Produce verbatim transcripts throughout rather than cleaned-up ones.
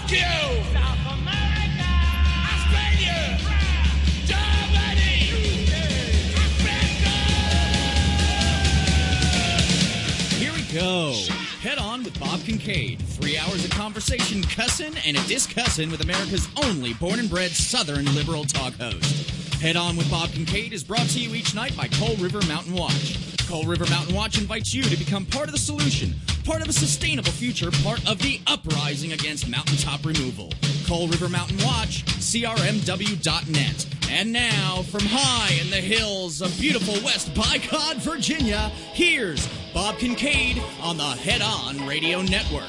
Tokyo, South America, Australia, Germany, Africa. Here we go. Head On with Bob Kincaid. Three hours of conversation, cussin' and a discussin' with America's only born and bred Southern liberal talk host. Head On with Bob Kincaid is brought to you each night by Coal River Mountain Watch. Coal River Mountain Watch invites you to become part of the solution, part of a sustainable future, part of the uprising against mountaintop removal. Coal River Mountain Watch, C R M W dot net. And now, from high in the hills of beautiful West Bicod, Virginia, here's Bob Kincaid on the Head On Radio Network.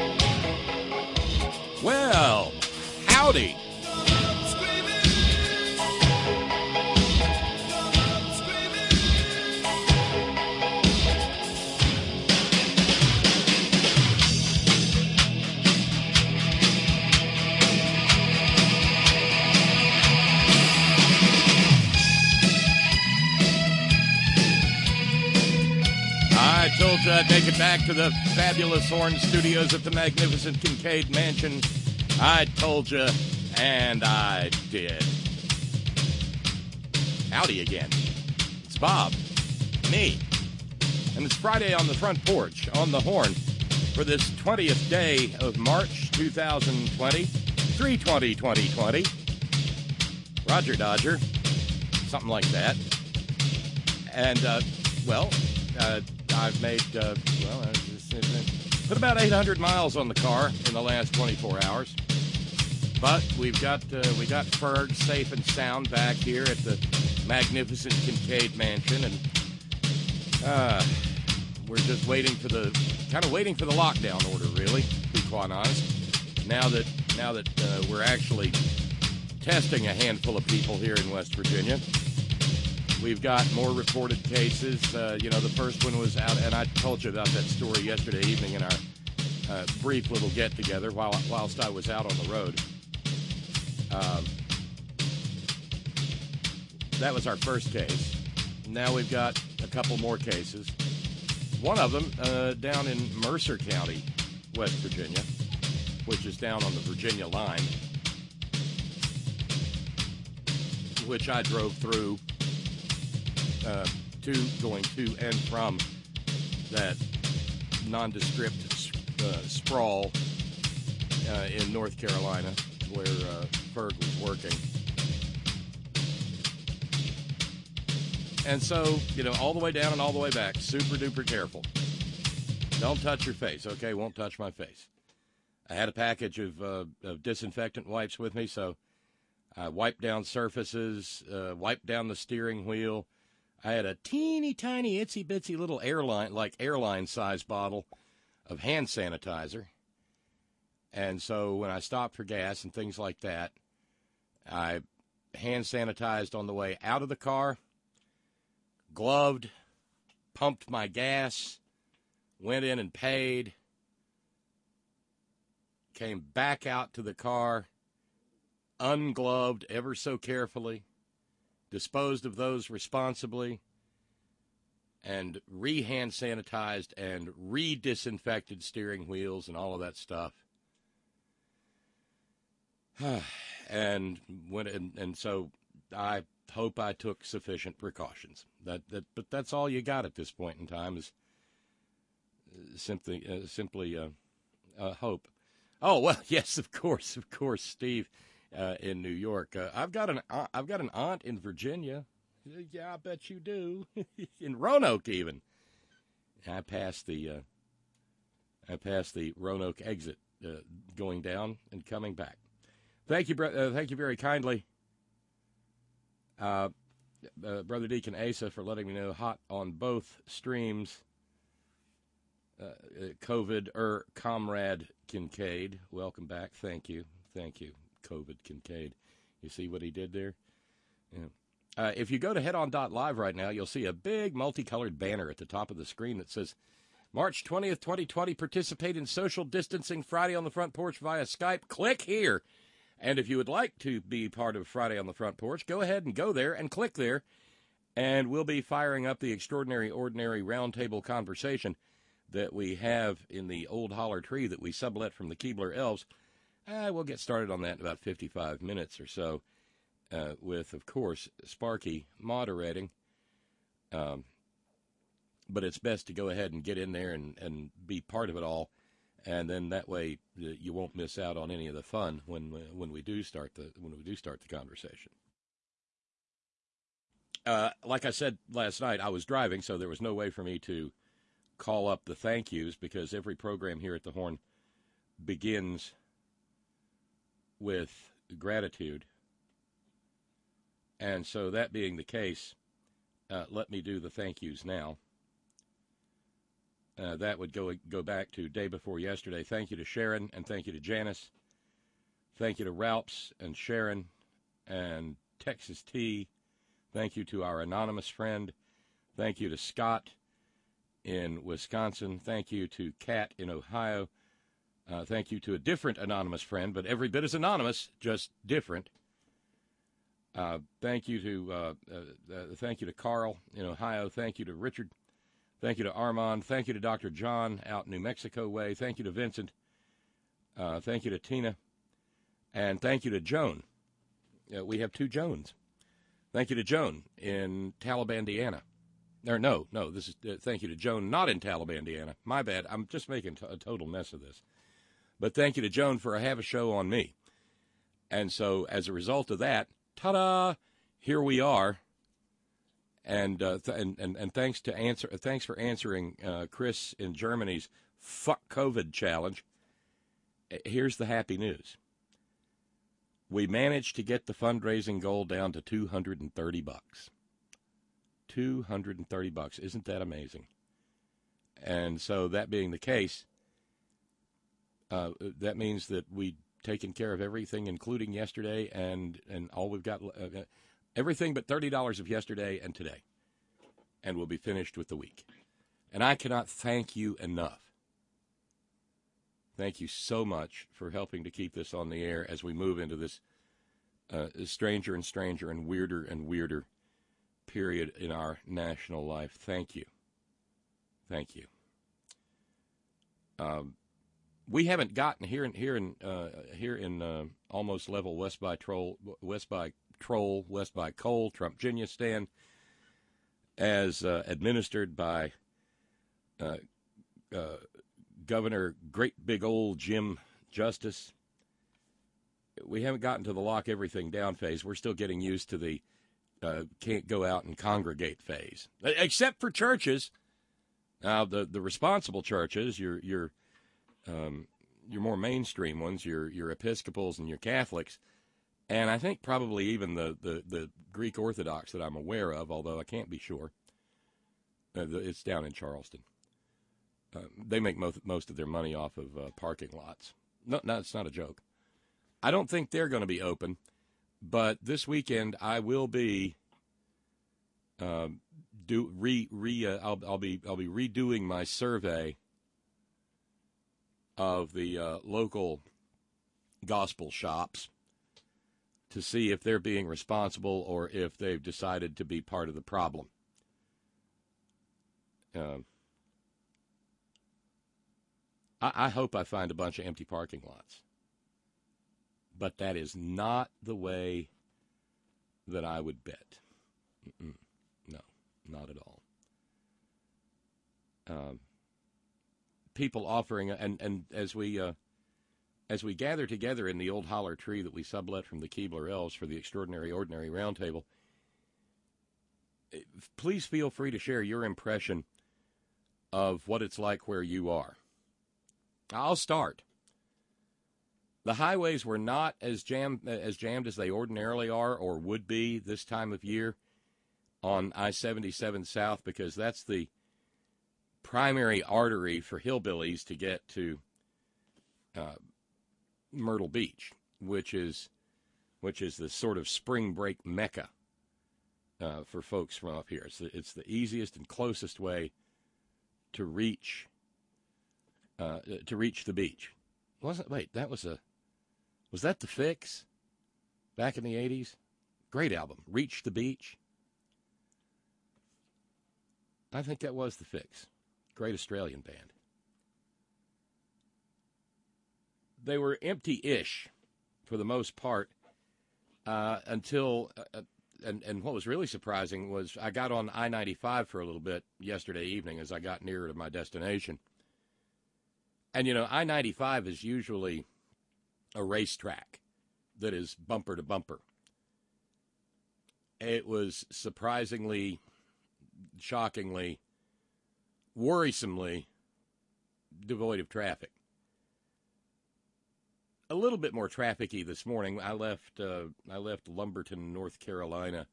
Well, howdy. I told you I'd make it back to the fabulous Horn Studios at the magnificent Kincaid Mansion. I told you, and I did. Howdy again. It's Bob, me, and it's Friday on the front porch on the Horn for this twentieth day of March two thousand twenty, three twenty twenty twenty. Roger Dodger, something like that. And, uh, well, uh, I've made, uh, well, uh, put about eight hundred miles on the car in the last twenty-four hours. But we've got, uh, we got Ferg safe and sound back here at the magnificent Kincaid Mansion. And uh, we're just waiting for the, kind of waiting for the lockdown order, really, to be quite honest. Now that, now that uh, we're actually testing a handful of people here in West Virginia. We've got more reported cases. Uh, you know, the first one was out, and I told you about that story yesterday evening in our uh, brief little get-together while, whilst I was out on the road. Um, that was our first case. Now we've got a couple more cases. One of them uh, down in Mercer County, West Virginia, which is down on the Virginia line, which I drove through. Uh, to going to and from that nondescript uh, sprawl uh, in North Carolina where uh, Ferg was working. And so, you know, all the way down and all the way back, super duper careful. Don't touch your face, okay? Won't touch my face. I had a package of, uh, of disinfectant wipes with me, so I wiped down surfaces, uh, wiped down the steering wheel. I had a teeny tiny itsy bitsy little airline, like airline size bottle of hand sanitizer. And so when I stopped for gas and things like that, I hand sanitized on the way out of the car, gloved, pumped my gas, went in and paid, came back out to the car, ungloved ever so carefully, disposed of those responsibly, and re-hand sanitized and re-disinfected steering wheels and all of that stuff. and when and, and so I hope I took sufficient precautions. That that but that's all you got at this point in time is simply uh, simply uh, uh, hope. Oh well, yes, of course, of course, Steve. Uh, in New York, uh, I've got an uh, I've got an aunt in Virginia. Yeah, I bet you do. In Roanoke, even. I passed the uh, I passed the Roanoke exit, uh, going down and coming back. Thank you, bro- uh, thank you very kindly, uh, uh, Brother Deacon Asa, for letting me know. Hot on both streams. Uh, uh, COVID er comrade Kincaid, welcome back. Thank you, thank you. COVID Kincaid. You see what he did there? Yeah. Uh, if you go to head on dot live right now, you'll see a big multicolored banner at the top of the screen that says, March twentieth, twenty twenty, participate in social distancing Friday on the Front Porch via Skype. Click here. And if you would like to be part of Friday on the Front Porch, go ahead and go there and click there, and we'll be firing up the Extraordinary Ordinary Roundtable conversation that we have in the old holler tree that we sublet from the Keebler Elves. Uh, we'll get started on that in about fifty-five minutes or so, uh, with, of course, Sparky moderating. Um, but it's best to go ahead and get in there and, and be part of it all, and then that way you won't miss out on any of the fun when when we do start the when we do start the conversation. Uh, like I said last night, I was driving, so there was no way for me to call up the thank yous because every program here at the Horn begins with gratitude. And so that being the case, uh, let me do the thank yous now. Uh, that would go go back to day before yesterday. Thank you to Sharon, and thank you to Janice. Thank you to Ralphs and Sharon and Texas T. Thank you to our anonymous friend. Thank you to Scott in Wisconsin. Thank you to Kat in Ohio. Uh, thank you to a different anonymous friend, but every bit as anonymous, just different. Uh, thank you to uh, uh, uh, thank you to Carl in Ohio. Thank you to Richard. Thank you to Armand. Thank you to Doctor John out New Mexico way. Thank you to Vincent. Uh, thank you to Tina. And thank you to Joan. Uh, we have two Joans. Thank you to Joan in Talibandiana. Or no, no, this is uh, thank you to Joan, not in Talibandiana. My bad. I'm just making t- a total mess of this. But thank you to Joan for a have a show on me. And so as a result of that, ta-da, here we are. And, uh, th- and and and thanks to answer thanks for answering uh, Chris in Germany's fuck COVID challenge. Here's the happy news. We managed to get the fundraising goal down to two hundred thirty bucks. two hundred thirty bucks. Isn't that amazing? And so that being the case, uh, that means that we've taken care of everything, including yesterday, and, and all we've got, uh, everything but thirty dollars of yesterday and today. And we'll be finished with the week. And I cannot thank you enough. Thank you so much for helping to keep this on the air as we move into this uh, stranger and stranger and weirder and weirder period in our national life. Thank you. Thank you. Um, we haven't gotten here in here in uh, here in uh, almost level west by troll west by troll west by coal Trump Geniustan, as uh, administered by uh, uh, Governor Great Big Old Jim Justice. We haven't gotten to the lock everything down phase. We're still getting used to the uh, can't go out and congregate phase, except for churches. Now, the, the responsible churches, your your um, your more mainstream ones, your your Episcopals and your Catholics, and I think probably even the, the, the Greek Orthodox that I'm aware of, although I can't be sure. Uh, the, it's down in Charleston. Uh, they make most most of their money off of uh, parking lots. No, no, it's not a joke. I don't think they're going to be open, but this weekend I will be. Um, do re re uh, I'll I'll be I'll be redoing my survey of the uh, local gospel shops to see if they're being responsible or if they've decided to be part of the problem. Um, I, I hope I find a bunch of empty parking lots, but that is not the way that I would bet. Mm-mm. No, not at all. Um, people offering, and, and as we uh, as we gather together in the old holler tree that we sublet from the Keebler Elves for the Extraordinary Ordinary Roundtable, please feel free to share your impression of what it's like where you are. I'll start. The highways were not as jammed as jammed as they ordinarily are or would be this time of year on I seventy-seven South, because that's the primary artery for hillbillies to get to uh, Myrtle Beach, which is which is the sort of spring break mecca uh, for folks from up here. It's the, it's the easiest and closest way to reach uh, to reach the beach. Wasn't wait that was a was that the Fix back in the eighties? Great album, Reach the Beach. I think that was the Fix. Great Australian band. they were empty-ish for the most part uh, until, uh, and, and what was really surprising was I got on I ninety-five for a little bit yesterday evening as I got nearer to my destination. And, you know, I ninety-five is usually a racetrack that is bumper to bumper. It was surprisingly, shockingly, worrisomely devoid of traffic. A little bit more trafficy this morning. I left uh, I left Lumberton, North Carolina.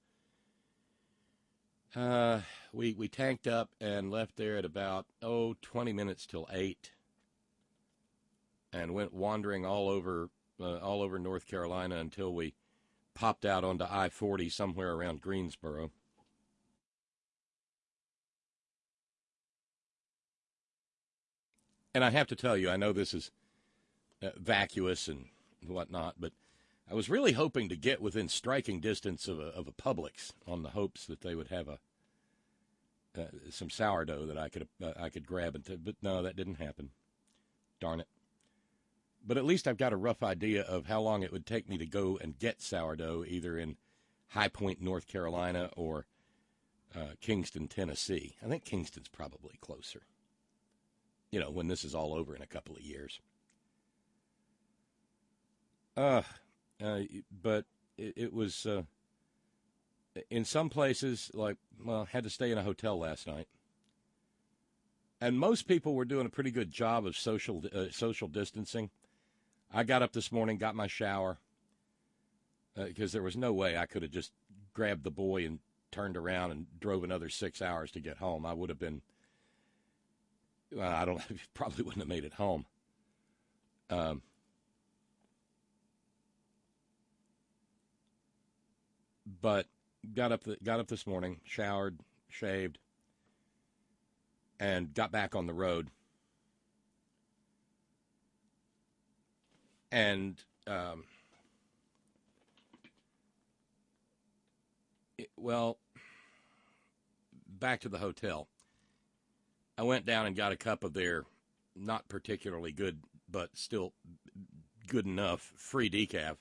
Uh, we we tanked up and left there at about oh twenty minutes till eight, and went wandering all over uh, all over North Carolina until we popped out onto I forty somewhere around Greensboro. And I have to tell you, I know this is uh, vacuous and whatnot, but I was really hoping to get within striking distance of a, of a Publix on the hopes that they would have a uh, some sourdough that I could uh, I could grab. And t- but no, that didn't happen. Darn it. But at least I've got a rough idea of how long it would take me to go and get sourdough, either in High Point, North Carolina, or uh, Kingston, Tennessee. I think Kingston's probably closer. You know, when this is all over in a couple of years. Uh, uh but it, it was, uh, in some places, like, well, had to stay in a hotel last night. And most people were doing a pretty good job of social uh, social distancing. I got up this morning, got my shower, because uh, there was no way I could have just grabbed the boy and turned around and drove another six hours to get home. I would have been, well, I don't know, probably wouldn't have made it home. Um, but got up, the, got up this morning, showered, shaved, and got back on the road. And, um, it, well, back to the hotel. I went down and got a cup of their not particularly good, but still good enough, free decaf.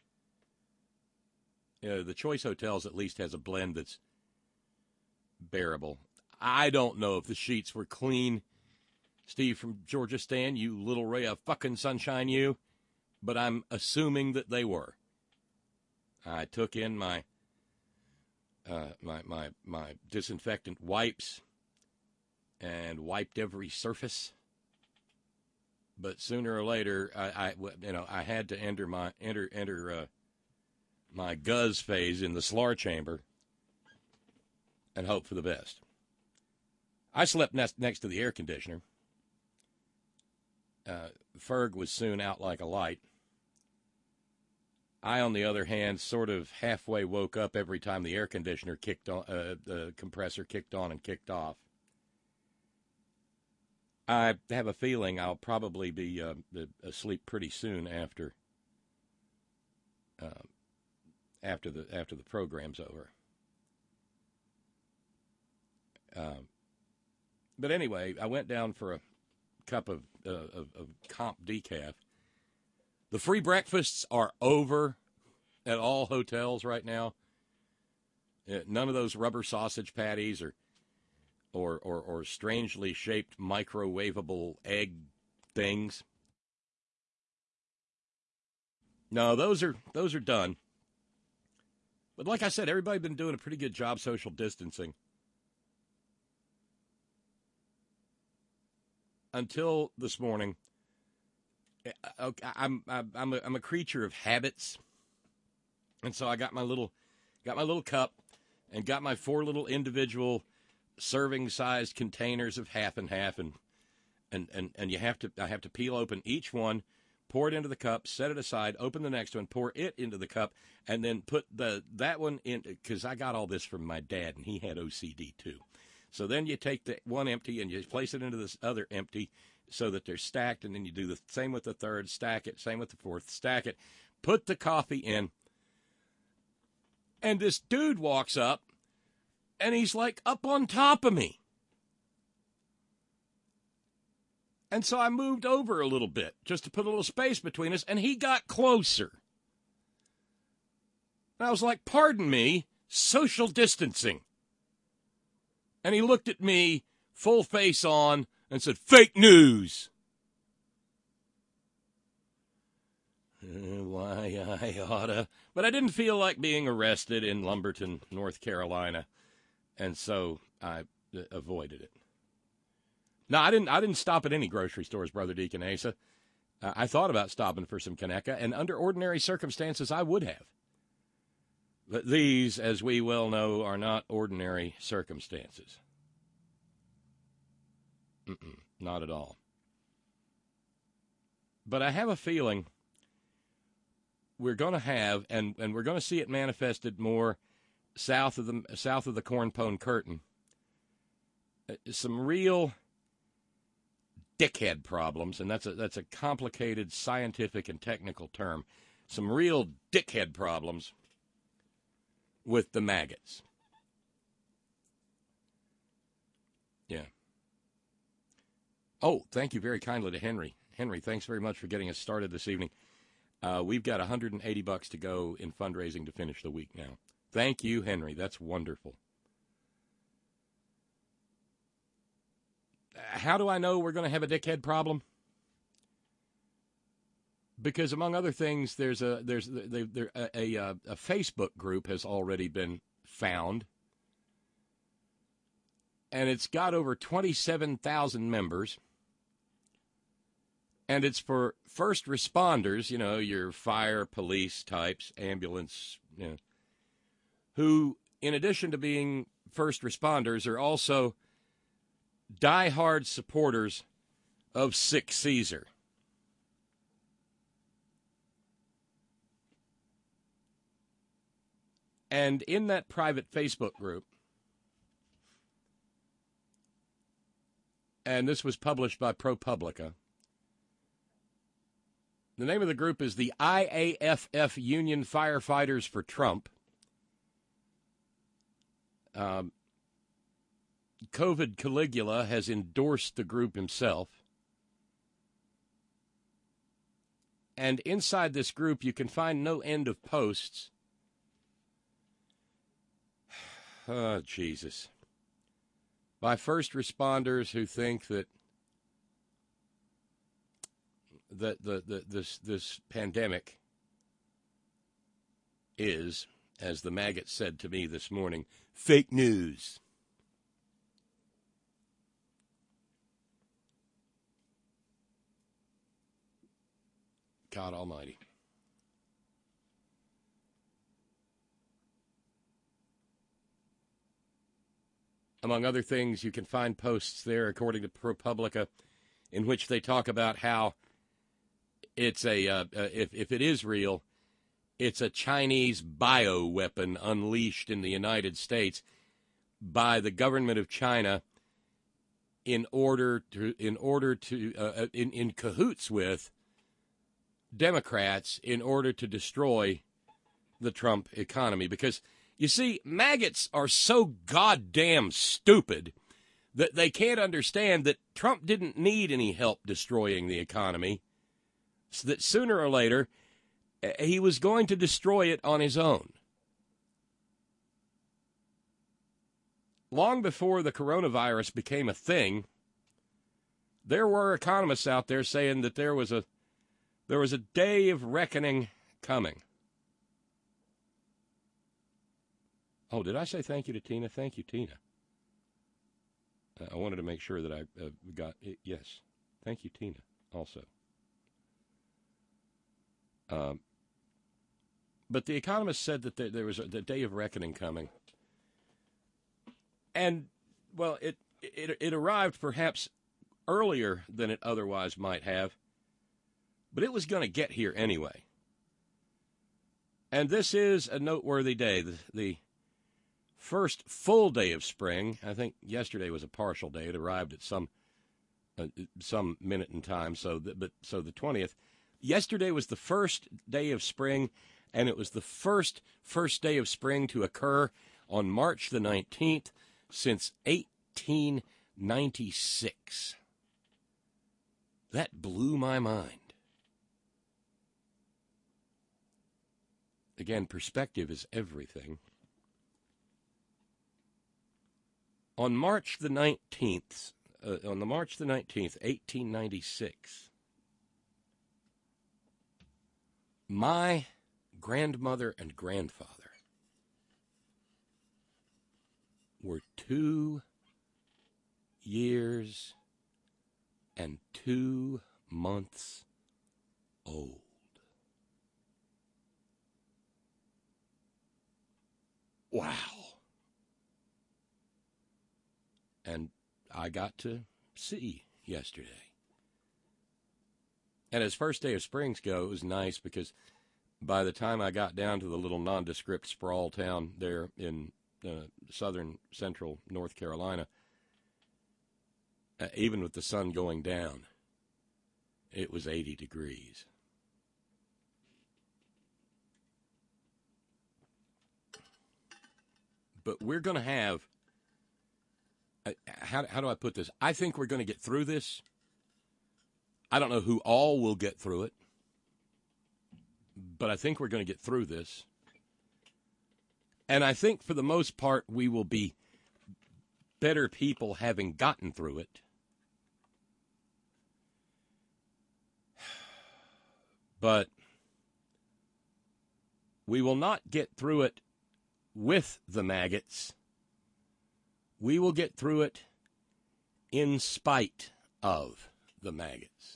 You know, the Choice Hotels at least has a blend that's bearable. I don't know if the sheets were clean, Steve from Georgia Stan, you little ray of fucking sunshine, you. But I'm assuming that they were. I took in my uh, my my my disinfectant wipes and wiped every surface. But sooner or later, I, I you know I had to enter my enter enter uh, my guzz phase in the slur chamber and hope for the best. I slept next next to the air conditioner. Uh, Ferg was soon out like a light. I, on the other hand, sort of halfway woke up every time the air conditioner kicked on, uh, the compressor kicked on and kicked off. I have a feeling I'll probably be uh, asleep pretty soon after uh, after the after the program's over. Uh, but anyway, I went down for a cup of, uh, of of comp decaf. The free breakfasts are over at all hotels right now. None of those rubber sausage patties or or or, or strangely shaped microwavable egg things. No, those are those are done. But like I said, everybody's been doing a pretty good job social distancing. Until this morning. I'm I'm a, I'm a creature of habits, and so I got my little got my little cup and got my four little individual serving-sized containers of half and half, and and and and you have to I have to peel open each one, pour it into the cup, set it aside, open the next one, pour it into the cup, and then put the that one in, because I got all this from my dad, and he had O C D too. So then you take the one empty and you place it into this other empty, so that they're stacked, and then you do the same with the third, stack it, same with the fourth, stack it, put the coffee in, and this dude walks up, and he's like up on top of me. And so I moved over a little bit just to put a little space between us, and he got closer. And I was like, pardon me, social distancing. And he looked at me, full face on, and said, fake news. Uh, why, I oughta. But I didn't feel like being arrested in Lumberton, North Carolina, and so I uh, avoided it. No, I didn't. I didn't stop at any grocery stores, Brother Deacon Asa. Uh, I thought about stopping for some Conecuh, and under ordinary circumstances, I would have. But these, as we well know, are not ordinary circumstances. Mm-mm, not at all. But I have a feeling we're going to have, and, and we're going to see it manifested more south of the south of the Cornpone Curtain, uh, some real dickhead problems, and that's a that's a complicated scientific and technical term. Some real dickhead problems with the maggots. Yeah. Oh, thank you very kindly to Henry. Henry, thanks very much for getting us started this evening. Uh, we've got one hundred eighty bucks to go in fundraising to finish the week now. Thank you, Henry. That's wonderful. How do I know we're going to have a dickhead problem? Because among other things, there's a there's there, there, a, a, a Facebook group has already been found, and it's got over twenty-seven thousand members, and it's for first responders, you know, your fire, police types, ambulance, you know, who, in addition to being first responders, are also diehard supporters of Sick Caesar. And in that private Facebook group, and this was published by ProPublica, the name of the group is the I A F F Union Firefighters for Trump. Um, COVID Caligula has endorsed the group himself. And inside this group, you can find no end of posts. Oh, Jesus. By first responders who think that that the, the this this pandemic is, as the maggot said to me this morning, fake news. God Almighty. Among other things, you can find posts there, according to ProPublica, in which they talk about how it's a, uh, uh, if, if it is real, it's a Chinese bioweapon unleashed in the United States by the government of China in order to, in order to, uh, in, in cahoots with Democrats in order to destroy the Trump economy. Because, you see, maggots are so goddamn stupid that they can't understand that Trump didn't need any help destroying the economy, so that sooner or later he was going to destroy it on his own. Long before the coronavirus became a thing, there were economists out there saying that there was a there was a day of reckoning coming. Oh, did I say thank you to Tina? Thank you, Tina. Uh, I wanted to make sure that I uh, got it. Yes. Thank you, Tina, also. Um, but the economist said that there, there was a the day of reckoning coming. And, well, it, it it arrived perhaps earlier than it otherwise might have, but it was going to get here anyway. And this is a noteworthy day, the, the first full day of spring. I think yesterday was a partial day. It arrived at some uh, some minute in time. So, the, but so the twentieth. Yesterday was the first day of spring, and it was the first first day of spring to occur on March the nineteenth. Since eighteen ninety-six. That blew my mind. Again, perspective is everything. On March the nineteenth, uh, on the March the nineteenth, eighteen ninety-six, my grandmother and grandfather were two years and two months old. Wow. And I got to see yesterday. And as first day of springs go, it was nice because by the time I got down to the little nondescript sprawl town there in uh, southern central North Carolina, uh, even with the sun going down, it was eighty degrees. But we're going to have, uh, how, how do I put this? I think we're going to get through this. I don't know who all will get through it, but I think we're going to get through this. And I think for the most part, we will be better people having gotten through it. But we will not get through it with the maggots. We will get through it in spite of the maggots.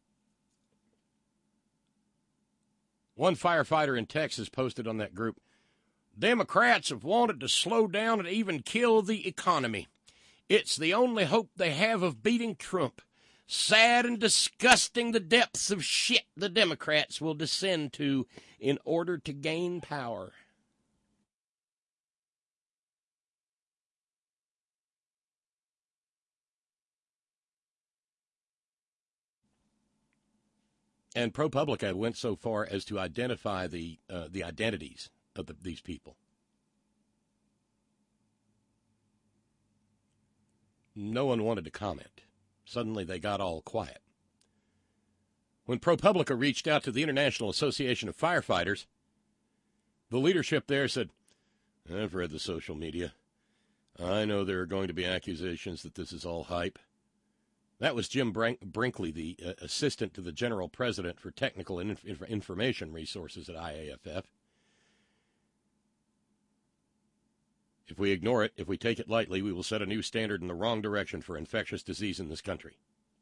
One firefighter in Texas posted on that group, Democrats have wanted to slow down and even kill the economy. It's the only hope they have of beating Trump. Sad and disgusting the depths of shit the Democrats will descend to in order to gain power. And ProPublica went so far as to identify the uh, the identities of the, these people. No one wanted to comment. Suddenly they got all quiet. When ProPublica reached out to the International Association of Firefighters, the leadership there said, I've read the social media. I know there are going to be accusations that this is all hype. That was Jim Brink- Brinkley, the uh, assistant to the general president for technical and inf- information resources at I A F F. If we ignore it, if we take it lightly, we will set a new standard in the wrong direction for infectious disease in this country.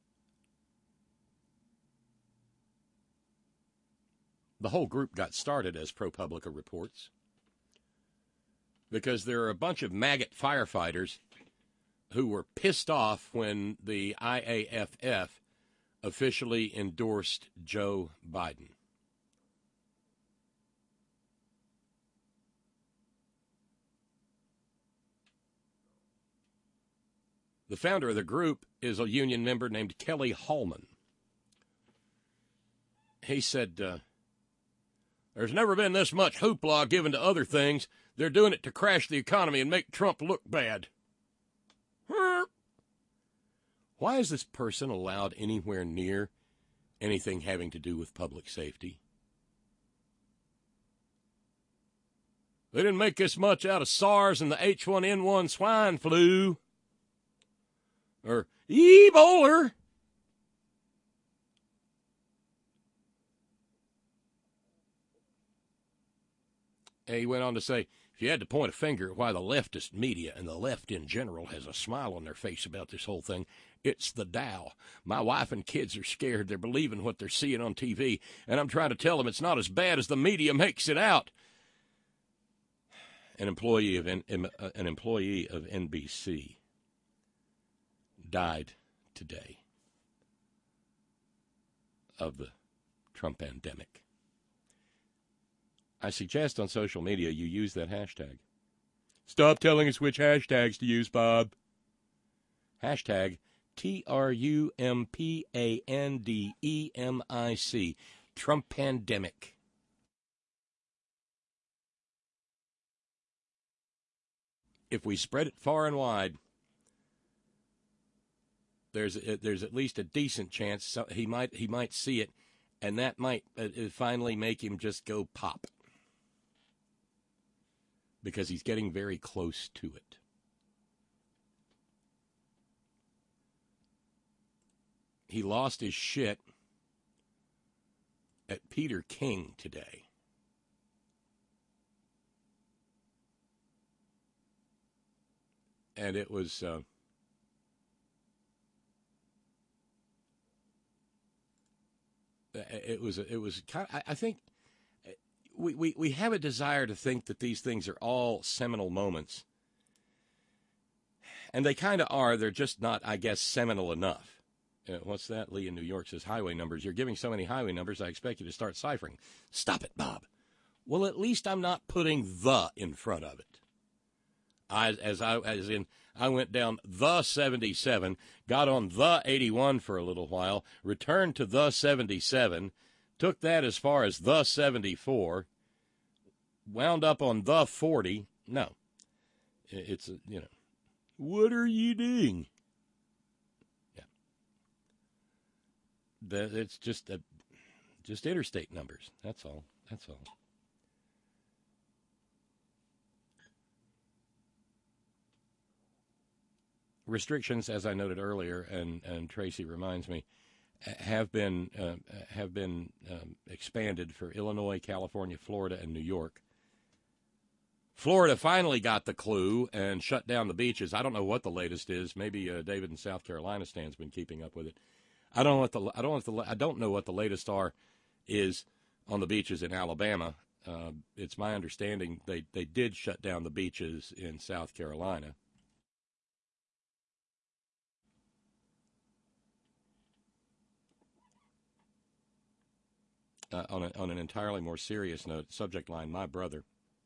The whole group got started, as ProPublica reports, because there are a bunch of maggot firefighters who were pissed off when the I A F F officially endorsed Joe Biden. The founder of the group is a union member named Kelly Hallman. He said, uh, there's never been this much hoopla given to other things. They're doing it to crash the economy and make Trump look bad. Why is this person allowed anywhere near anything having to do with public safety? They didn't make this much out of SARS and the H one N one swine flu. Or Ebola. He went on to say, if you had to point a finger at why the leftist media and the left in general has a smile on their face about this whole thing, it's the Dow. My wife and kids are scared. They're believing what they're seeing on T V, and I'm trying to tell them it's not as bad as the media makes it out. An employee of an employee of N B C died today of the Trump pandemic. I suggest on social media you use that hashtag. Stop telling us which hashtags to use, Bob. Hashtag T R U M P A N D E M I C. Trump pandemic. If we spread it far and wide, there's there's at least a decent chance so he might he might see it, and that might uh, finally make him just go pop, because he's getting very close to it. He lost his shit at Peter King today. And it was uh, it was it was kind of, I think we, we we have a desire to think that these things are all seminal moments, and they kind of are. They're just not, I guess, seminal enough. Uh, what's that? Lee in New York says highway numbers. You're giving so many highway numbers, I expect you to start ciphering. Stop it, Bob. Well, at least I'm not putting the in front of it. I, as I as in, I went down the seventy-seven, got on the eighty-one for a little while, returned to the seventy-seven, took that as far as the seventy-four, wound up on the forty. No, it's a, you know, what are you doing? Yeah, that it's just a, just interstate numbers. That's all. That's all. Restrictions, as I noted earlier, and, and Tracy reminds me, have been uh, have been um, expanded for Illinois, California, Florida, and New York. Florida finally got the clue and shut down the beaches. I don't know what the latest is. Maybe uh, David in South Carolina Stan's been keeping up with it. I don't know what the I don't know what the I don't know what the latest are is on the beaches in Alabama. Uh, it's my understanding they they did shut down the beaches in South Carolina. Uh, on, a, on an entirely more serious note, subject line, my brother.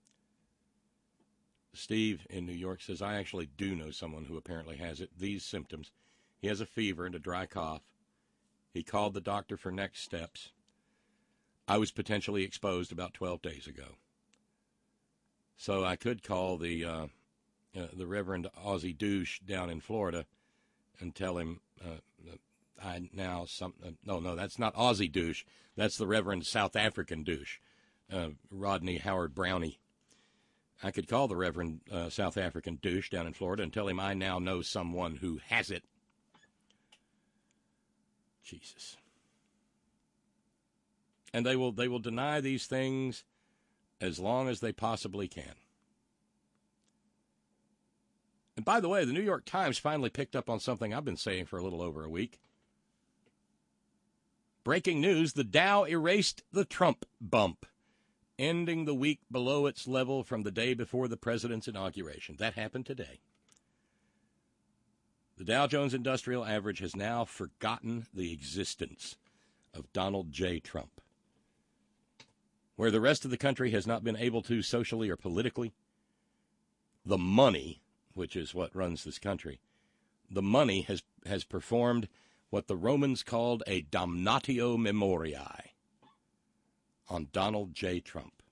Steve in New York says, I actually do know someone who apparently has it. These symptoms. He has a fever and a dry cough. He called the doctor for next steps. I was potentially exposed about twelve days ago. So I could call the uh, uh, the Reverend Ozzie Douche down in Florida and tell him, uh, I now some uh, no no that's not Aussie Douche, that's the Reverend South African Douche, uh, Rodney Howard Brownie. I could call the Reverend uh, South African Douche down in Florida and tell him I now know someone who has it. Jesus. And they will they will deny these things as long as they possibly can. And by the way, the New York Times finally picked up on something I've been saying for a little over a week. Breaking news, the Dow erased the Trump bump, ending the week below its level from the day before the president's inauguration. That happened today. The Dow Jones Industrial Average has now forgotten the existence of Donald J. Trump. Where the rest of the country has not been able to socially or politically, the money, which is what runs this country, the money has, has performed what the Romans called a damnatio memoriae on Donald J. Trump,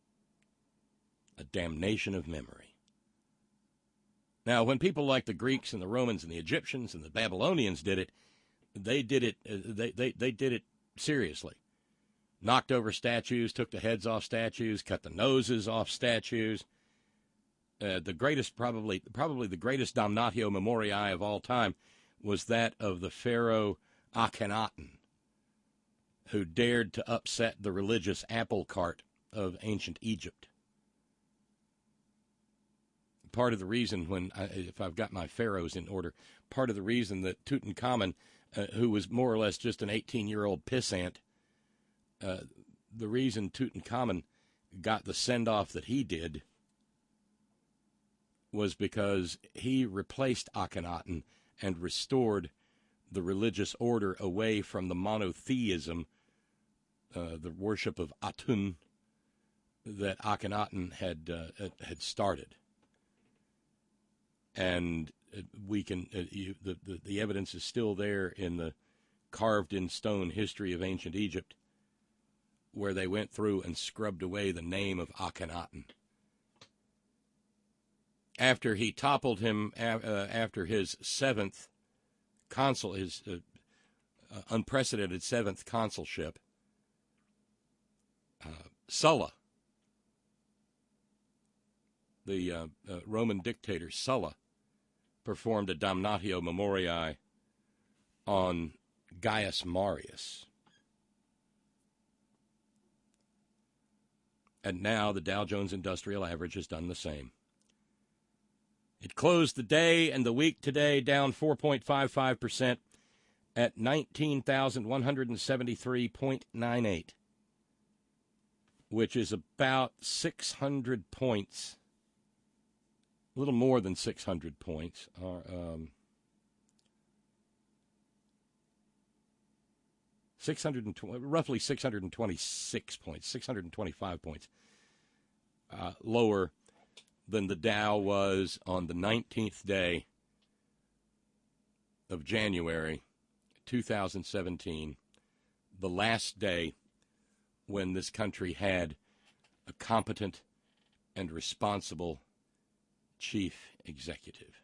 a damnation of memory. Now, when people like the Greeks and the Romans and the Egyptians and the Babylonians did it, they did it. Uh, they, they they did it seriously. Knocked over statues, took the heads off statues, cut the noses off statues. Uh, the greatest, probably probably the greatest damnatio memoriae of all time was that of the pharaoh Akhenaten, who dared to upset the religious apple cart of ancient Egypt. Part of the reason, when I, if I've got my pharaohs in order, part of the reason that Tutankhamun, uh, who was more or less just an eighteen-year-old pissant, uh, the reason Tutankhamun got the send-off that he did was because he replaced Akhenaten and restored the religious order away from the monotheism, uh, the worship of Atun, that Akhenaten had uh, had started. And we can uh, you, the, the the evidence is still there in the carved in stone history of ancient Egypt, where they went through and scrubbed away the name of Akhenaten. After he toppled him, uh, after his seventh consul, his uh, uh, unprecedented seventh consulship, uh, Sulla, the uh, uh, Roman dictator Sulla, performed a damnatio memoriae on Gaius Marius. And now the Dow Jones Industrial Average has done the same. It closed the day and the week today down four point five five percent at nineteen thousand one hundred seventy-three point nine eight, which is about six hundred points, a little more than six hundred points, or, um, six hundred twenty, roughly six hundred twenty-six points, six hundred twenty-five points uh, lower than the Dow was on the nineteenth day of January two thousand seventeen, the last day when this country had a competent and responsible chief executive.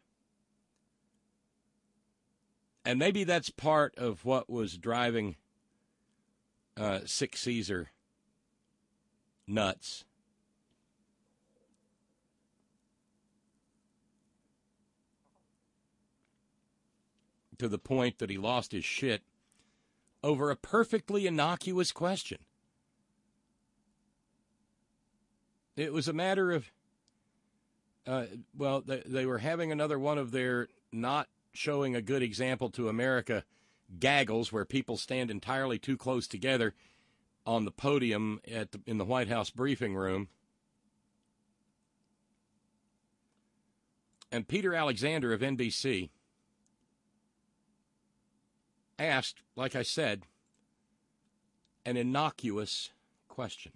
And maybe that's part of what was driving uh, Sick Caesar nuts. To the point that he lost his shit over a perfectly innocuous question. It was a matter of, uh, well, they, they were having another one of their not showing a good example to America gaggles where people stand entirely too close together on the podium at the, in the White House briefing room. And Peter Alexander of N B C asked, like I said, an innocuous question.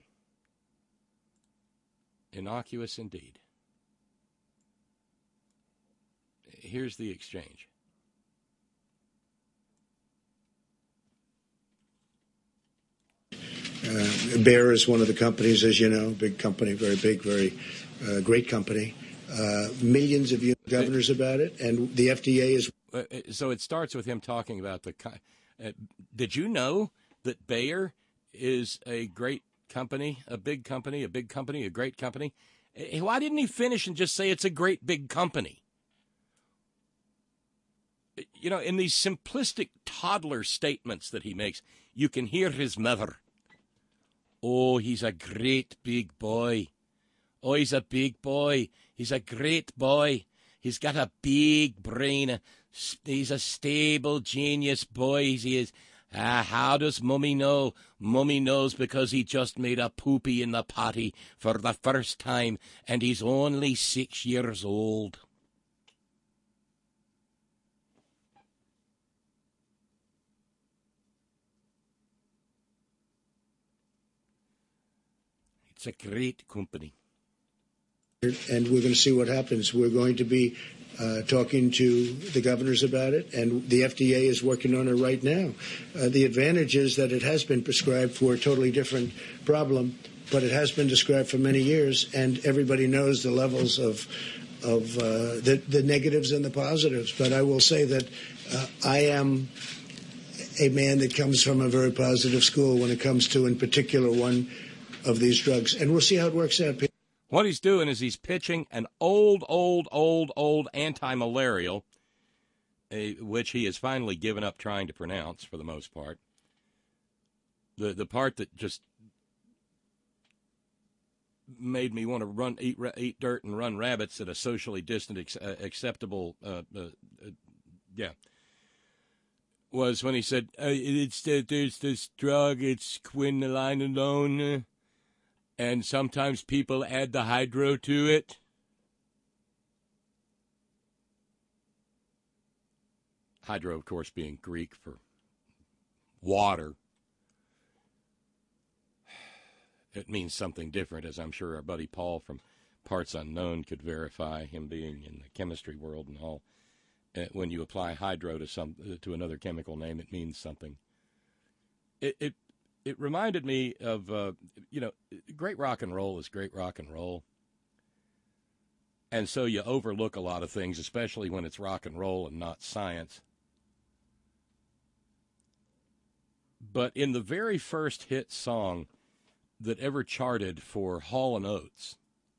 Innocuous indeed. Here's the exchange. Uh, Bayer is one of the companies, as you know, big company, very big, very uh, great company. Uh, millions of governors about it, and the F D A is. Uh, so it starts with him talking about the. Uh, did you know that Bayer is a great company, a big company, a big company, a great company? Why didn't he finish and just say it's a great big company? You know, in these simplistic toddler statements that he makes, you can hear his mother. Oh, he's a great big boy. Oh, he's a big boy. He's a great boy. He's got a big brain. He's a stable genius boy, he is. Ah, how does Mummy know? Mummy knows because he just made a poopy in the potty for the first time, and he's only six years old. It's a great company. And we're going to see what happens. We're going to be uh, talking to the governors about it, and the F D A is working on it right now. Uh, the advantage is that it has been prescribed for a totally different problem, but it has been prescribed for many years, and everybody knows the levels of of uh, the, the negatives and the positives. But I will say that uh, I am a man that comes from a very positive school when it comes to, in particular, one of these drugs. And we'll see how it works out. What he's doing is he's pitching an old, old, old, old anti-malarial, uh, which he has finally given up trying to pronounce for the most part. The the part that just made me want to run, eat, eat dirt and run rabbits at a socially distant, ex- uh, acceptable, uh, uh, uh, yeah, was when he said, uh, it's uh, there's this drug, it's quinoline, and sometimes people add the hydro to it. Hydro, of course, being Greek for water. It means something different, as I'm sure our buddy Paul from Parts Unknown could verify, him being in the chemistry world and all. Uh, when you apply hydro to some to another chemical name, it means something. It it, it reminded me of, uh, you know, great rock and roll is great rock and roll. And so you overlook a lot of things, especially when it's rock and roll and not science. But in the very first hit song that ever charted for Hall and Oates,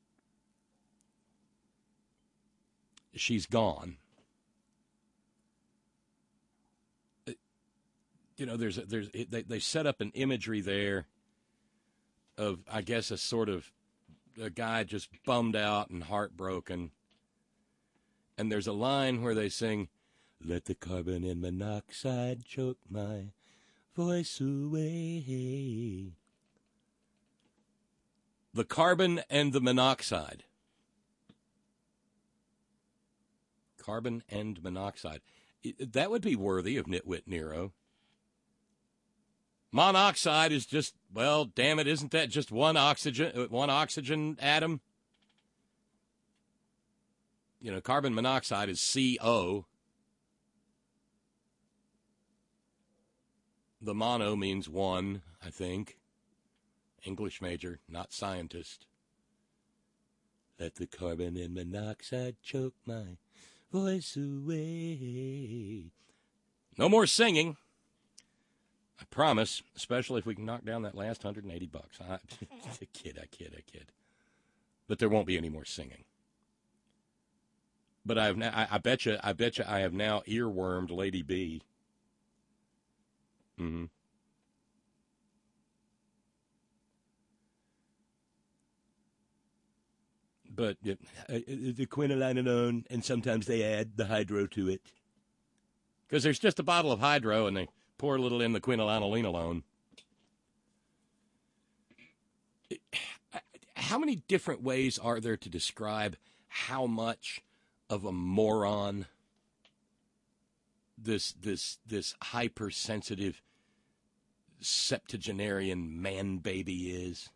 She's Gone. You know, there's a, there's they they set up an imagery there of, I guess, a sort of a guy just bummed out and heartbroken. And there's a line where they sing, "Let the carbon and monoxide choke my voice away." The carbon and the monoxide. Carbon and monoxide. That would be worthy of Nitwit Nero. Monoxide is just, well, damn it, isn't that just one oxygen, one oxygen atom? You know, carbon monoxide is C O. The mono means one, I think. English major, not scientist. Let the carbon and monoxide choke my voice away. No more singing. I promise, especially if we can knock down that last one hundred eighty bucks. I, I kid, I kid, I kid. But there won't be any more singing. But I've now, I, I bet you, I bet you, I have now earwormed Lady B. Mm-hmm. But uh, the quinolinalone, and sometimes they add the hydro to it. Because there's just a bottle of hydro, and they pour a little in the quinolinalone. How many different ways are there to describe how much of a moron this this this hypersensitive septuagenarian man baby is?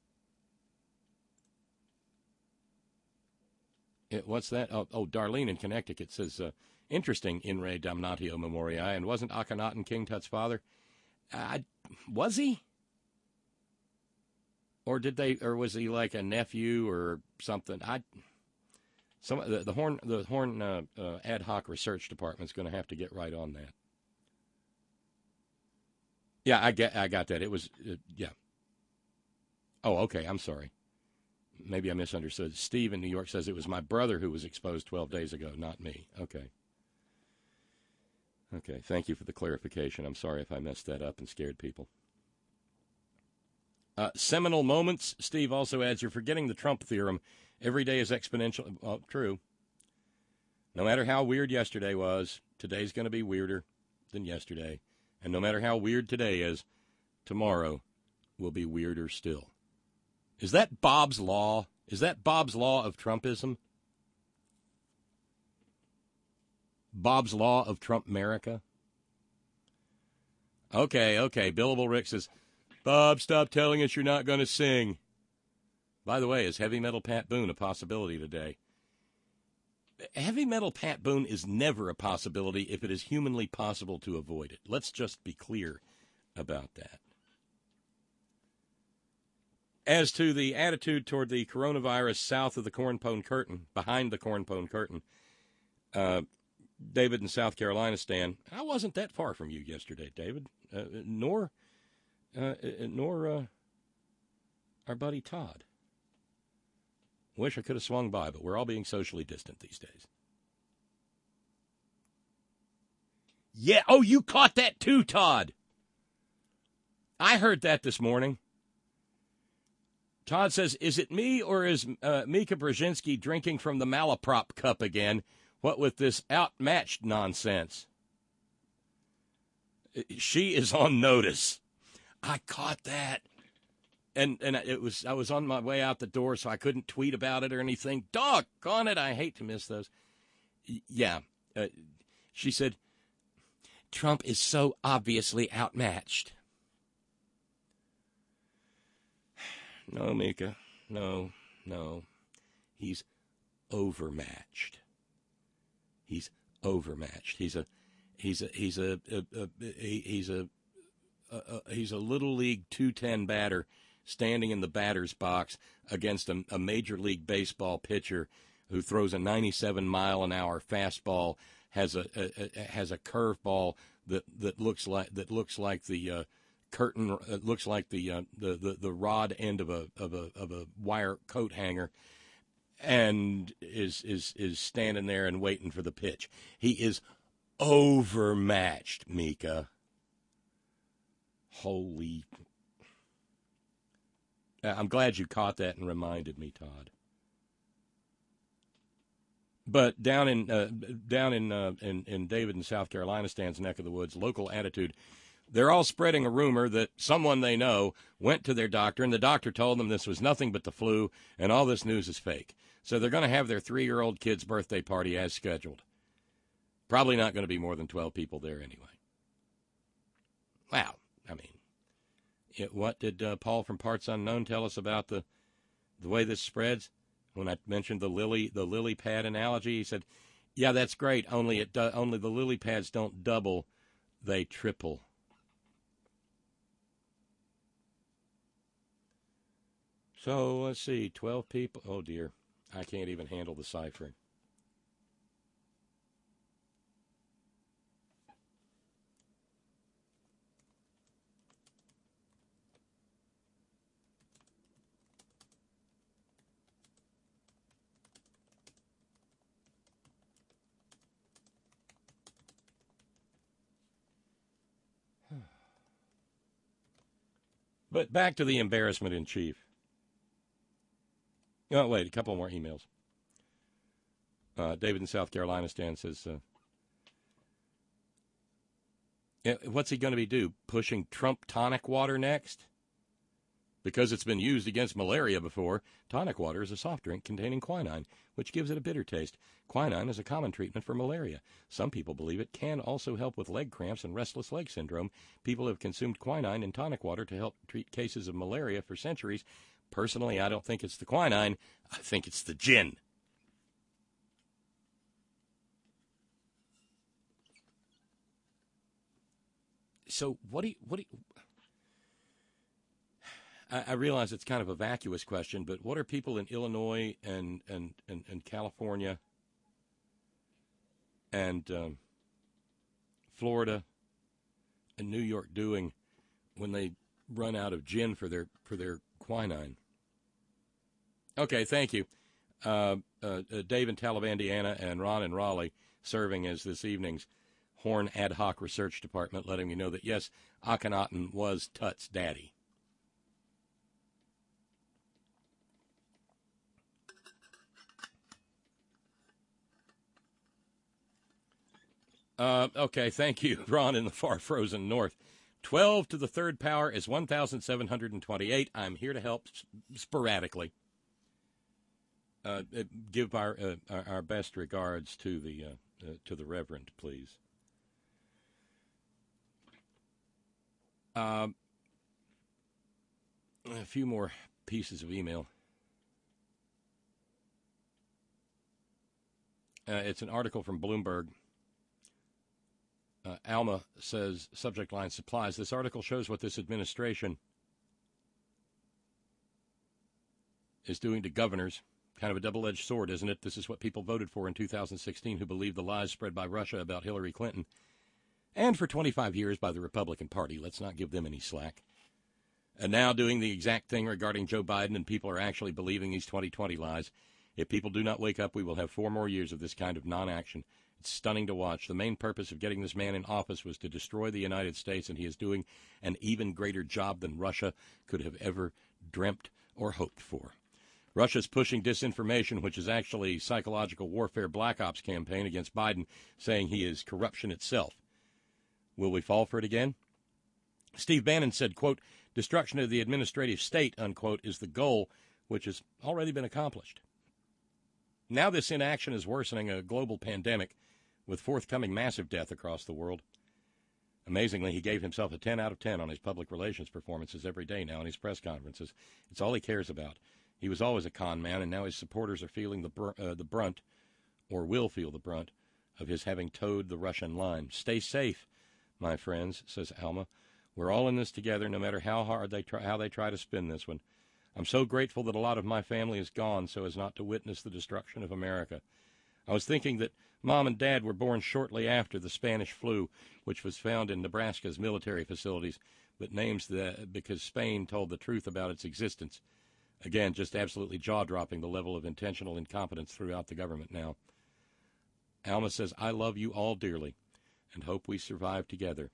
It, what's that? Oh, oh, Darlene in Connecticut says, uh, interesting, in re damnatio memoriae, and wasn't Akhenaten King Tut's father? Uh, was he? Or did they? Or was he like a nephew or something? I. Some the, the Horn the Horn uh, uh, ad hoc research department's going to have to get right on that. Yeah, I get I got that. It was uh, yeah. Oh, okay. I'm sorry. Maybe I misunderstood. Steve in New York says it was my brother who was exposed twelve days ago, not me. Okay. Okay, thank you for the clarification. I'm sorry if I messed that up and scared people. Uh, seminal moments, Steve also adds, you're forgetting the Trump theorem. Every day is exponential. Well, true. No matter how weird yesterday was, today's going to be weirder than yesterday. And no matter how weird today is, tomorrow will be weirder still. Is that Bob's Law? Is that Bob's Law of Trumpism? Bob's Law of Trump America? Okay, okay. Billable Rick says, Bob, stop telling us you're not going to sing. By the way, is Heavy Metal Pat Boone a possibility today? Heavy Metal Pat Boone is never a possibility if it is humanly possible to avoid it. Let's just be clear about that. As to the attitude toward the coronavirus south of the Cornpone Curtain, behind the Cornpone Curtain, uh, David in South Carolina stand. I wasn't that far from you yesterday, David, uh, nor uh, nor uh, our buddy Todd. Wish I could have swung by, but we're all being socially distant these days. Yeah, oh, you caught that too, Todd. I heard that this morning. Todd says, is it me or is uh, Mika Brzezinski drinking from the Malaprop cup again? What with this outmatched nonsense? She is on notice. I caught that. And and it was I was on my way out the door, so I couldn't tweet about it or anything. Doggone it, I hate to miss those. Yeah. Uh, she said, Trump is so obviously outmatched. No, Mika. No, no. He's overmatched. He's overmatched. He's a, he's a, he's a, a, a, a he's a, a, a, he's a little league two ten batter standing in the batter's box against a, a major league baseball pitcher who throws a ninety-seven mile an hour fastball, has a, a, a has a curveball that that looks like that looks like the uh, curtain uh, looks like the, uh, the the the rod end of a of a of a wire coat hanger, and is is is standing there and waiting for the pitch. He is overmatched, Mika. Holy! I'm glad you caught that and reminded me, Todd. But down in uh, down in, uh, in in David and South Carolina, Stan's neck of the woods, local attitude. They're all spreading a rumor that someone they know went to their doctor, and the doctor told them this was nothing but the flu, and all this news is fake. So they're going to have their three-year-old kid's birthday party as scheduled. Probably not going to be more than twelve people there anyway. Wow. I mean, it, what did uh, Paul from Parts Unknown tell us about the the way this spreads? When I mentioned the lily the lily pad analogy, he said, "Yeah, that's great. Only it do, only the lily pads don't double, they triple." So let's see, twelve people. Oh dear, I can't even handle the ciphering. But back to the embarrassment in chief. Oh, wait, a couple more emails. Uh, David in South Carolina, Stan says, uh, what's he going to be do? Pushing Trump tonic water next? Because it's been used against malaria before, tonic water is a soft drink containing quinine, which gives it a bitter taste. Quinine is a common treatment for malaria. Some people believe it can also help with leg cramps and restless leg syndrome. People have consumed quinine in tonic water to help treat cases of malaria for centuries. Personally, I don't think it's the quinine. I think it's the gin. So what do you, what do you, I, I realize it's kind of a vacuous question, but what are people in Illinois and, and, and, and California and um, Florida and New York doing when they run out of gin for their for their quinine? Okay, thank you. Uh, uh, uh, Dave in Talavandiana and Ron in Raleigh serving as this evening's Horn Ad Hoc Research Department, letting me know that, yes, Akhenaten was Tut's daddy. Uh, okay, thank you, Ron in the far frozen north. twelve to the third power is one thousand seven hundred twenty-eight. I'm here to help sporadically. Uh, give our, uh, our best regards to the uh, uh, to the Reverend, please. Um, a few more pieces of email. Uh, it's an article from Bloomberg. Uh, Alma says, subject line, supplies. This article shows what this administration is doing to governors. Kind of a double-edged sword, isn't it? This is what people voted for in two thousand sixteen who believed the lies spread by Russia about Hillary Clinton. And for twenty-five years by the Republican Party. Let's not give them any slack. And now doing the exact thing regarding Joe Biden, and people are actually believing these twenty twenty lies. If people do not wake up, we will have four more years of this kind of non-action. It's stunning to watch. The main purpose of getting this man in office was to destroy the United States, and he is doing an even greater job than Russia could have ever dreamt or hoped for. Russia's pushing disinformation, which is actually psychological warfare black ops campaign against Biden, saying he is corruption itself. Will we fall for it again? Steve Bannon said, quote, destruction of the administrative state, unquote, is the goal, which has already been accomplished. Now this inaction is worsening a global pandemic with forthcoming massive death across the world. Amazingly, he gave himself a ten out of ten on his public relations performances every day now in his press conferences. It's all he cares about. He was always a con man, and now his supporters are feeling the br- uh, the brunt, or will feel the brunt, of his having towed the Russian line. Stay safe, my friends, says Alma. We're all in this together, no matter how hard they try, how they try to spin this one. I'm so grateful that a lot of my family is gone so as not to witness the destruction of America. I was thinking that Mom and Dad were born shortly after the Spanish flu, which was found in Nebraska's military facilities, but names the because Spain told the truth about its existence. Again, just absolutely jaw-dropping the level of intentional incompetence throughout the government now. Alma says, I love you all dearly and hope we survive together.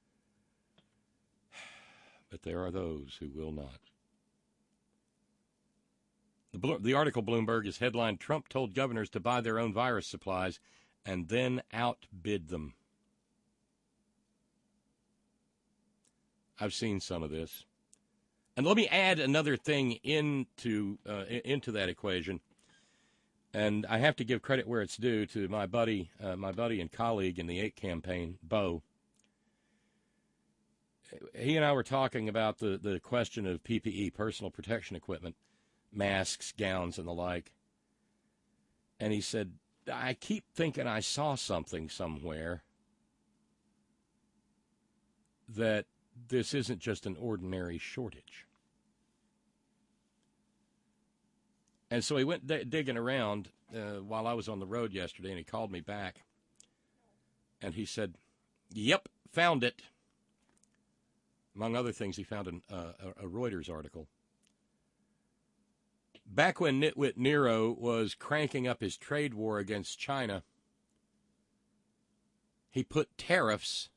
But there are those who will not. The, the article Bloomberg is headlined, Trump told governors to buy their own virus supplies and then outbid them. I've seen some of this. And let me add another thing into uh, into that equation. And I have to give credit where it's due to my buddy, uh, my buddy and colleague in the eight campaign, Bo. He and I were talking about the, the question of P P E, personal protection equipment, masks, gowns, and the like. And he said, I keep thinking I saw something somewhere that this isn't just an ordinary shortage. And so he went d- digging around uh, while I was on the road yesterday, and he called me back. And he said, yep, found it. Among other things, he found an, uh, a, a Reuters article. Back when Nitwit Nero was cranking up his trade war against China, he put tariffs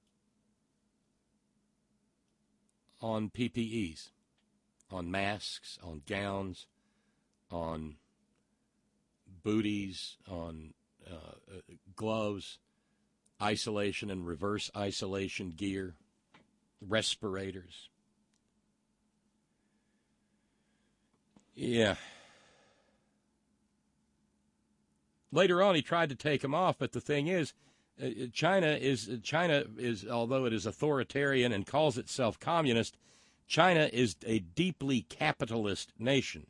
on P P Es, on masks, on gowns, on booties, on uh, uh, gloves, isolation and reverse isolation gear, respirators. Yeah. Later on, he tried to take them off, but the thing is, uh, China is China is although it is authoritarian and calls itself communist, China is a deeply capitalist nation.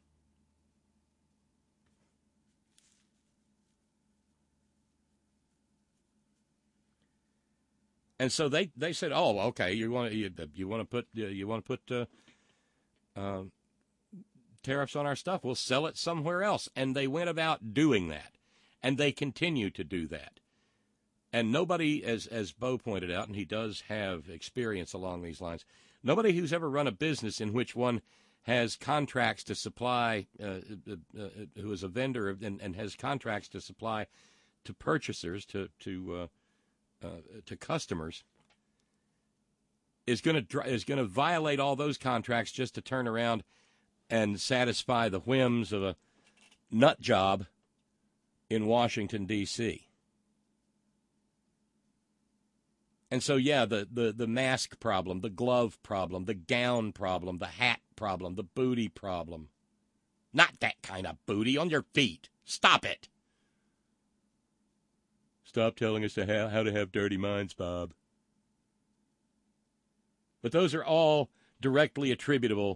And so they, they said, oh, okay, you want to you, you want to put you want to put uh, uh, tariffs on our stuff? We'll sell it somewhere else. And they went about doing that, and they continue to do that. And nobody, as as Bo pointed out, and he does have experience along these lines, nobody who's ever run a business in which one has contracts to supply, uh, uh, uh, who is a vendor and, and has contracts to supply to purchasers, to to uh, uh, to customers, is going to is going to violate all those contracts just to turn around and satisfy the whims of a nut job in Washington, D C And so, yeah, the, the, the mask problem, the glove problem, the gown problem, the hat problem, the booty problem. Not that kind of booty on your feet. Stop it. Stop telling us to ha- how to have dirty minds, Bob. But those are all directly attributable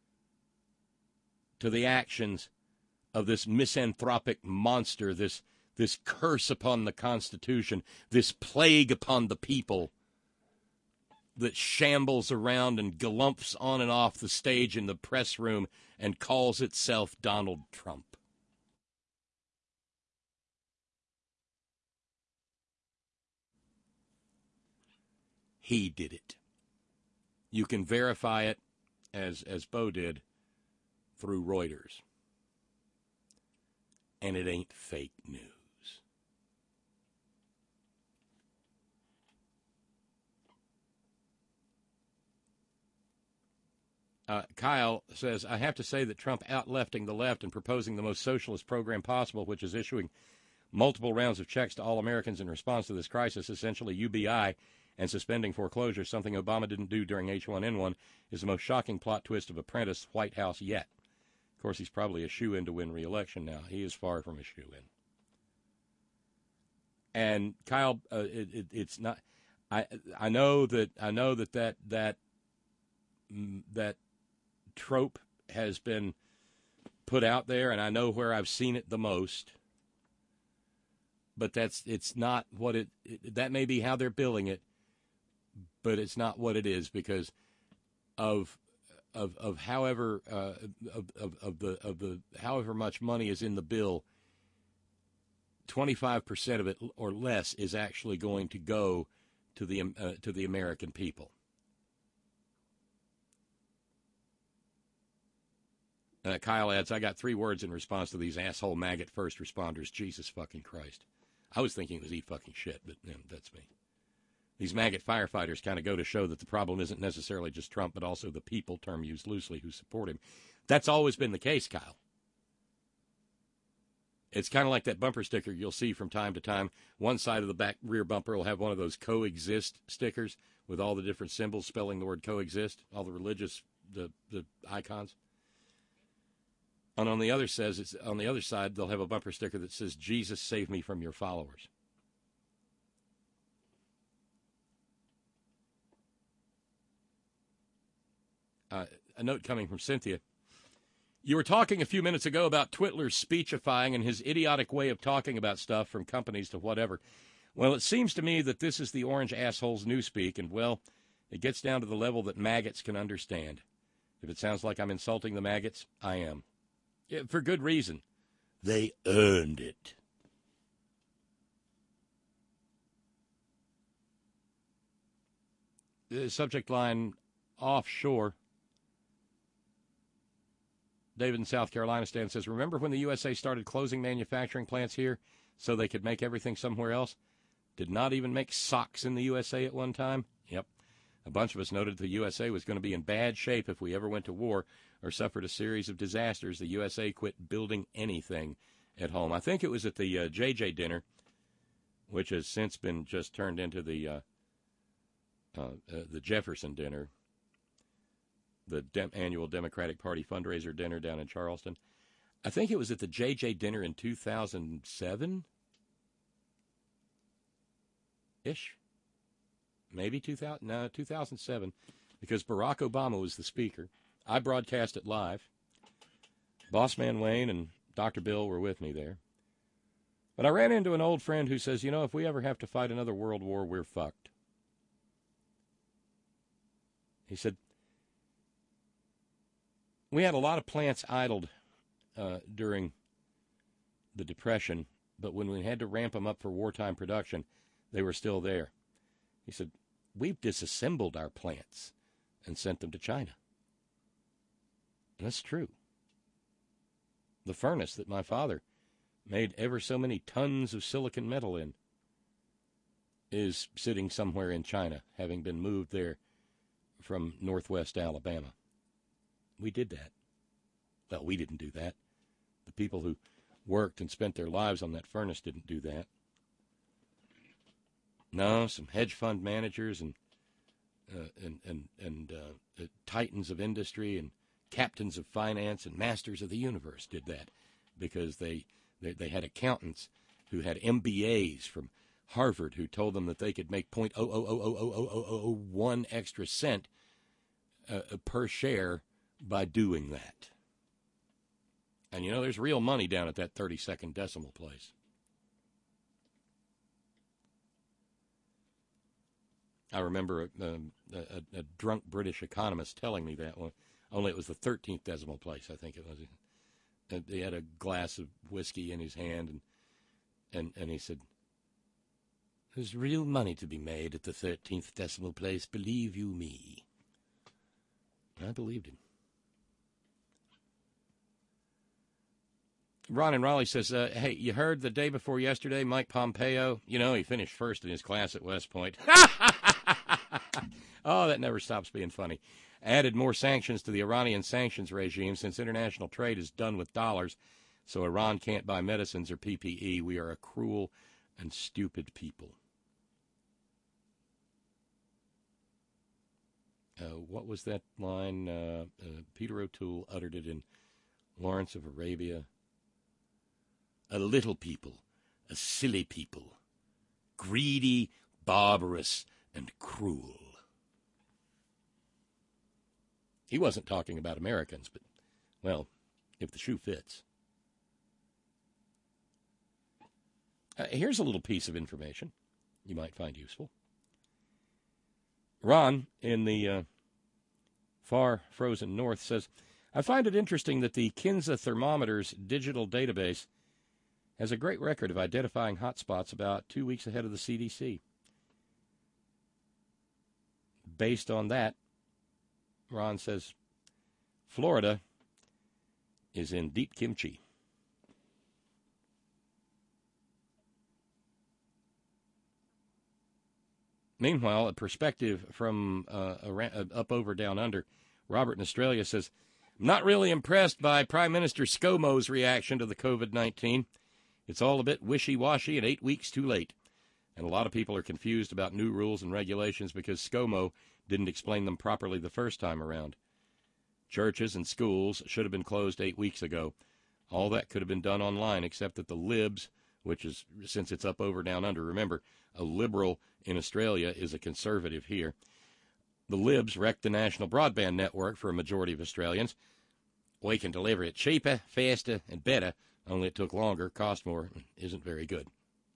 to the actions of this misanthropic monster, this this curse upon the Constitution, this plague upon the people that shambles around and galumps on and off the stage in the press room and calls itself Donald Trump. He did it. You can verify it, as as Bo did, through Reuters. And it ain't fake news. Uh, Kyle says, I have to say that Trump out-lefting the left and proposing the most socialist program possible, which is issuing multiple rounds of checks to all Americans in response to this crisis, essentially U B I, and suspending foreclosure, something Obama didn't do during H one N one, is the most shocking plot twist of Apprentice White House yet. Of course, he's probably a shoo-in to win re-election now. He is far from a shoo-in. And Kyle, uh, it, it, it's not. I I know that I know that that that that trope has been put out there, and I know where I've seen it the most. But that's it's not what it, it. That may be how they're billing it, but it's not what it is because of of of however uh, of, of of the of the however much money is in the bill. twenty-five percent of it or less is actually going to go to the uh, to the American people. Uh, Kyle adds, I got three words in response to these asshole maggot first responders. Jesus fucking Christ. I was thinking it was eat fucking shit, but you know, that's me. These maggot firefighters kind of go to show that the problem isn't necessarily just Trump, but also the people, term used loosely, who support him. That's always been the case, Kyle. It's kind of like that bumper sticker you'll see from time to time. One side of the back rear bumper will have one of those coexist stickers with all the different symbols spelling the word coexist, all the religious the the icons. And on the other says it's on the other side they'll have a bumper sticker that says Jesus save me from your followers. Uh, a note coming from Cynthia. You were talking a few minutes ago about Twitler's speechifying and his idiotic way of talking about stuff from companies to whatever. Well, it seems to me that this is the orange asshole's newspeak, and, well, it gets down to the level that maggots can understand. If it sounds like I'm insulting the maggots, I am. Yeah, for good reason. They earned it. The subject line, offshore. David in South Carolina Stan says, remember when the U S A started closing manufacturing plants here so they could make everything somewhere else? Did not even make socks in the U S A at one time? Yep. A bunch of us noted the U S A was going to be in bad shape if we ever went to war or suffered a series of disasters. The U S A quit building anything at home. I think it was at the uh, J J dinner, which has since been just turned into the uh, uh, uh, the Jefferson dinner, the Dem- annual Democratic Party fundraiser dinner down in Charleston. I think it was at the J J dinner in two thousand seven-ish. Maybe two thousand, no, two thousand seven, because Barack Obama was the speaker. I broadcast it live. Bossman Wayne and Doctor Bill were with me there. But I ran into an old friend who says, you know, if we ever have to fight another world war, we're fucked. He said, we had a lot of plants idled uh, during the Depression, but when we had to ramp them up for wartime production, they were still there. He said, we've disassembled our plants and sent them to China. And that's true. The furnace that my father made ever so many tons of silicon metal in is sitting somewhere in China, having been moved there from northwest Alabama. We did that. Well, we didn't do that. The people who worked and spent their lives on that furnace didn't do that. No, some hedge fund managers and uh, and and and uh, uh, titans of industry and captains of finance and masters of the universe did that because they they, they had accountants who had M B As from Harvard who told them that they could make point oh oh oh oh oh oh oh oh one extra cent uh, per share by doing that. And you know, there's real money down at that thirty-second decimal place. I remember a, a, a drunk British economist telling me that one. Only it was the thirteenth decimal place, I think it was. And he had a glass of whiskey in his hand, and, and, and he said, there's real money to be made at the thirteenth decimal place, believe you me. I believed him. Ron in Raleigh says, uh, hey, you heard the day before yesterday, Mike Pompeo, you know, he finished first in his class at West Point. Oh, that never stops being funny. Added more sanctions to the Iranian sanctions regime since international trade is done with dollars, so Iran can't buy medicines or P P E. We are a cruel and stupid people. Uh, what was that line? Uh, uh, Peter O'Toole uttered it in Lawrence of Arabia. A little people, a silly people, greedy, barbarous, and cruel. He wasn't talking about Americans, but, well, if the shoe fits. Uh, here's a little piece of information you might find useful. Ron, in the uh, far frozen north, says, I find it interesting that the Kinza Thermometers digital database has a great record of identifying hotspots about two weeks ahead of the C D C. Based on that, Ron says Florida is in deep kimchi. Meanwhile, a perspective from uh, around, up, over, down, under, Robert in Australia says, I'm not really impressed by Prime Minister ScoMo's reaction to the COVID nineteen. It's all a bit wishy-washy and eight weeks too late. And a lot of people are confused about new rules and regulations because ScoMo didn't explain them properly the first time around. Churches and schools should have been closed eight weeks ago. All that could have been done online, except that the Libs, which is, since it's up, over, down, under, remember, a liberal in Australia is a conservative here. The Libs wrecked the national broadband network for a majority of Australians. We can deliver it cheaper, faster, and better, only it took longer, cost more, isn't very good.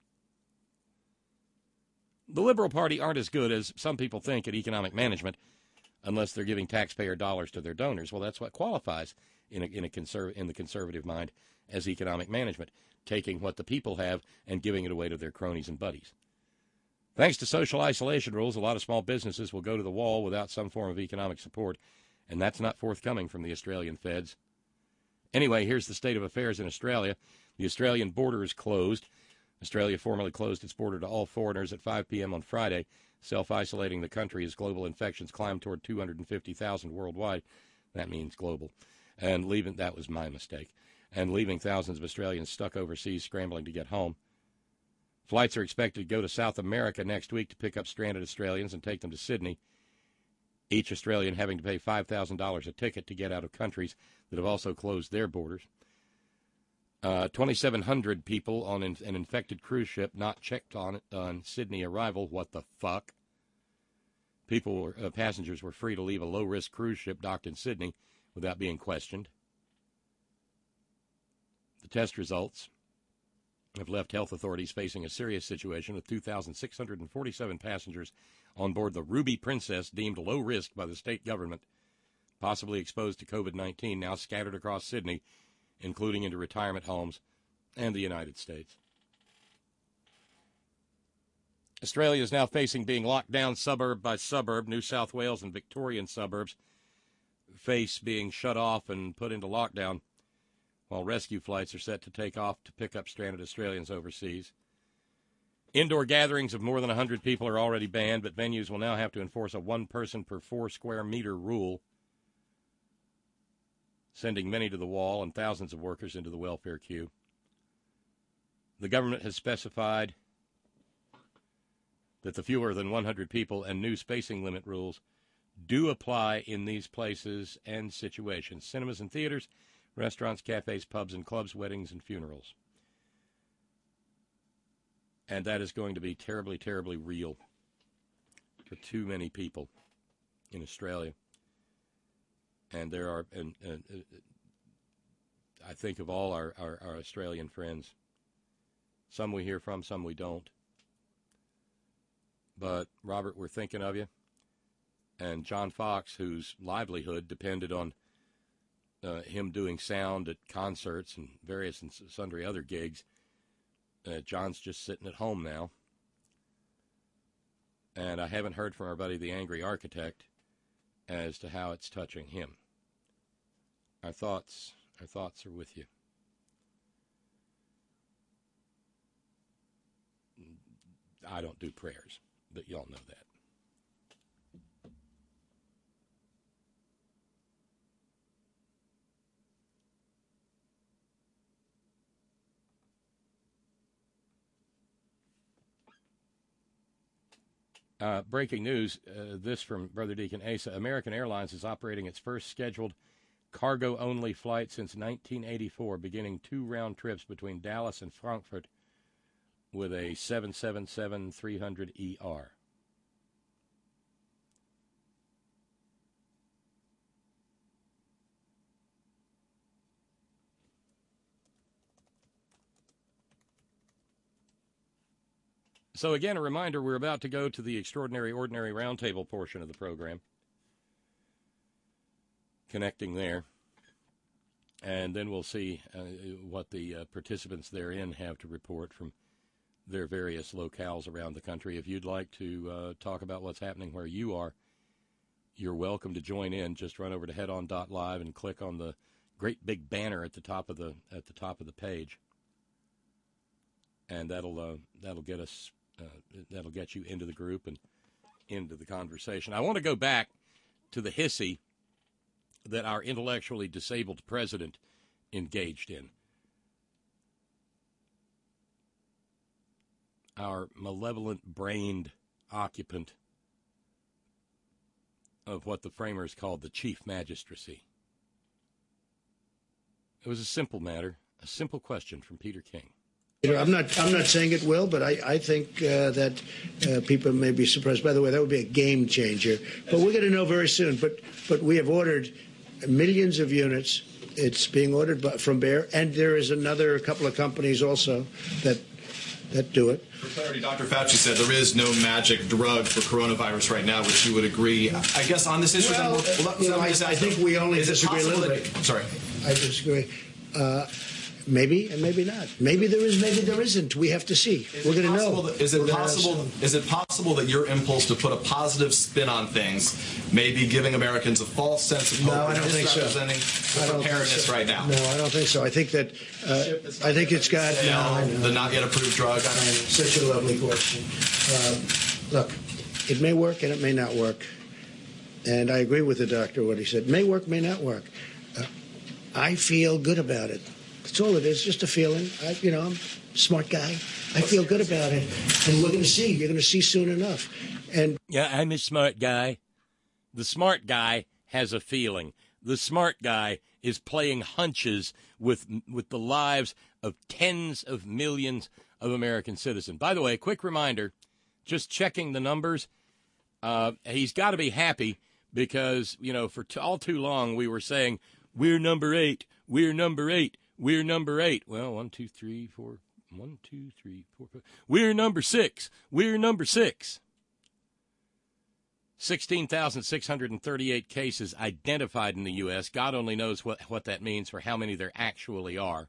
The Liberal Party aren't as good as some people think at economic management unless they're giving taxpayer dollars to their donors. Well, that's what qualifies in, a, in, a conserv- in the conservative mind as economic management, taking what the people have and giving it away to their cronies and buddies. Thanks to social isolation rules, a lot of small businesses will go to the wall without some form of economic support, and that's not forthcoming from the Australian feds. Anyway, here's the state of affairs in Australia. The Australian border is closed. Australia formally closed its border to all foreigners at five p.m. on Friday, self-isolating the country as global infections climb toward two hundred fifty thousand worldwide. That means global. And leaving, that was my mistake. And leaving thousands of Australians stuck overseas scrambling to get home. Flights are expected to go to South America next week to pick up stranded Australians and take them to Sydney, each Australian having to pay five thousand dollars a ticket to get out of countries that have also closed their borders. Uh, twenty-seven hundred people on in, an infected cruise ship not checked on on Sydney arrival. What the fuck? People, were, uh, passengers were free to leave a low-risk cruise ship docked in Sydney without being questioned. The test results have left health authorities facing a serious situation with two thousand six hundred forty-seven passengers on board the Ruby Princess deemed low risk by the state government, possibly exposed to COVID nineteen, now scattered across Sydney, including into retirement homes and the United States. Australia is now facing being locked down suburb by suburb. New South Wales and Victorian suburbs face being shut off and put into lockdown, while rescue flights are set to take off to pick up stranded Australians overseas. Indoor gatherings of more than one hundred people are already banned, but venues will now have to enforce a one-person per four-square-meter rule, sending many to the wall and thousands of workers into the welfare queue. The government has specified that the fewer than one hundred people and new spacing limit rules do apply in these places and situations: cinemas and theaters, restaurants, cafes, pubs and clubs, weddings and funerals. And that is going to be terribly, terribly real for too many people in Australia. And there are, and, and uh, I think of all our, our, our Australian friends. Some we hear from, some we don't. But, Robert, we're thinking of you. And John Fox, whose livelihood depended on uh, him doing sound at concerts and various and sundry other gigs, uh, John's just sitting at home now. And I haven't heard from our buddy the Angry Architect as to how it's touching him. Our thoughts, our thoughts are with you. I don't do prayers, but y'all know that. Uh, breaking news, uh, this from Brother Deacon Asa. American Airlines is operating its first scheduled cargo-only flight since nineteen eighty-four, beginning two round trips between Dallas and Frankfurt with a seven seventy-seven three hundred E R. So again, a reminder, we're about to go to the Extraordinary Ordinary Roundtable portion of the program. Connecting there. and then we'll see uh, what the uh, participants therein have to report from their various locales around the country. If you'd like to uh, talk about what's happening where you are, you're welcome to join in. Just run over to head on dot live and click on the great big banner at the top of the at the top of the page, and that'll uh, that'll get us uh, that'll get you into the group and into the conversation. I want to go back to the hissy that our intellectually disabled president engaged in. Our malevolent-brained occupant of what the framers called the chief magistracy. It was a simple matter, a simple question from Peter King. I'm not. I'm not saying it will, but I, I think uh, that uh, people may be surprised. By the way, that would be a game changer. But we're going to know very soon. But but we have ordered millions of units. It's being ordered by, from Bayer, and there is another couple of companies also that that do it. For clarity, Doctor Fauci said there is no magic drug for coronavirus right now, which you would agree. I guess on this issue, Well, then, well, you know, I, I think we only is it disagree a little possible bit. that- Sorry. I disagree. Uh, maybe and maybe not. Maybe there is. Maybe there isn't. We have to see. Is We're it going to possible know. that- Is it We're gonna possible? have- Is it possible that your impulse to put a positive spin on things may be giving Americans a false sense of hope? No, I and don't think so. misrepresenting I the don't think preparedness so. right now? No, I don't think so. I think that. Uh, I think it's got. No, I know. The not yet approved drug. I mean, Such a lovely question. Um, look, it may work and it may not work. And I agree with the doctor what he said. May work, may not work. Uh, I feel good about it. That's all it is, just a feeling. I, you know, I'm a smart guy. I feel good about it. And we're going to see. You're going to see soon enough. And Yeah, I'm a smart guy. The smart guy has a feeling. The smart guy is playing hunches with with the lives of tens of millions of American citizens. By the way, quick reminder, just checking the numbers, uh, he's got to be happy because, you know, for t- all too long we were saying, we're number eight, we're number eight, we're number eight. Well, one, two, three, four, one, two, three, four, five. We're number six, we're number six. sixteen thousand six hundred thirty-eight cases identified in the U S. God only knows what, what that means for how many there actually are.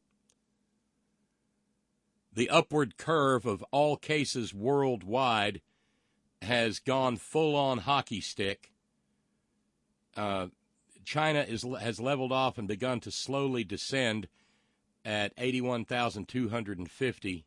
The upward curve of all cases worldwide has gone full-on hockey stick. Uh, China is, has leveled off and begun to slowly descend at eighty-one thousand two hundred fifty.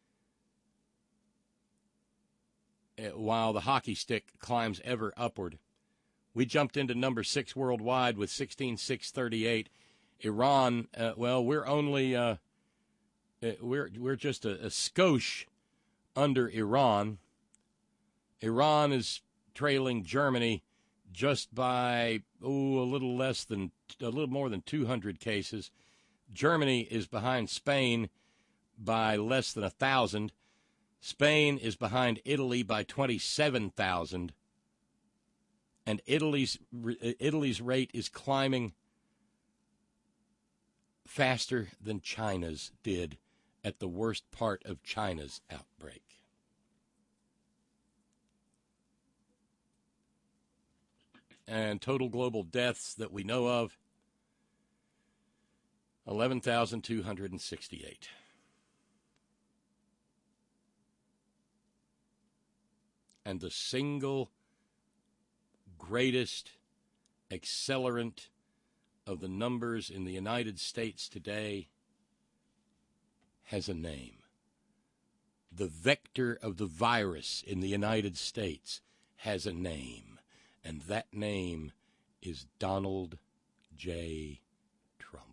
While the hockey stick climbs ever upward. We jumped into number six worldwide with sixteen thousand six hundred thirty-eight. Iran, uh, well, we're only, uh, we're we're just a, a skosh under Iran. Iran is trailing Germany just by, oh, a little less than, a little more than two hundred cases. Germany is behind Spain by less than one thousand. Spain is behind Italy by twenty-seven thousand, and Italy's Italy's rate is climbing faster than China's did at the worst part of China's outbreak. And total global deaths that we know of, eleven thousand two hundred sixty-eight. And the single greatest accelerant of the numbers in the United States today has a name. The vector of the virus in the United States has a name, and that name is Donald J. Trump.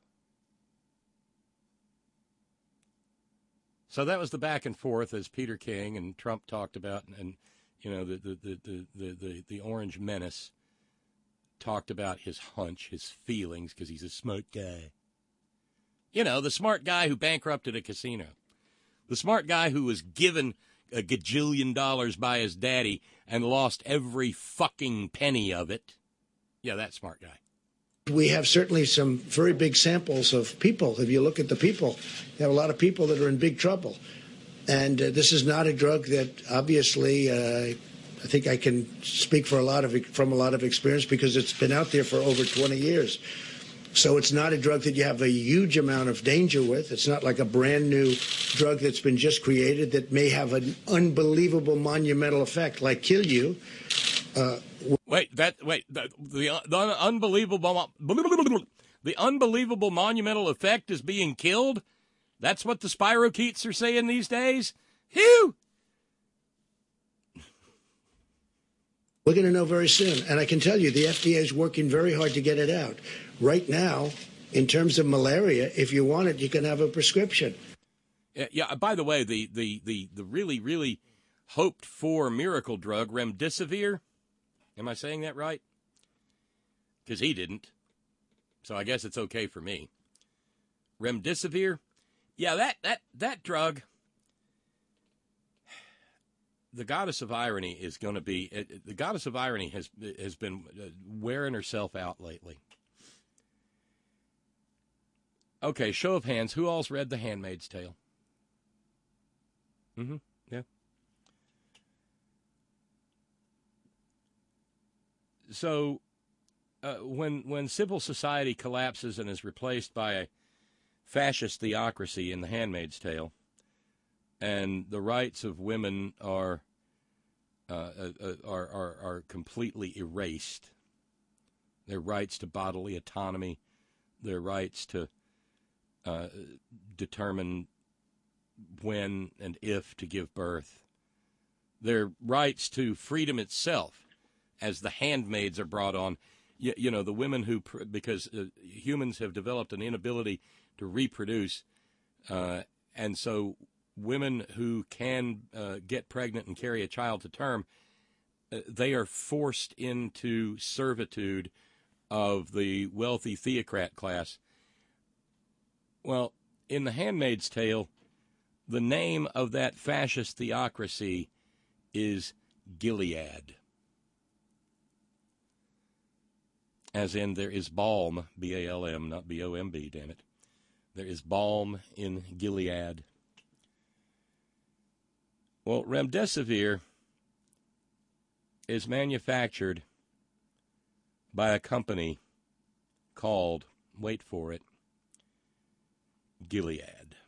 So that was the back and forth as Peter King and Trump talked about, and, and you know, the the, the, the, the, the the Orange Menace talked about his hunch, his feelings, because he's a smart guy. You know, the smart guy who bankrupted a casino. The smart guy who was given a gajillion dollars by his daddy and lost every fucking penny of it. Yeah, that smart guy. We have certainly some very big samples of people. If you look at the people, you have a lot of people that are in big trouble. And uh, this is not a drug that obviously, uh, I think I can speak for a lot of from a lot of experience because it's been out there for over twenty years. So it's not a drug that you have a huge amount of danger with. It's not like a brand new drug that's been just created that may have an unbelievable monumental effect, like kill you. Uh, wait, that wait the, the the unbelievable the unbelievable monumental effect is being killed. That's what the spirochetes are saying these days. Phew. We're going to know very soon. And I can tell you, the F D A is working very hard to get it out. Right now, in terms of malaria, if you want it, you can have a prescription. Yeah, yeah by the way, the, the, the, the really, really hoped-for miracle drug, remdesivir, am I saying that right? Because he didn't. So I guess it's okay for me. Remdesivir, yeah, that, that, that drug... The goddess of irony is going to be, uh, the goddess of irony has has been uh, wearing herself out lately. Okay, show of hands. Who all's read The Handmaid's Tale? Mm-hmm, yeah. So, uh, when, when civil society collapses and is replaced by a fascist theocracy in The Handmaid's Tale, and the rights of women are uh, uh, are, are are completely erased. Their rights to bodily autonomy, their rights to uh, determine when and if to give birth, their rights to freedom itself, as the handmaids are brought on. You, you know, the women who, because uh, humans have developed an inability to reproduce, uh, and so women who can uh, get pregnant and carry a child to term, uh, they are forced into servitude of the wealthy theocrat class. Well, in The Handmaid's Tale, the name of that fascist theocracy is Gilead. As in, there is balm, B A L M, not B O M B, damn it. There is balm in Gilead. Well, remdesivir is manufactured by a company called, wait for it, Gilead.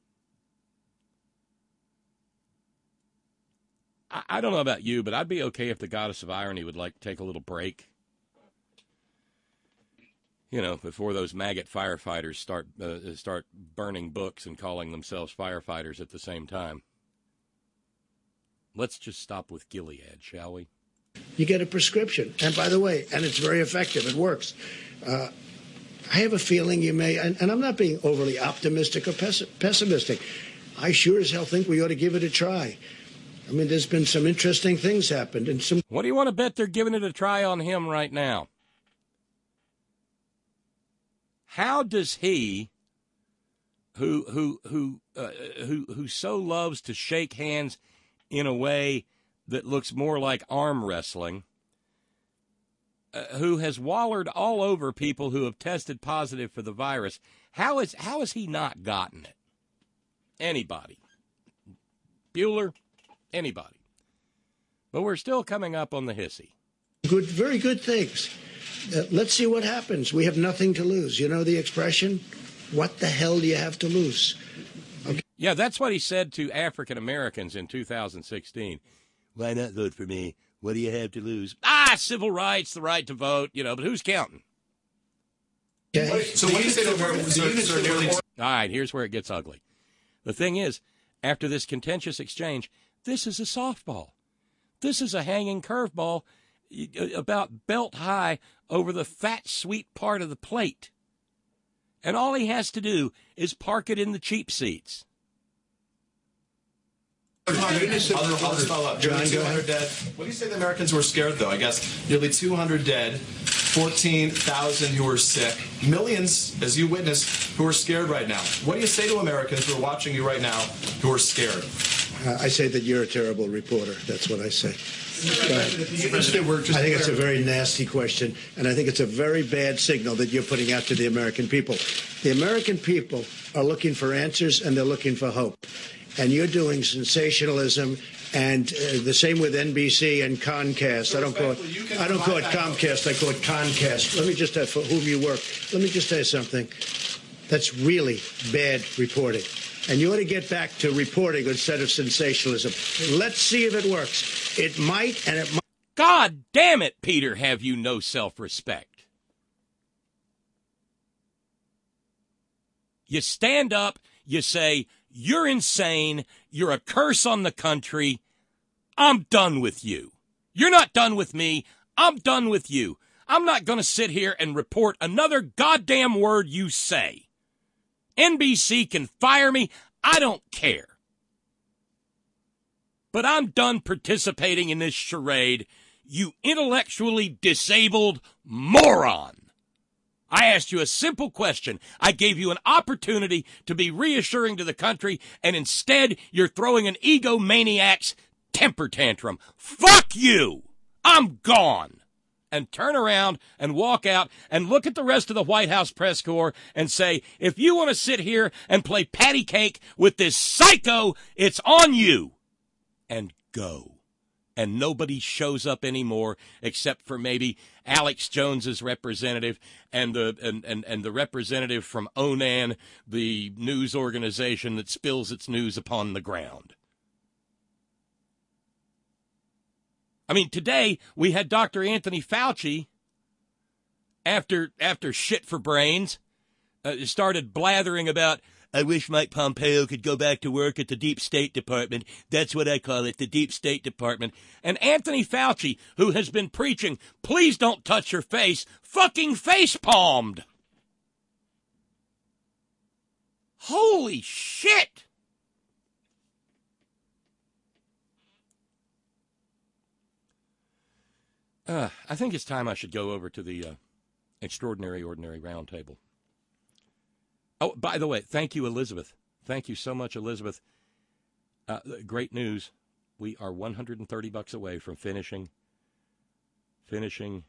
I, I don't know about you, but I'd be okay if the goddess of irony would like take a little break. You know, before those maggot firefighters start uh, start burning books and calling themselves firefighters at the same time. Let's just stop with Gilead, shall we? You get a prescription. And by the way, and it's very effective. It works. Uh, I have a feeling you may, and, and I'm not being overly optimistic or pessi- pessimistic. I sure as hell think we ought to give it a try. I mean, there's been some interesting things happened. And some. What do you want to bet they're giving it a try on him right now? How does he, who who who uh, who who so loves to shake hands in a way that looks more like arm wrestling, uh, who has wallered all over people who have tested positive for the virus, how is how has he not gotten it? Anybody. Bueller, anybody. But we're still coming up on the hissy. Good, very good things. Uh, let's see what happens. We have nothing to lose. You know the expression? What the hell do you have to lose? Okay. Yeah, that's what he said to African Americans in two thousand sixteen. Why not vote for me? What do you have to lose? Ah, civil rights, the right to vote, you know, but who's counting? Okay. So what do you say to Americans? All right, here's where it gets ugly. The thing is, after this contentious exchange, this is a softball. This is a hanging curveball about belt high over the fat, sweet part of the plate. And all he has to do is park it in the cheap seats. I'll, I'll spell up. Nearly two hundred dead. What do you say the Americans were scared, though? I guess nearly two hundred dead, fourteen thousand who are sick, millions, as you witnessed, who are scared right now. What do you say to Americans who are watching you right now who are scared? Uh, I say that you're a terrible reporter. That's what I say. I think it's a very nasty question, and I think it's a very bad signal that you're putting out to the American people. The American people are looking for answers, and they're looking for hope. And you're doing sensationalism And uh, the same with N B C and Comcast. I don't call it. I don't call it Comcast. I call it Comcast. Let me just, uh, for whom you work. Let me just say something. That's really bad reporting. And you ought to get back to reporting instead of sensationalism. Let's see if it works. It might, and it might. God damn it, Peter, have you no self-respect? You stand up, you say, you're insane, you're a curse on the country, I'm done with you. You're not done with me, I'm done with you. I'm not going to sit here and report another goddamn word you say. N B C can fire me, I don't care. But I'm done participating in this charade, you intellectually disabled moron. I asked you a simple question. I gave you an opportunity to be reassuring to the country, and instead you're throwing an egomaniac's temper tantrum. Fuck you! I'm gone! And turn around and walk out and look at the rest of the White House press corps and say, if you want to sit here and play patty cake with this psycho, it's on you. And go. And nobody shows up anymore except for maybe Alex Jones's representative and the and, and, and the representative from Onan, the news organization that spills its news upon the ground. I mean, today we had Doctor Anthony Fauci, after after shit for brains, uh, started blathering about, I wish Mike Pompeo could go back to work at the Deep State Department. That's what I call it, the Deep State Department. And Anthony Fauci, who has been preaching, please don't touch your face, fucking face-palmed. Holy shit! Uh, I think it's time I should go over to the uh, Extraordinary Ordinary Roundtable. Oh, by the way, thank you, Elizabeth. Thank you so much, Elizabeth. Uh, great news. We are one hundred thirty bucks away from finishing, finishing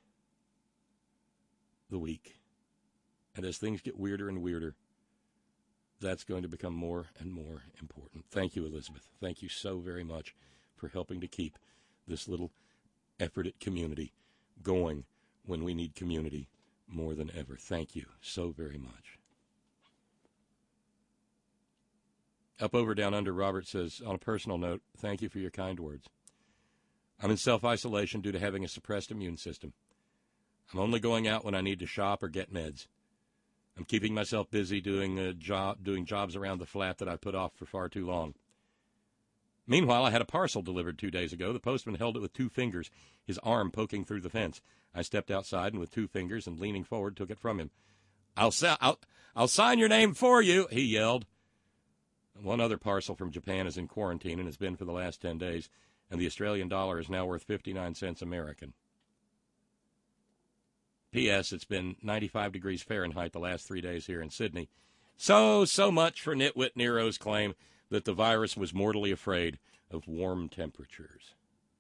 the week. And as things get weirder and weirder, that's going to become more and more important. Thank you, Elizabeth. Thank you so very much for helping to keep this little effort at community going when we need community more than ever. Thank you so very much. Up over down under, Robert says, on a personal note, thank you for your kind words. I'm in self-isolation due to having a suppressed immune system. I'm only going out when I need to shop or get meds. I'm keeping myself busy doing a job, doing jobs around the flat that I put off for far too long. Meanwhile, I had a parcel delivered two days ago. The postman held it with two fingers, his arm poking through the fence. I stepped outside and with two fingers and leaning forward took it from him. I'll, sa- I'll, I'll sign your name for you, he yelled. One other parcel from Japan is in quarantine and has been for the last ten days, and the Australian dollar is now worth fifty-nine cents American. P S. It's been ninety-five degrees Fahrenheit the last three days here in Sydney. So, so much for Nitwit Nero's claim that the virus was mortally afraid of warm temperatures.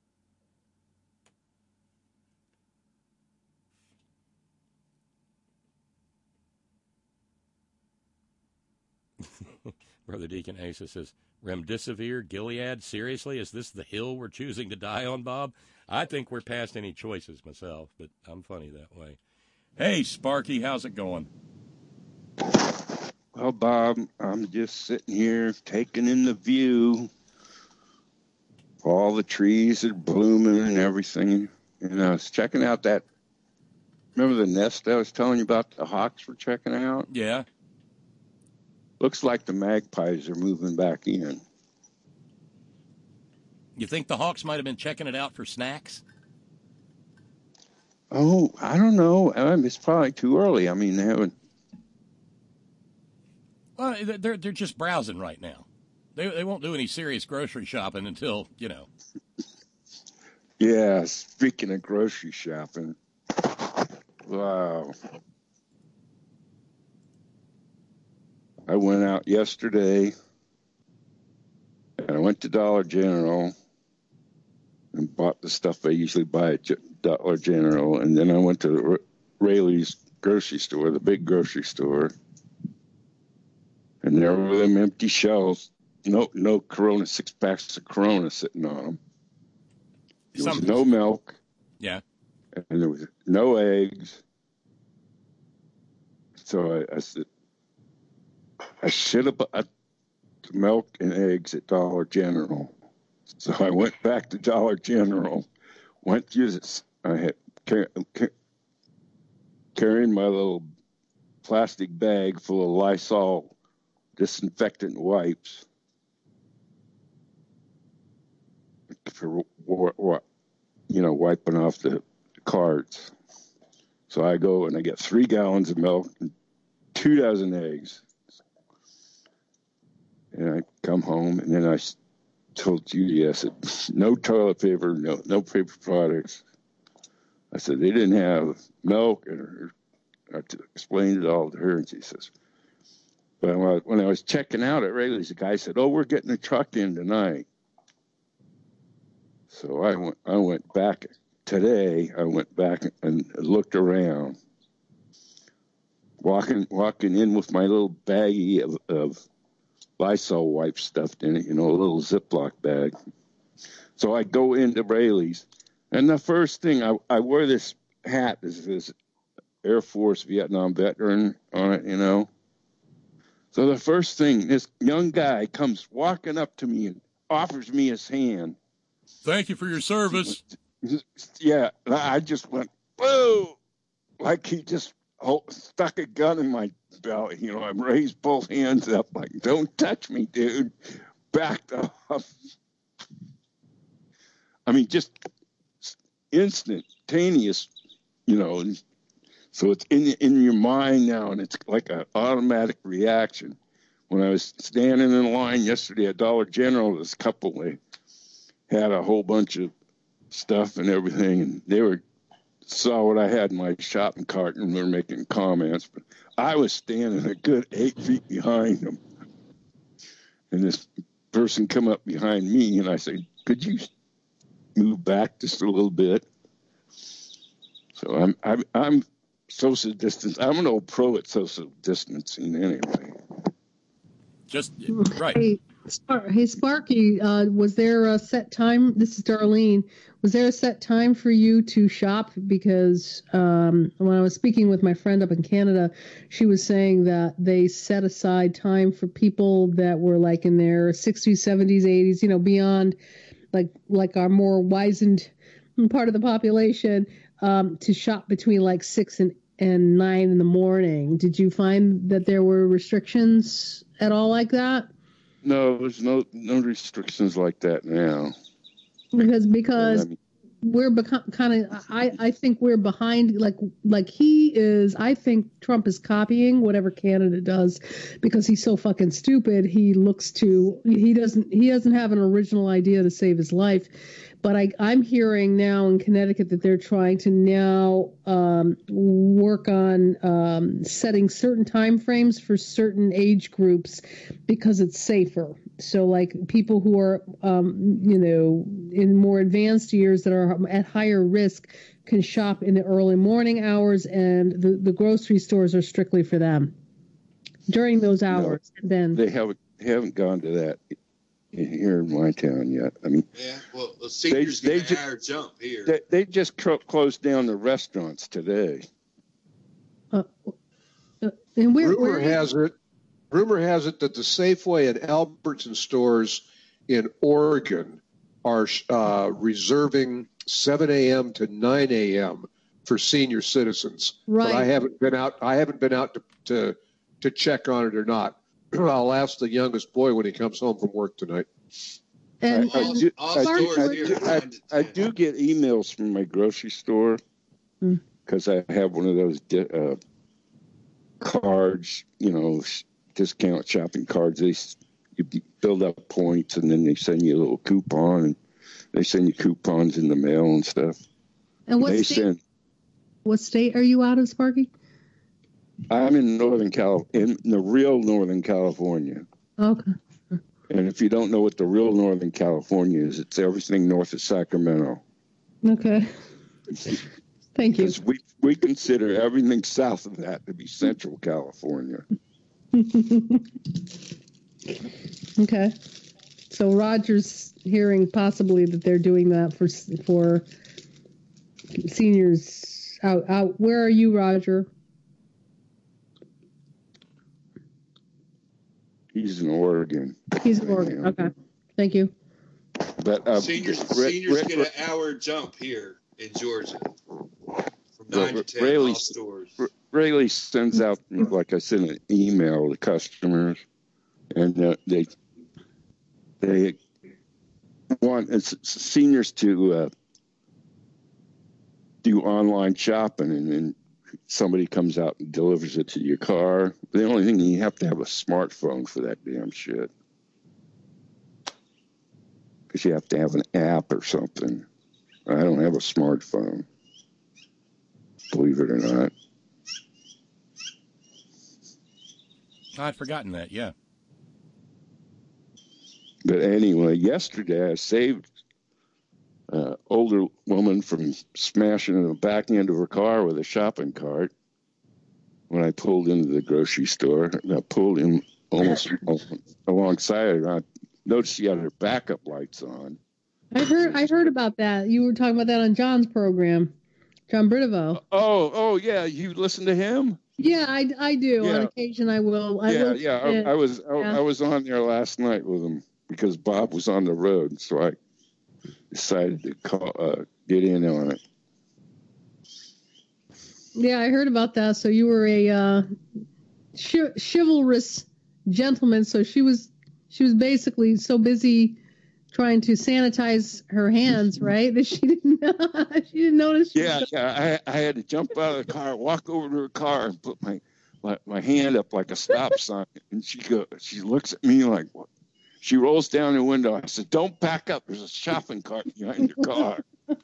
Brother Deacon Asa says, Remdesivir, Gilead, seriously? Is this the hill we're choosing to die on, Bob? I think we're past any choices myself, but I'm funny that way. Hey, Sparky, how's it going? Well, Bob, I'm just sitting here taking in the view. All the trees are blooming and everything. And I was checking out that, remember the nest I was telling you about the hawks were checking out? Yeah. Looks like the magpies are moving back in. You think the hawks might have been checking it out for snacks? Oh, I don't know. I mean, it's probably too early. I mean, they haven't. Well, they're they're just browsing right now. They they won't do any serious grocery shopping until, you know. Yeah, speaking of grocery shopping. Wow. I went out yesterday, and I went to Dollar General and bought the stuff I usually buy at Dollar General, and then I went to Rayleigh's grocery store, the big grocery store, and there were them empty shelves no no Corona six packs of Corona sitting on them. There was Some- no milk, Yeah. and there was no eggs. So I, I said, I should have bought milk and eggs at Dollar General. So I went back to Dollar General, went through this. I had car- car- carrying my little plastic bag full of Lysol disinfectant wipes for what, you know, wiping off the carts. So I go and I get three gallons of milk and two dozen eggs. And I come home, and then I told Judy, I said, no toilet paper, no no paper products. I said, they didn't have milk. And I explained it all to her, and she says, but when I was checking out at Rayleigh's, the guy said, oh, we're getting a truck in tonight. So I went, I went back today. I went back and looked around, walking walking in with my little baggie of, of Lysol wipes stuffed in it, you know, a little Ziploc bag. So I go into Rayleigh's, and the first thing, I, I wear this hat, this, this Air Force Vietnam veteran on it, you know. So the first thing, this young guy comes walking up to me and offers me his hand. Thank you for your service. Yeah, I just went, whoa, like he just stuck a gun in my belly. You know, I raised both hands up like, don't touch me, dude. Backed off. I mean, just instantaneous, you know. So it's in in your mind now, and it's like an automatic reaction. When I was standing in line yesterday at Dollar General, this couple, they had a whole bunch of stuff and everything, and they were saw what I had in my shopping cart and were making comments. But I was standing a good eight feet behind them, and this person come up behind me, and I said, "Could you move back just a little bit?" So I'm I'm I'm social distance. I'm an old pro at social distancing anyway. Just right. Hey, Spar- hey Sparky, uh, was there a set time? This is Darlene. Was there a set time for you to shop? Because um, when I was speaking with my friend up in Canada, she was saying that they set aside time for people that were like in their sixties, seventies, eighties, you know, beyond like like our more wizened part of the population, um, to shop between like six and, and nine in the morning. Did you find that there were restrictions at all like that? No, there's no no restrictions like that now. Because because I mean, we're become kind of I, I think we're behind like like he is. I think Trump is copying whatever Canada does because he's so fucking stupid. He looks to he doesn't he doesn't have an original idea to save his life. But I, I'm hearing now in Connecticut that they're trying to now um, work on um, setting certain time frames for certain age groups because it's safer. So like people who are, um, you know, in more advanced years that are at higher risk can shop in the early morning hours, and the, the grocery stores are strictly for them during those hours. No, and then they haven't haven't gone to that here in my town yet. I mean, yeah, well, the seniors they, get they a higher jump here. They, they just cro- closed down the restaurants today. Uh, uh, and where, rumor where has it, rumor has it that the Safeway and Albertson stores in Oregon are uh, reserving seven a.m. to nine a.m. for senior citizens. Right. But I haven't been out. I haven't been out to to, to check on it or not. I'll ask the youngest boy when he comes home from work tonight. And, I, I, and do, all I, stores do, I, here do, are I, nine to I ten. do get emails from my grocery store because Mm. I have one of those di- uh, cards, you know, discount shopping cards. They s- you build up points, and then they send you a little coupon, and they send you coupons in the mail and stuff. and what They state, send. what state are you out of, Sparky? I'm in Northern Cal, in the real Northern California. Okay. And if you don't know what the real Northern California is, it's everything north of Sacramento. Okay. Thank you. Because we, we consider everything south of that to be Central California. Okay. So Roger's hearing possibly that they're doing that for for seniors out out. Where are you, Roger? He's in Oregon. He's in Oregon. Okay. Thank you. But uh, Seniors, Ra- seniors Ra- get an hour jump here in Georgia from nine to ten. Rayleigh, all stores. Rayleigh sends out, like I said, an email to customers, and uh, they they want it's seniors to uh, do online shopping, and then somebody comes out and delivers it to your car. The only thing, you have to have a smartphone for that damn shit, because you have to have an app or something. I don't have a smartphone, believe it or not. I'd forgotten that, yeah. But anyway, yesterday I saved an older woman from smashing the back end of her car with a shopping cart when I pulled into the grocery store. And I pulled in almost alongside her. I noticed she had her backup lights on. I heard I heard about that. You were talking about that on John's program, John Bridevo. Oh, oh yeah, you listen to him? Yeah, I, I do. Yeah. On occasion, I will. I yeah, will yeah. I, I was I, yeah. I was on there last night with him because Bob was on the road, so I decided to call, uh, get in on it. Yeah, I heard about that. So you were a uh, chi- chivalrous gentleman. So she was she was basically so busy trying to sanitize her hands, right? That she didn't she didn't notice. She Yeah, was... yeah. I, I had to jump out of the car, walk over to her car, and put my, my my hand up like a stop sign. And she go, she looks at me like, what? She rolls down the window. I said, "Don't back up. There's a shopping cart behind your car."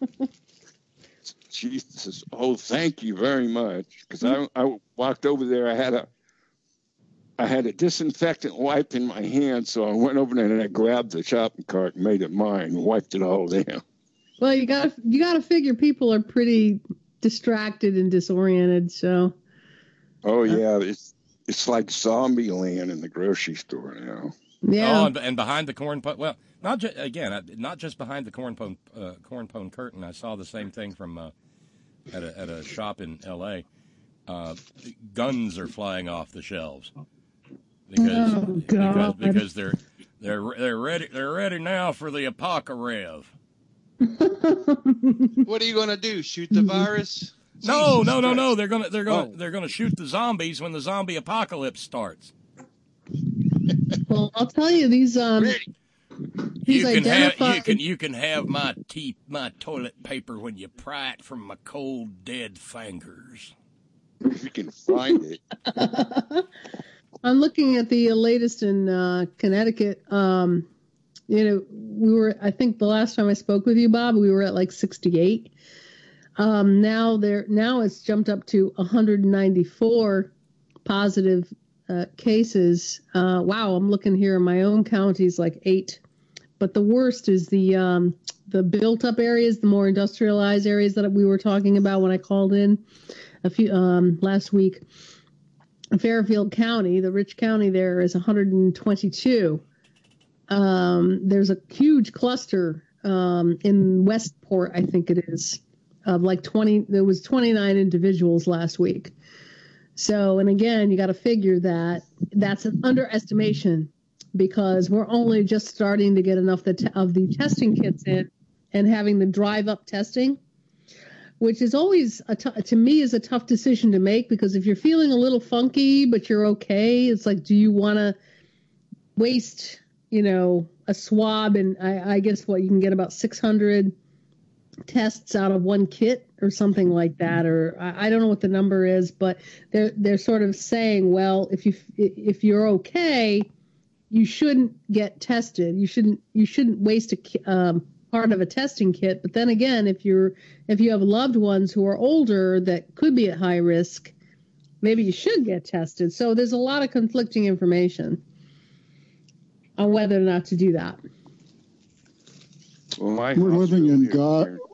She says, "Oh, thank you very much." Because I I walked over there. I had a I had a disinfectant wipe in my hand, so I went over there and I grabbed the shopping cart and made it mine and wiped it all down. Well, you got you got to figure people are pretty distracted and disoriented. So. Oh yeah, it's it's like zombie land in the grocery store now. Yeah. Oh, and, and behind the corn pone, well, not just again, uh, not just behind the corn pone, uh, corn pone curtain. I saw the same thing from uh, at a at a shop in L A. Uh, guns are flying off the shelves because Oh, because God. because they're they're they're ready they're ready now for the apocalypse. What are you going to do? Shoot the virus? No, Jesus no, no, Christ. no. They're gonna they're gonna Oh. they're gonna shoot the zombies when the zombie apocalypse starts. Well, I'll tell you these um these You can have identified you can you can have my tea my toilet paper when you pry it from my cold dead fingers. If you can find it. I'm looking at the latest in uh, Connecticut. Um, you know, we were, I think the last time I spoke with you, Bob, we were at like sixty-eight. Um, now there, now it's jumped up to one hundred ninety-four positive uh, cases. Uh, wow, I'm looking here in my own counties, like eight. But the worst is the um, the built-up areas, the more industrialized areas that we were talking about when I called in a few um, last week. Fairfield County, the rich county there, is one hundred twenty-two. Um, there's a huge cluster um, in Westport, I think it is, of like twenty. There was twenty-nine individuals last week. So, and again, you got to figure that that's an underestimation because we're only just starting to get enough the t- of the testing kits in and having the drive-up testing, which is always, a t- to me, is a tough decision to make because if you're feeling a little funky but you're okay, it's like, do you want to waste, you know, a swab? And I, I guess what you can get about six hundred tests out of one kit or something like that, or I, I don't know what the number is, but they're they're sort of saying, well, if you if you're okay, you shouldn't get tested. You shouldn't you shouldn't waste a um, part of a testing kit. But then again, if you're if you have loved ones who are older that could be at high risk, maybe you should get tested. So there's a lot of conflicting information on whether or not to do that. Well, my We're living in hospital God. here-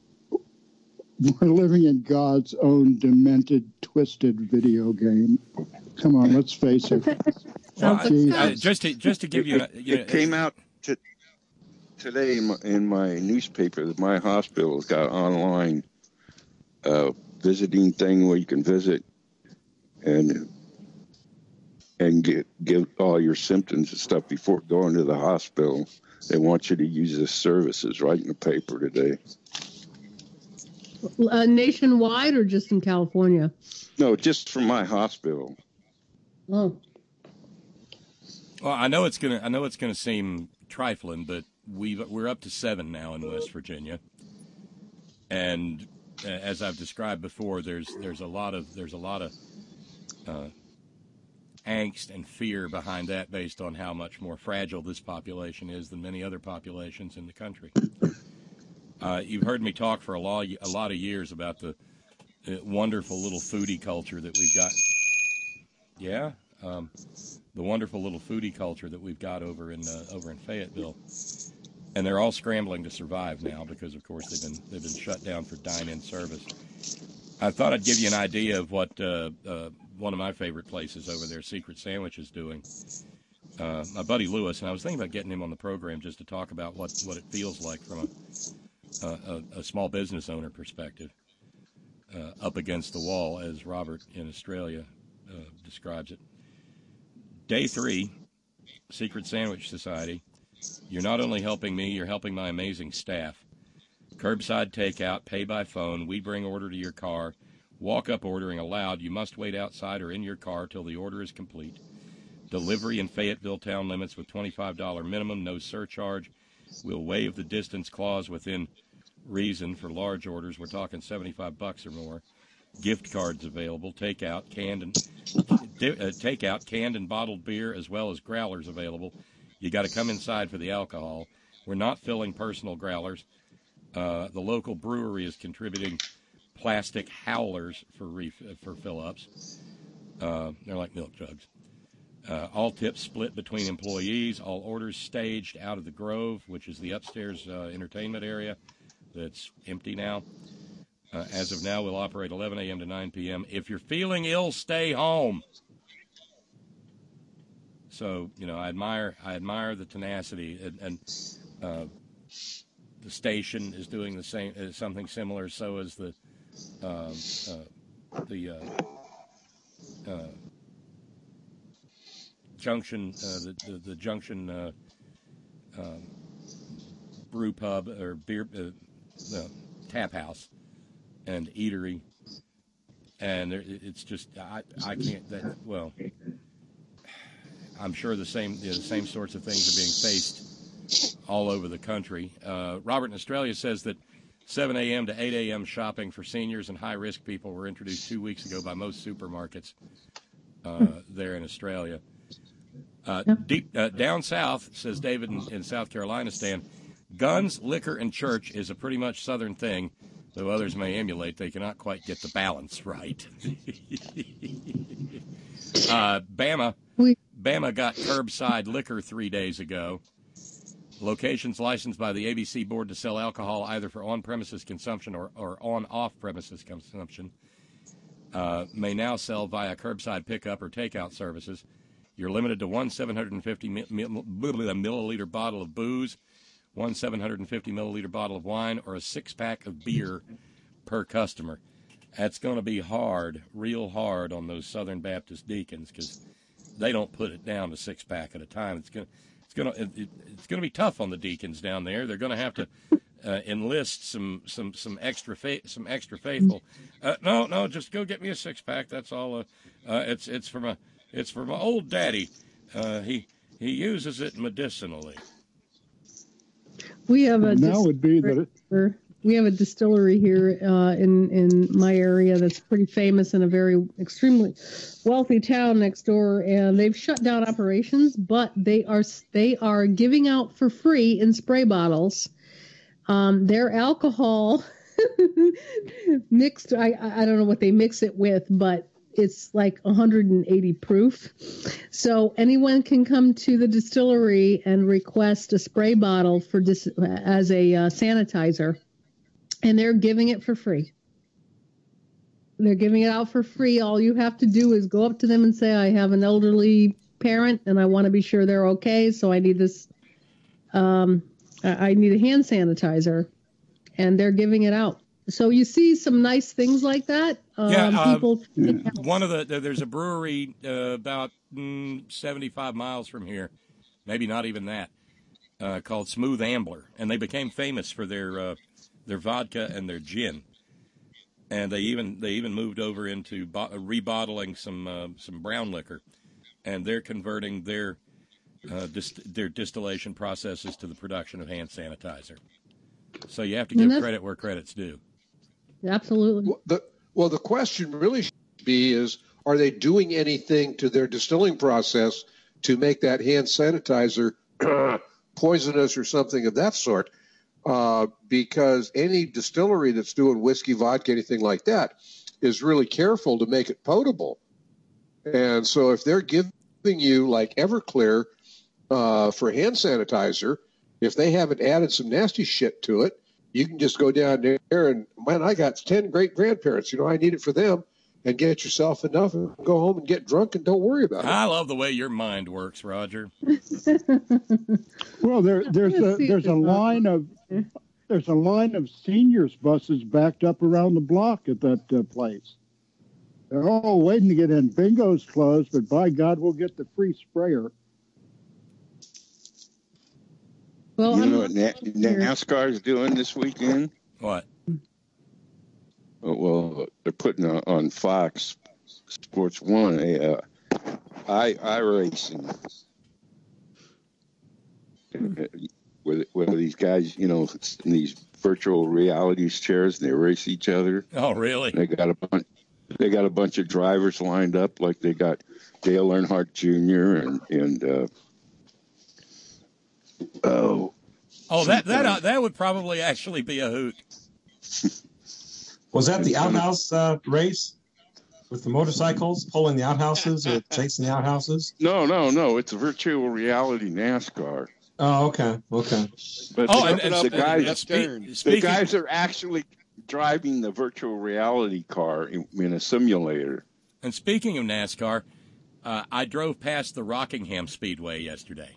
We're living in God's own demented, twisted video game. Come on, let's face it. Well, Sounds I, like I, fun. just to just to give you, It, an, you know, it came out to, today in my, in my newspaper that my hospital's got online uh, visiting thing where you can visit and and get give all your symptoms and stuff before going to the hospital. They want you to use this service. It's right in the paper today. Uh, nationwide or just in California? No, just from my hospital. Oh. Well, I know it's gonna. I know it's gonna seem trifling, but we we're up to seven now in West Virginia, and uh, as I've described before, there's there's a lot of there's a lot of uh, angst and fear behind that, based on how much more fragile this population is than many other populations in the country. Uh, you've heard me talk for a lot a lot of years about the uh, wonderful little foodie culture that we've got. Yeah. Um, the wonderful little foodie culture that we've got over in uh, over in Fayetteville, and they're all scrambling to survive now because, of course, they've been they've been shut down for dine-in service. I thought I'd give you an idea of what uh, uh, one of my favorite places over there, Secret Sandwich, is doing. Uh, my buddy Lewis, and I was thinking about getting him on the program just to talk about what, what it feels like from a, a, a small business owner perspective, uh, up against the wall, as Robert in Australia uh, describes it. Day three, Secret Sandwich Society. You're not only helping me, you're helping my amazing staff. Curbside takeout, pay by phone. We bring order to your car. Walk-up ordering allowed. You must wait outside or in your car till the order is complete. Delivery in Fayetteville town limits with twenty-five dollars minimum, no surcharge. We'll waive the distance clause within reason for large orders. We're talking seventy-five bucks or more. Gift cards available. Takeout, canned and uh, takeout, canned and bottled beer, as well as growlers available. You got to come inside for the alcohol. We're not filling personal growlers. Uh, the local brewery is contributing plastic howlers for ref- for fill-ups. Uh, they're like milk jugs. Uh, all tips split between employees. All orders staged out of the Grove, which is the upstairs uh, entertainment area that's empty now. Uh, as of now, we'll operate eleven a.m. to nine p.m. If you're feeling ill, stay home. So, you know, I admire I admire the tenacity, and, and uh, the station is doing the same, uh, something similar. So is the uh, uh, the uh, uh, Junction, uh, the, the the Junction uh, um, brew pub or beer uh, uh, tap house and eatery, and there, it's just I I can't that well. I'm sure the same you know, the same sorts of things are being faced all over the country. Uh, Robert in Australia says that seven a.m. to eight a.m. shopping for seniors and high-risk people were introduced two weeks ago by most supermarkets uh, there in Australia. Uh, deep uh, down south, says David in, in South Carolina, Stan, guns, liquor, and church is a pretty much Southern thing, though others may emulate. They cannot quite get the balance right. uh, Bama, Bama got curbside liquor three days ago. Locations licensed by the A B C board to sell alcohol either for on-premises consumption or, or on off-premises consumption uh, may now sell via curbside pickup or takeout services. You're limited to one seven hundred fifty milliliter bottle of booze, one seven hundred fifty milliliter bottle of wine, or a six-pack of beer per customer. That's going to be hard, real hard on those Southern Baptist deacons because they don't put it down to six-pack at a time. It's going to it's going to it, it's going to be tough on the deacons down there. They're going to have to uh, enlist some some some extra fa- some extra faithful. Uh, no, no, just go get me a six-pack. That's all. Uh, uh, it's it's from a It's for my old daddy. Uh, he he uses it medicinally. We have a now would be that it, we have a distillery here uh, in in my area that's pretty famous in a very extremely wealthy town next door, and they've shut down operations, but they are they are giving out for free in spray bottles um, their alcohol mixed. I I don't know what they mix it with, but it's like one hundred eighty proof. So anyone can come to the distillery and request a spray bottle for dis- as a uh, sanitizer. And they're giving it for free. They're giving it out for free. All you have to do is go up to them and say, I have an elderly parent and I want to be sure they're okay. So I need this, um, I I need a hand sanitizer, and they're giving it out. So you see some nice things like that. Um, Yeah, uh, people. One of the there's a brewery uh, about mm, seventy-five miles from here, maybe not even that, uh, called Smooth Ambler, and they became famous for their uh, their vodka and their gin. And they even they even moved over into bo- rebottling some uh, some brown liquor, and they're converting their uh, dist- their distillation processes to the production of hand sanitizer. So you have to give credit where credit's due. Absolutely. Well the, well, the question really should be is, are they doing anything to their distilling process to make that hand sanitizer poisonous or something of that sort? Uh, because any distillery that's doing whiskey, vodka, anything like that is really careful to make it potable. And so if they're giving you, like Everclear, uh, for hand sanitizer, if they haven't added some nasty shit to it, you can just go down there and, man, I got ten great grandparents. You know, I need it for them, and get yourself enough and go home and get drunk and don't worry about it. I love the way your mind works, Roger. Well, there, there's a there's a line of there's a line of seniors buses backed up around the block at that uh, place. They're all waiting to get in. Bingo's closed, but by God, we'll get the free sprayer. Well, you I'm know what Na- NASCAR is doing this weekend? What? Oh, well, they're putting on, on Fox Sports One a uh, i iRacing, where, where these guys, you know, in these virtual reality chairs, and they race each other. Oh, really? They got a bunch. They got a bunch of drivers lined up, like they got Dale Earnhardt Junior and and. Uh, Oh, oh, that that uh, that would probably actually be a hoot. Was that the outhouse uh, race with the motorcycles pulling the outhouses or chasing the outhouses? No, no, no. It's a virtual reality NASCAR. Oh, okay, okay. But oh, the, and, and the guys, and spe- the speaking, guys are actually driving the virtual reality car in, in a simulator. And speaking of NASCAR, uh, I drove past the Rockingham Speedway yesterday.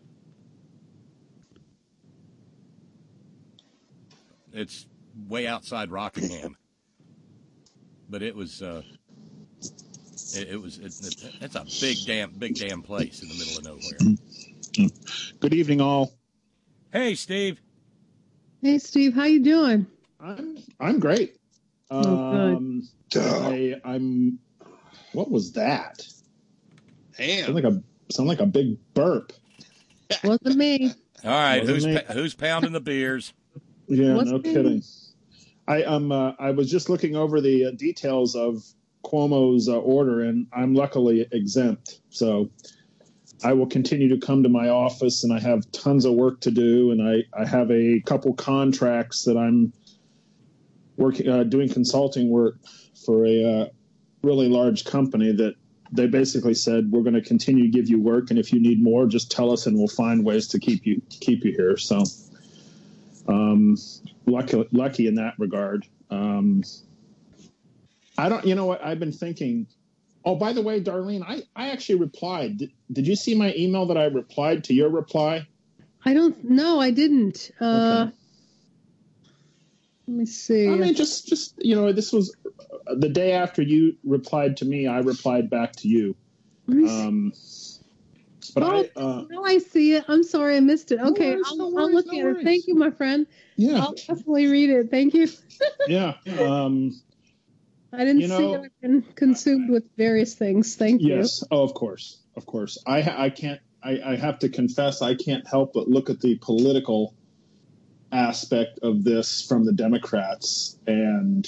It's way outside Rockingham, but it was uh, it, it was it, it, it's a big damn big damn place in the middle of nowhere. Good evening, all. Hey, Steve. Hey, Steve, how you doing? I'm I'm great. Oh, um, I, I'm. What was that? Damn. Sound like a sound like a big burp. Wasn't me. All right, Wasn't who's me. pa- who's pounding the beers? Yeah, What's no the- kidding. I um uh, I was just looking over the uh, details of Cuomo's uh, order, and I'm luckily exempt. So I will continue to come to my office, and I have tons of work to do, and I, I have a couple contracts that I'm working uh, doing consulting work for a uh, really large company that they basically said, we're going to continue to give you work, and if you need more, just tell us, and we'll find ways to keep you keep you here. So. Um, lucky, lucky in that regard. Um, I don't, you know what, I've been thinking, oh, by the way, Darlene, I, I actually replied. Did, did you see my email that I replied to your reply? I don't know. I didn't. Uh, Okay. Let me see. I mean, just, just, you know, this was the day after you replied to me, I replied back to you. Let me see. Um, but oh, I, uh, now I see it. I'm sorry, I missed it. Okay, worries, I'll, no I'll worries, look no at it. worries. Thank you, my friend. yeah, I'll definitely read it. Thank you. yeah. Um, I didn't You see know- that I've been consumed with various things. Thank you. Yes. Oh, of course. Of course. I ha- I can't I, I have to confess I can't help but look at the political aspect of this from the Democrats, and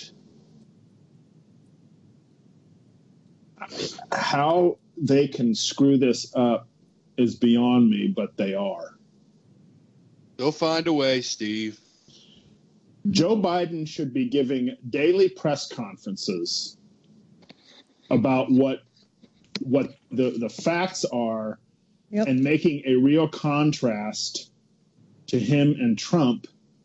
how they can screw this up is beyond me, but they are. They'll find a way, Steve. Joe Biden should be giving daily press conferences about what what the, the facts are, Yep. and making a real contrast to him and Trump.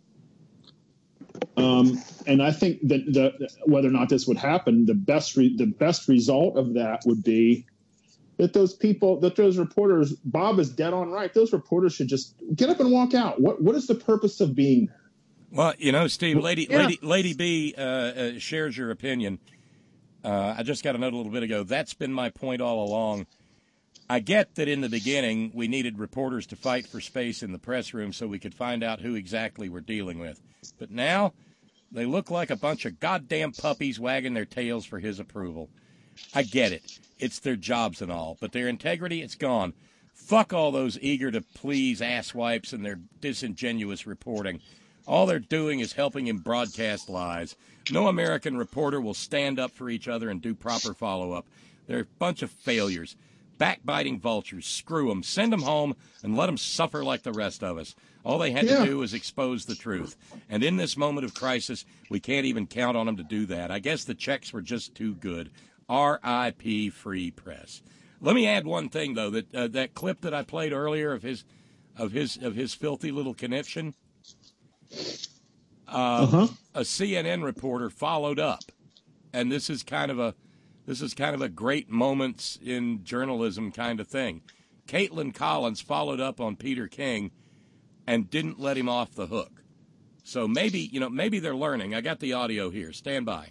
Um, and I think that the, whether or not this would happen, the best re, the best result of that would be that those people, that those reporters, Bob is dead on right. Those reporters should just get up and walk out. What What is the purpose of being there? Well, you know, Steve, Lady Yeah. Lady Lady B uh, uh, shares your opinion. Uh, I just got a note a little bit ago. That's been my point all along. I get that in the beginning we needed reporters to fight for space in the press room so we could find out who exactly we're dealing with. But now they look like a bunch of goddamn puppies wagging their tails for his approval. I get it. It's their jobs and all, but their integrity, it's gone. Fuck all those eager-to-please asswipes and their disingenuous reporting. All they're doing is helping him broadcast lies. No American reporter will stand up for each other and do proper follow-up. They're a bunch of failures. Backbiting vultures. Screw them. Send them home and let them suffer like the rest of us. All they had Yeah. to do was expose the truth. And in this moment of crisis, we can't even count on them to do that. I guess the checks were just too good. R I P Free Press. Let me add one thing, though. That uh, that clip that I played earlier of his of his, of his filthy little conniption, uh, Uh-huh. a C N N reporter followed up. And this is kind of a This is kind of a great moments in journalism kind of thing. Caitlin Collins followed up on Peter King and didn't let him off the hook. So maybe, you know, maybe they're learning. I got the audio here. Stand by.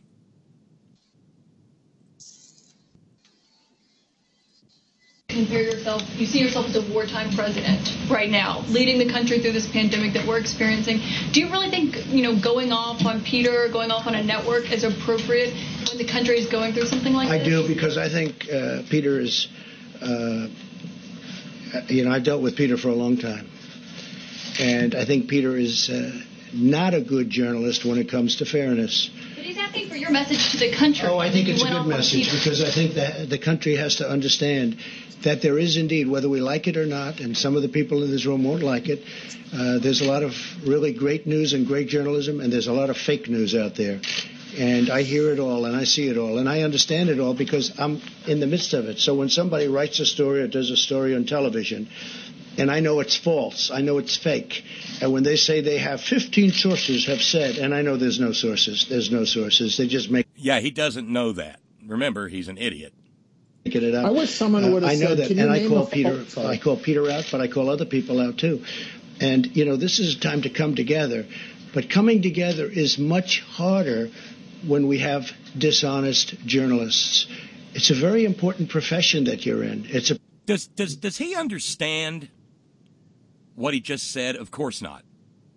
Compare yourself, you see yourself as a wartime president right now, leading the country through this pandemic that we're experiencing. Do you really think, you know, going off on Peter, going off on a network is appropriate when the country is going through something like I this? do, because I think uh, Peter is, uh, you know, I've dealt with Peter for a long time. And I think Peter is uh, not a good journalist when it comes to fairness. But he's asking for your message to the country. Oh, I think You it's a went good off on message, Peter. because I think that the country has to understand that there is indeed, whether we like it or not, and some of the people in this room won't like it, uh, there's a lot of really great news and great journalism, and there's a lot of fake news out there. And I hear it all, and I see it all, and I understand it all because I'm in the midst of it. So when somebody writes a story or does a story on television, and I know it's false, I know it's fake, and when they say they have fifteen sources have said, and I know there's no sources, there's no sources, they just make Yeah, he doesn't know that. Remember, he's an idiot. it out. I wish someone would have I know said, that, "Can you and I name call a Peter. fault?" Sorry. I call Peter out, but I call other people out too. And you know, this is a time to come together. But coming together is much harder when we have dishonest journalists. It's a very important profession that you're in. It's a Does does does he understand what he just said? Of course not.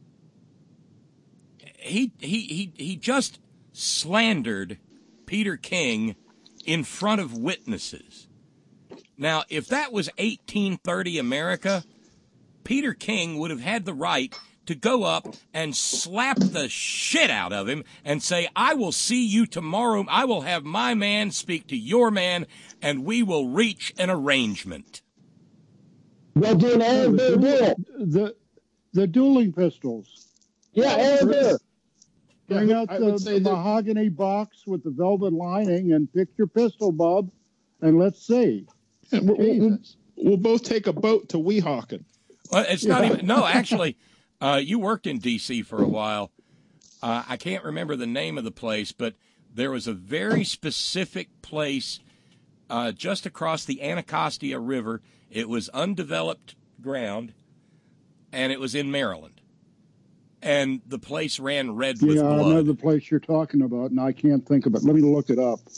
He he he he just slandered Peter King in front of witnesses. Now, if that was eighteen thirty America, Peter King would have had the right to go up and slap the shit out of him and say, I will see you tomorrow. I will have my man speak to your man, and we will reach an arrangement. They're doing all the, duel, the the dueling pistols. Yeah, all there. Bring Yeah, out I the, would say the that- mahogany box with the velvet lining and pick your pistol, Bob, and let's see. Yeah, we'll, we'll, Jesus. we'll both take a boat to Weehawken. Well, it's not Yeah. even. No, actually, uh, you worked in D C for a while. Uh, I can't remember the name of the place, but there was a very specific place uh, just across the Anacostia River. It was undeveloped ground, and it was in Maryland. And the place ran red with Yeah, I know blood. the place you're talking about, and I can't think of it. Let me look it up.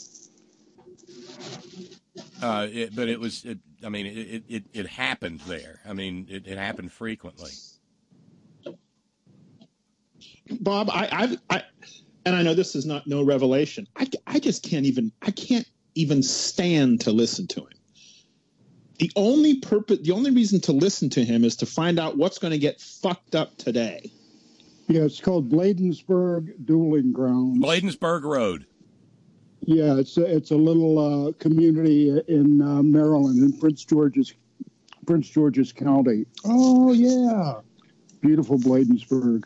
Uh, it, but it was. It, I mean, it, it it happened there. I mean, it, it happened frequently. Bob, I, I, I, and I know this is not no revelation. I, I just can't even, I can't even stand to listen to him. The only purpose, the only reason to listen to him is to find out what's going to get fucked up today. Yeah, it's called Bladensburg Dueling Grounds. Bladensburg Road. Yeah, it's a, it's a little uh, community in uh, Maryland, in Prince George's Prince George's County. Oh yeah, beautiful Bladensburg.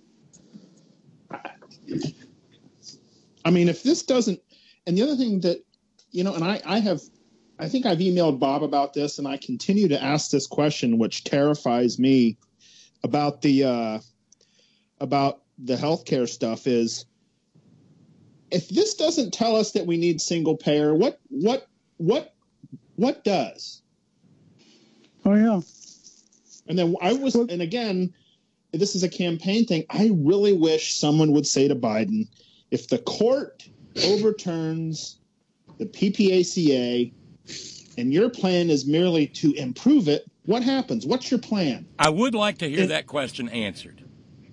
I mean, if this doesn't, and the other thing that, you know, and I, I have, I think I've emailed Bob about this, and I continue to ask this question, which terrifies me about the, uh, about the healthcare stuff is, if this doesn't tell us that we need single payer, what, what, what, What does? Oh, yeah. And then I was, and again, this is a campaign thing. I really wish someone would say to Biden, if the court overturns the P P A C A and your plan is merely to improve it, what happens? What's your plan? I would like to hear It- that question answered.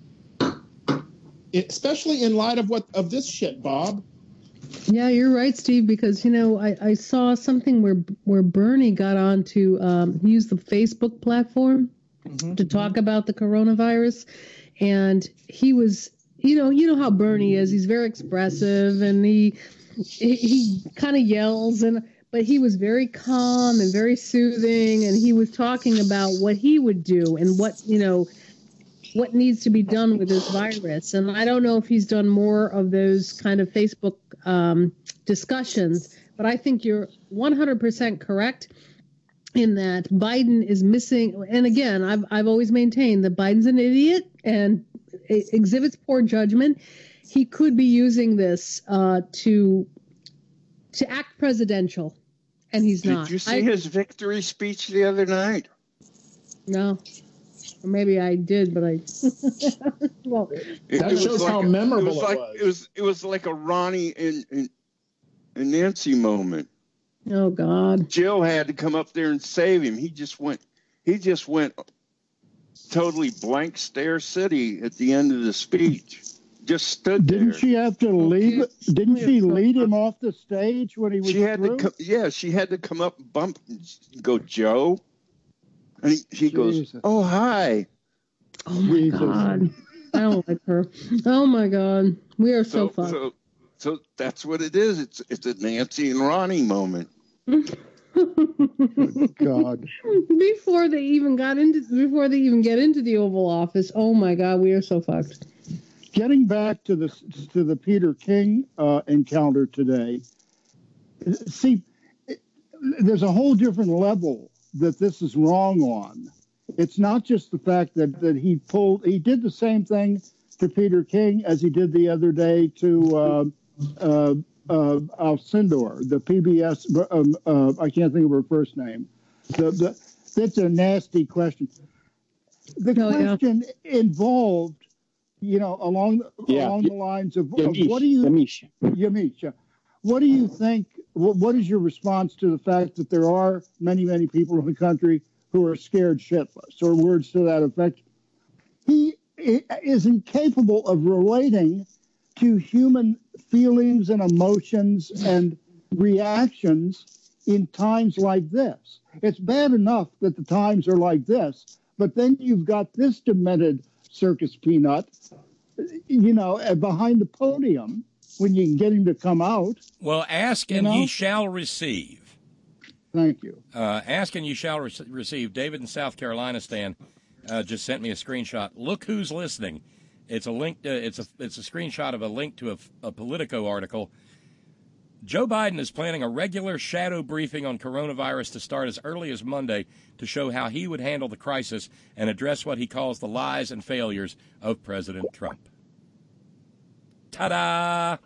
Especially in light of what of this shit, Bob. Yeah, you're right, Steve. Because you know, I, I saw something where where Bernie got on to um, he used the Facebook platform Mm-hmm. to talk about the coronavirus, and he was, you know, you know how Bernie is. He's very expressive, and he he, he kind of yells, and but he was very calm and very soothing, and he was talking about what he would do and what you know. what needs to be done with this virus. And I don't know if he's done more of those kind of Facebook um, discussions, but I think you're one hundred percent correct in that Biden is missing. And again, I've, I've always maintained that Biden's an idiot and exhibits poor judgment. He could be using this uh, to to act presidential, and he's Did not. you see I, his victory speech the other night? No. Or maybe I did, but I. well, It, That it was shows like how a- memorable it was. it Like, was. It was. It was like a Ronnie and, and, and Nancy moment. oh God. Jill had to come up there and save him. He just went. He just went totally blank stare city at the end of the speech. Just stood Didn't there. she have to leave? Didn't she lead him off the stage when he was She had through? to come. Yeah, she had to come up and bump. And go, Joe. And he, he goes, Jesus. "Oh hi." Oh my Jesus. God. I don't like her. Oh my God. We are so, So, fucked. so, so that's what it is. It's it's a Nancy and Ronnie moment. God. Before they even got into, before they even get into the Oval Office. Oh my God, we are so fucked. Getting back to the to the Peter King uh, encounter today. See, it, there's a whole different level that this is wrong on. It's not just the fact that, that he pulled, he did the same thing to Peter King as he did the other day to uh, uh, uh, Alcindor, the P B S, um, uh, I can't think of her first name. The, the, that's a nasty question. The Oh, yeah. question involved, you know, along, Yeah. along the lines of, of Yamiche, what do you, Yamiche. Yamiche, what do you think, what, what is your response to the fact that there are many, many people in the country who are scared shitless, or words to that effect? He is incapable of relating to human feelings and emotions and reactions in times like this. It's bad enough that the times are like this, but then you've got this demented circus peanut, you know, behind the podium when you can get him to come out. Well, ask You and know? ye shall receive. Thank you. Uh, ask and you shall re- receive. David in South Carolina, Stan, uh, just sent me a screenshot. Look who's listening. It's a link. Uh, it's a it's a screenshot of a link to a, a Politico article. Joe Biden is planning a regular shadow briefing on coronavirus to start as early as Monday to show how he would handle the crisis and address what he calls the lies and failures of President Trump. Ta-da!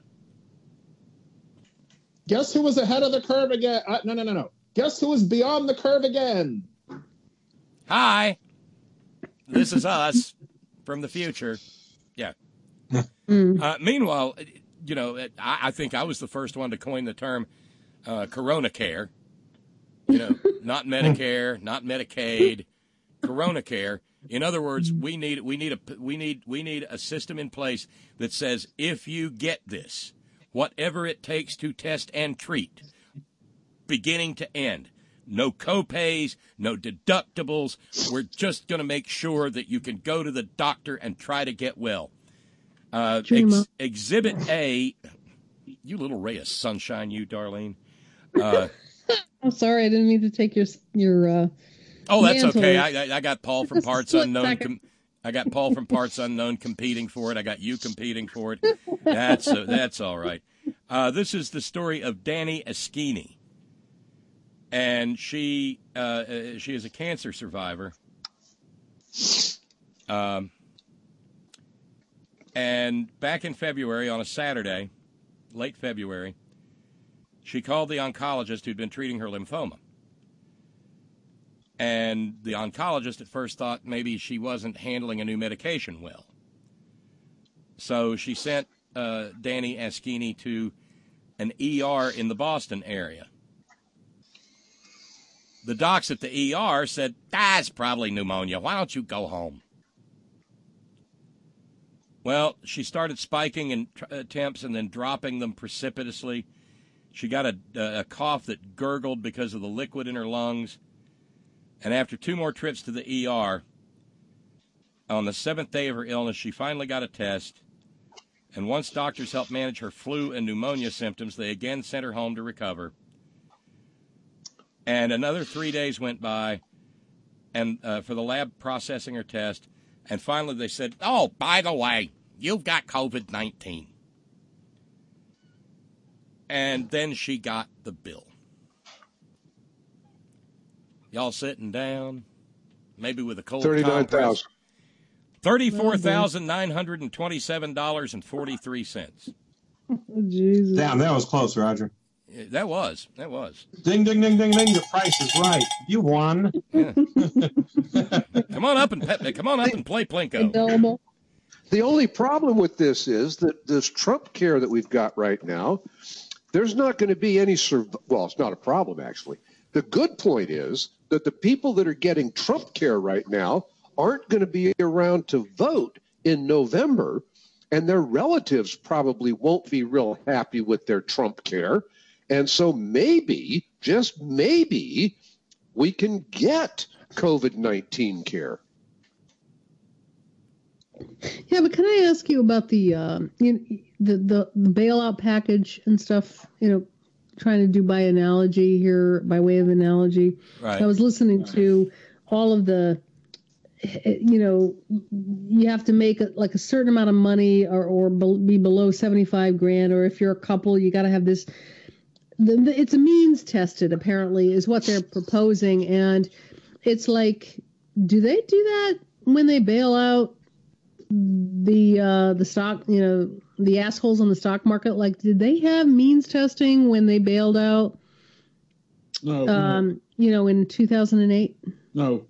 Guess who was ahead of the curve again? Uh, no, no, no, no. Guess who was beyond the curve again? Hi, this is us from the future. Yeah. Uh, meanwhile, you know, I, I think I was the first one to coin the term uh, Corona Care. You know, not Medicare, not Medicaid, Corona Care. In other words, we need we need a we need we need a system in place that says if you get this, whatever it takes to test and treat, beginning to end. No copays, no deductibles. We're just going to make sure that you can go to the doctor and try to get well. Uh, ex- exhibit A, you little ray of sunshine, you, Darlene. Uh, I'm sorry, I didn't mean to take your your. Uh, oh, that's mantle. okay. I, I, I got Paul from Just a Parts split Unknown. second. Com- I got Paul from Parts Unknown competing for it. I got you competing for it. That's uh, that's all right. Uh, this is the story of Danny Eschini. And she uh, uh, she is a cancer survivor. Um, and back in February, on a Saturday, late February, she called the oncologist who'd been treating her lymphoma. And the oncologist at first thought maybe she wasn't handling a new medication well. So she sent uh, Danny Askini to an E R in the Boston area. The docs at the E R said, that's probably pneumonia. Why don't you go home? Well, she started spiking in uh, temps and then dropping them precipitously. She got a, a cough that gurgled because of the liquid in her lungs. And after two more trips to the E R, on the seventh day of her illness, she finally got a test. And once doctors helped manage her flu and pneumonia symptoms, they again sent her home to recover. And another three days went by and uh, for the lab processing her test. And finally they said, oh, by the way, you've got COVID nineteen. And then she got the bill. Y'all sitting down, maybe with a cold thirty-nine thousand. thirty-four thousand nine hundred twenty-seven dollars and forty-three cents. Oh, Jesus. Damn, that was close, Roger. That was. That was. Ding, ding, ding, ding, ding. Your price is right. You won. Yeah. Come on up and pet, come on up and play Plinko. The only problem with this is that this Trump care that we've got right now, there's not going to be any sur- well, it's not a problem, actually. The good point is that the people that are getting Trump care right now aren't going to be around to vote in November, and their relatives probably won't be real happy with their Trump care. And so maybe, just maybe, we can get COVID nineteen care. Yeah, but can I ask you about the uh, you know, the, the the bailout package and stuff? You know, trying to do by analogy here, by way of analogy. Right. I was listening to all of the, you know, you have to make a, like a certain amount of money or or be below seventy-five grand, or if you're a couple, you got to have this. The, the, it's a means tested, apparently, is what they're proposing, and it's like, do they do that when they bail out the uh, the stock, you know, the assholes on the stock market? Like, did they have means testing when they bailed out? No. Um, no. You know, in two thousand eight. No.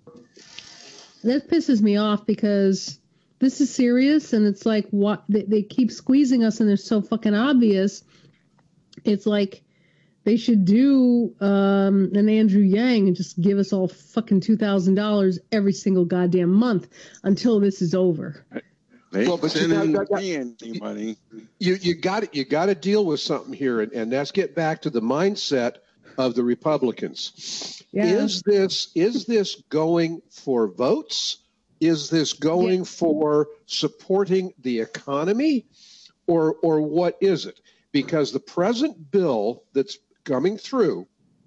That pisses me off because this is serious, and it's like what they, they keep squeezing us, and they're so fucking obvious. It's like they should do um, an Andrew Yang and just give us all fucking two thousand dollars every single goddamn month until this is over. They Well, but you sending got- got- me any money. You you got you got to deal with something here, and, and let's get back to the mindset of the Republicans. Yeah. Is this is this going for votes? Is this going Yeah. for supporting the economy, or or what is it? Because the present bill that's coming through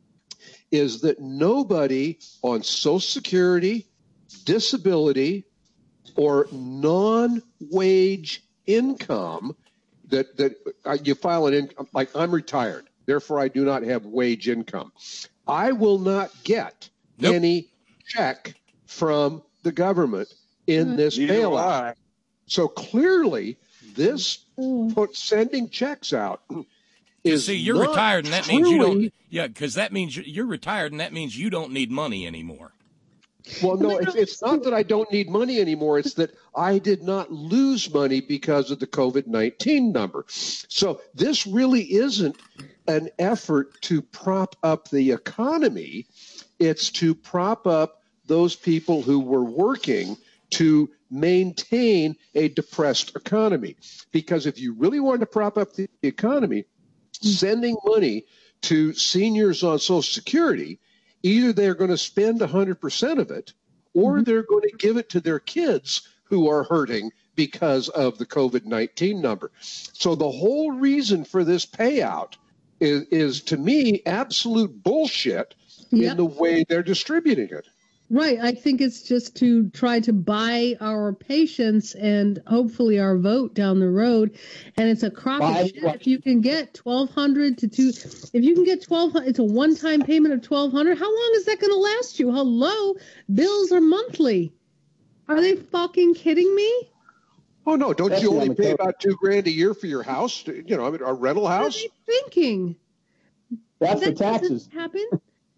is that nobody on Social Security, disability, or non-wage income that that uh, you file an income, like I'm retired, therefore I do not have wage income. I will not get Nope. any check from the government in this Neither will bailout. I. So clearly, this put sending checks out is See, you're not retired, and that means you truly- don't. Yeah, because that means you're- you're retired, and that means you don't need money anymore. Well, no, it's, it's not that I don't need money anymore. It's that I did not lose money because of the COVID nineteen number. So this really isn't an effort to prop up the economy. It's to prop up those people who were working to maintain a depressed economy. Because if you really wanted to prop up the economy, sending money to seniors on Social Security, either they're going to spend one hundred percent of it, or they're going to give it to their kids who are hurting because of the COVID nineteen number. So the whole reason for this payout is, is to me, absolute bullshit Yep. in the way they're distributing it. Right. I think it's just to try to buy our patience and hopefully our vote down the road. And it's a crock Buy of shit. what? If you can get twelve hundred to two, if you can get twelve hundred, it's a one-time payment of twelve hundred. How long is that going to last you? Hello, bills are monthly. Are they fucking kidding me? Oh no! Don't you Especially only on the pay coast. about two grand a year for your house? You know, I mean, a rental What are house. they thinking? That's the That doesn't taxes. happen.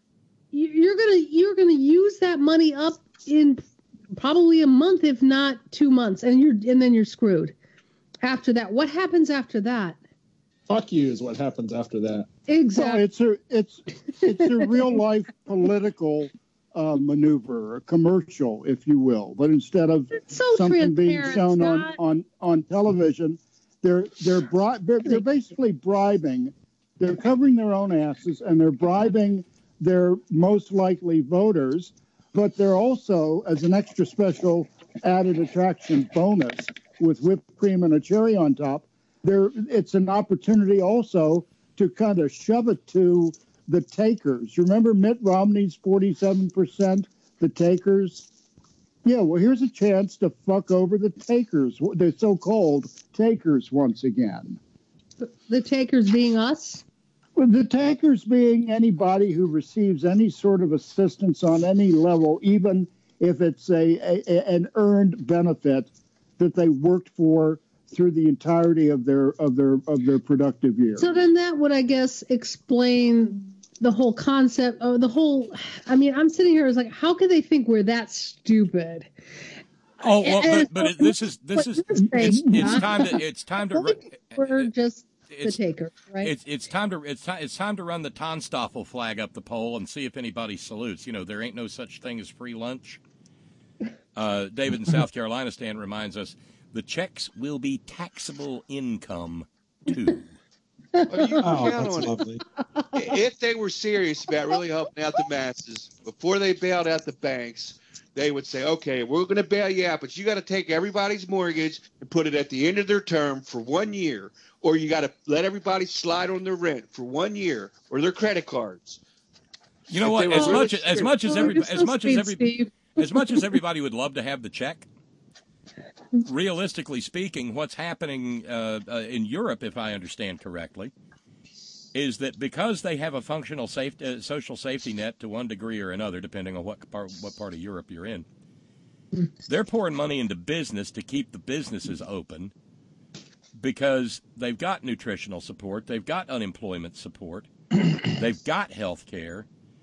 you- you're gonna you're gonna use that money up in probably a month, if not two months, and you're and then you're screwed. After that, what happens after that? Fuck you is what happens after that. Exactly. Well, it's a it's it's a real life political uh, maneuver, a commercial, if you will. But instead of so something being transparent, shown on, Scott. on, on television, they're they're, bri- they're they're basically bribing. They're covering their own asses, and they're bribing their most likely voters. But they're also, as an extra special added attraction bonus with whipped cream and a cherry on top, there it's an opportunity also to kind of shove it to the takers. Remember Mitt Romney's forty-seven percent, the takers? Yeah, well, here's a chance to fuck over the takers, the so-called takers once again. The takers being us? Well, the takers being anybody who receives any sort of assistance on any level, even if it's a, a an earned benefit that they worked for through the entirety of their of their of their productive year. So then that would, I guess, explain the whole concept of the whole. I mean, I'm sitting here as like, how could they think we're that stupid? Oh, well, And- but, but it, this is this is What you're it's, saying, it's huh? time to it's time to re- We're just the it's, taker, right? It's it's time to it's time it's time to run the Tonstoffel flag up the pole and see if anybody salutes. You know, there ain't no such thing as free lunch. Uh, David in South Carolina Stan reminds us the checks will be taxable income too. Oh, you Oh, count that's on it. lovely. If they were serious about really helping out the masses, before they bailed out the banks, they would say, okay, we're going to bail you out, but you got to take everybody's mortgage and put it at the end of their term for one year, or you got to let everybody slide on their rent for one year or their credit cards. You know If what? they were As really much as, as serious. much as Oh, every you're so as much as sweet, every Steve. as much as everybody would love to have the check, realistically speaking, what's happening uh, uh, in Europe, if I understand correctly, is that because they have a functional safe, uh, social safety net to one degree or another, depending on what part, what part of Europe you're in, they're pouring money into business to keep the businesses open because they've got nutritional support, they've got unemployment support, they've got health care,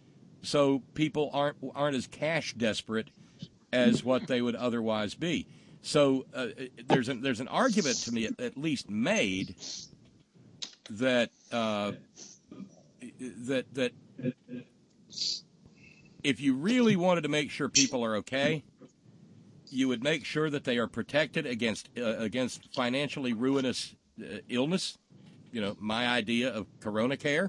so people aren't aren't as cash desperate as what they would otherwise be. So uh, there's an there's an argument to me at, at least made that uh, that that if you really wanted to make sure people are okay, you would make sure that they are protected against uh, against financially ruinous uh, illness. You know, my idea of Corona Care.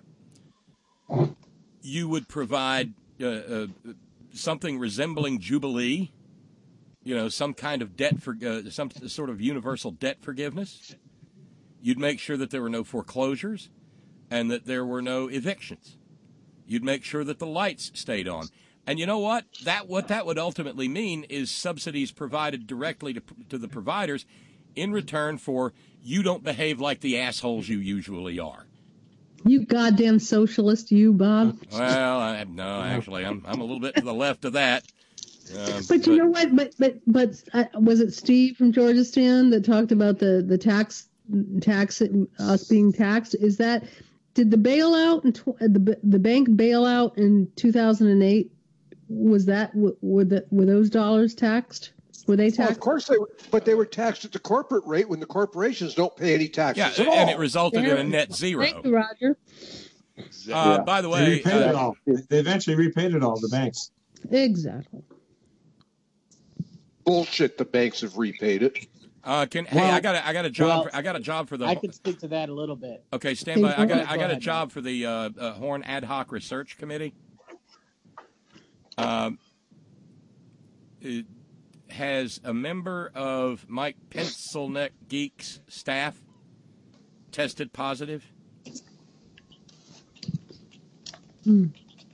You would provide uh, uh, something resembling Jubilee. You know, some kind of debt for uh, some sort of universal debt forgiveness. You'd make sure that there were no foreclosures and that there were no evictions. You'd make sure that the lights stayed on. And you know what? That what that would ultimately mean is subsidies provided directly to, to the providers in return for you don't behave like the assholes you usually are. You goddamn socialist, you, Bob. Well, I, no, actually, I'm I'm a little bit to the left of that. Uh, But you know what? But but but uh, was it Steve from Georgistan that talked about the the tax tax us being taxed? Is that did the bailout and tw- the the bank bailout in two thousand eight? Was that were the were those dollars taxed? Were they Well, taxed? of course they were, but they were taxed at the corporate rate when the corporations don't pay any taxes yeah, at all. and it resulted in a net zero. Thank you, Roger. Uh, by the They way, repaid it uh, all. They eventually repaid it all, the banks. Exactly. Bullshit. The banks have repaid it. uh, can hey, Well, I got a, I got a job. well, for, I got a job for the. I can speak to that a little bit. Okay, stand by. I got I Go got a ahead, job for the uh, uh, Horn Ad Hoc Research Committee. Um, it has a member of Mike Pencilneck Geek's staff tested positive. Mm.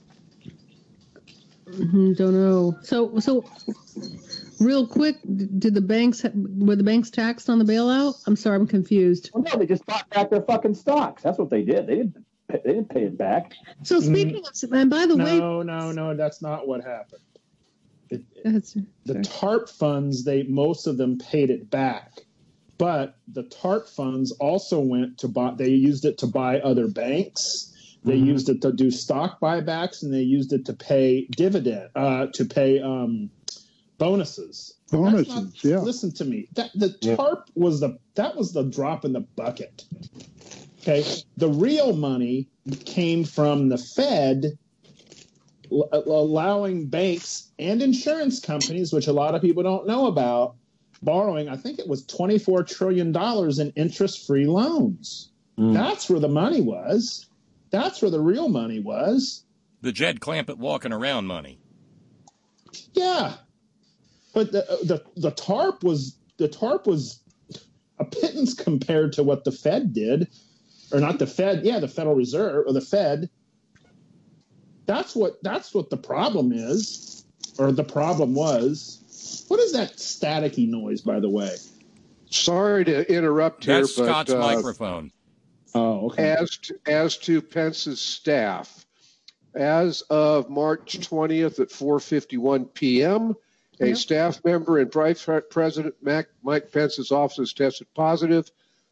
Mhm, don't know. So so, real quick, d- did the banks were the banks taxed on the bailout? I'm sorry, I'm confused. Well, no, they just bought back their fucking stocks. That's what they did. They didn't. They didn't pay it back. So speaking of, and by the way, No, no, no, that's not what happened. It, that's, the TARP funds, they most of them paid it back, but the TARP funds also went to buy. They used it to buy other banks. They Mm-hmm. used it to do stock buybacks, and they used it to pay dividend, uh, to pay um, bonuses. Bonuses, That's not- yeah. Listen to me. That the Yeah. TARP was the that was the drop in the bucket. Okay, the real money came from the Fed l- allowing banks and insurance companies, which a lot of people don't know about, borrowing. I think it was twenty-four trillion dollars in interest-free loans. Mm. That's where the money was. That's where the real money was. The Jed Clampett walking around money. Yeah, but the the the TARP was the TARP was a pittance compared to what the Fed did, or not the Fed. Yeah, the Federal Reserve or the Fed. That's what that's what the problem is, or the problem was. What is that staticky noise, by the way? Sorry to interrupt here, That's but Scott's uh, microphone. Oh, okay. As to, as to Pence's staff, as of March twentieth at four fifty-one p.m., a Yep. staff member in Vice President Mac, Mike Pence's office tested positive.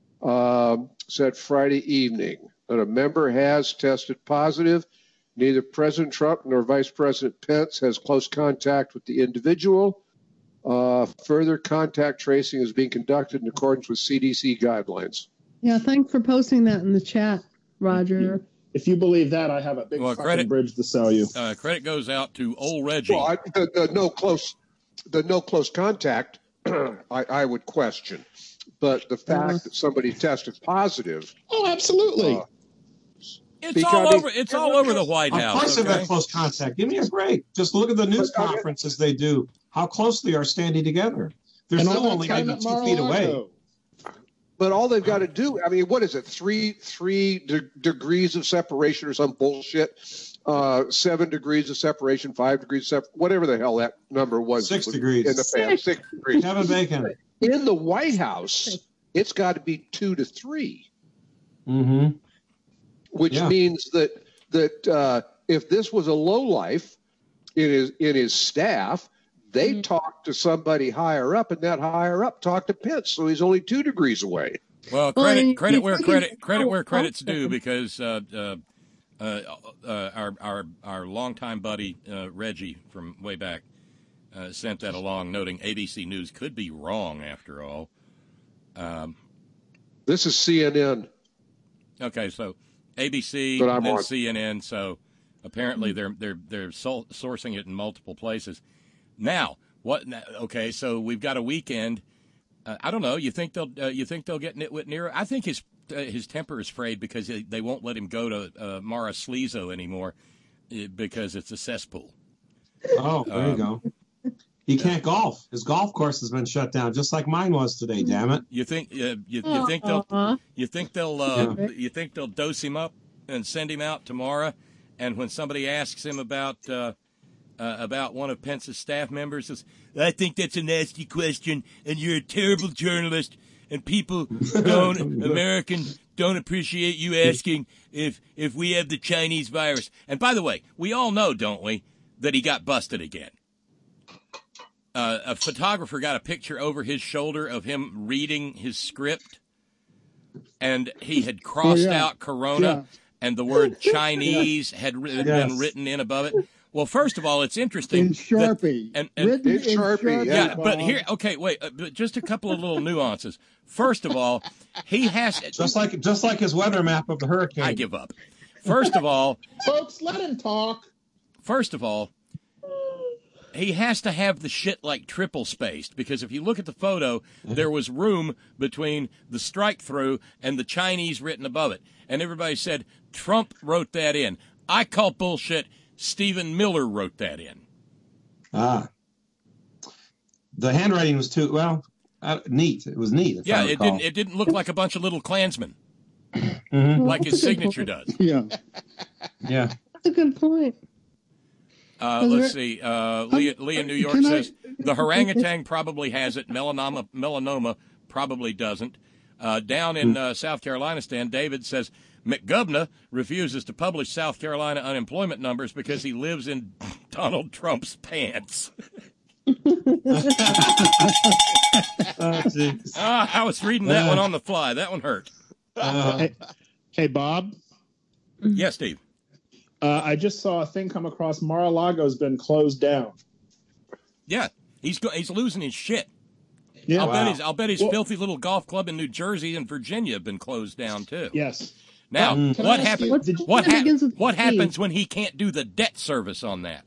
Um, said Friday evening that a member has tested positive. Neither President Trump nor Vice President Pence has close contact with the individual. Uh, further contact tracing is being conducted in accordance with C D C guidelines. Yeah, thanks for posting that in the chat, Roger. If you believe that, I have a big Well, fucking credit- bridge to sell you. Uh, credit goes out to old Reggie. Well, I, the, the no close, the no close contact, I, I would question, but the fact Uh-huh. that somebody tested positive. Oh, absolutely. Uh, it's because all they- over. It's all over the White Of House. course they've Okay? got close contact. Give me a break. Just look at the news But, uh, conferences they do. How close they are standing together. They're And still all that only time maybe at two feet away. Mar-a-Lago. But all they've got to do, I mean, what is it? Three three de- degrees of separation or some bullshit. Uh, seven degrees of separation, five degrees of separation, whatever the hell that number was. Six was degrees. in the past. Six degrees. Kevin Bacon. In the White House, it's got to be two to three, Mm-hmm. which Yeah. means that that uh, if this was a lowlife in his in his staff, they Mm-hmm. talked to somebody higher up, and that higher up talked to Pence, so he's only two degrees away. Well, Well, credit and credit you where think credit it's credit so where credit's awesome. due, because uh, uh, uh, uh, our our our longtime buddy uh, Reggie from way back uh, sent that along, noting A B C News could be wrong after all. Um, This is C N N. okay, so A B C But I'm and on. C N N. So apparently they're they're they're sol- sourcing it in multiple places. Now, what? Okay, so we've got a weekend. Uh, I don't know. You think they'll uh, you think they'll get Nitwit Nero? I think his uh, his temper is frayed because they, they won't let him go to uh, Mara Sleezo anymore uh, because it's a cesspool. Oh, there you Um, go. He can't golf. His golf course has been shut down, just like mine was today. Damn it! You think uh, you, you think they'll Aw. you think they'll uh, Yeah. you think they'll dose him up and send him out tomorrow? And when somebody asks him about uh, uh, about one of Pence's staff members, says, "I think that's a nasty question, and you're a terrible journalist, and people don't American don't appreciate you asking if if we have the Chinese virus." And by the way, we all know, don't we, that he got busted again. Uh, a photographer got a picture over his shoulder of him reading his script, and he had crossed Oh, yeah. out Corona, Yeah. and the word Chinese had ri- Yes. been written in above it. Well, first of all, it's interesting. In that- Sharpie. and, and, Written In in Sharpie, Sharpie. yeah. yeah, but Bob. here, okay, wait, uh, but just a couple of little nuances. First of all, he has. Just like just like his weather map of the hurricane. I give up. First of all, Folks, let him talk. First of all, he has to have the shit like triple spaced, because if you look at the photo, there was room between the strike through and the Chinese written above it. And everybody said Trump wrote that in. I call bullshit. Stephen Miller wrote that in. Ah. The handwriting was too well uh, neat. It was neat. If Yeah, I it recall. didn't it didn't look like a bunch of little Klansmen, Mhm. like his signature does. Yeah. Yeah. That's a good point. Uh, Was let's there- see. Uh, Leah, Leah, New York Can I- says the orangutan probably has it. Melanoma, melanoma probably doesn't. Uh, down in uh, South Carolina, Stan David says McGovern refuses to publish South Carolina unemployment numbers because he lives in Donald Trump's pants. Oh, geez. Ah, I was reading that one on the fly. That one hurt. Uh, Hey, hey, Bob. Yes, Steve. Uh, I just saw a thing come across. Mar-a-Lago's been closed down. Yeah, he's go- he's losing his shit. Yeah, I'll wow. bet his I'll bet his Well- filthy little golf club in New Jersey and Virginia have been closed down too. Yes. Now, Um, can I what ask happens? you- What, did- what, That hap- begins with what P. happens when he can't do the debt service on that?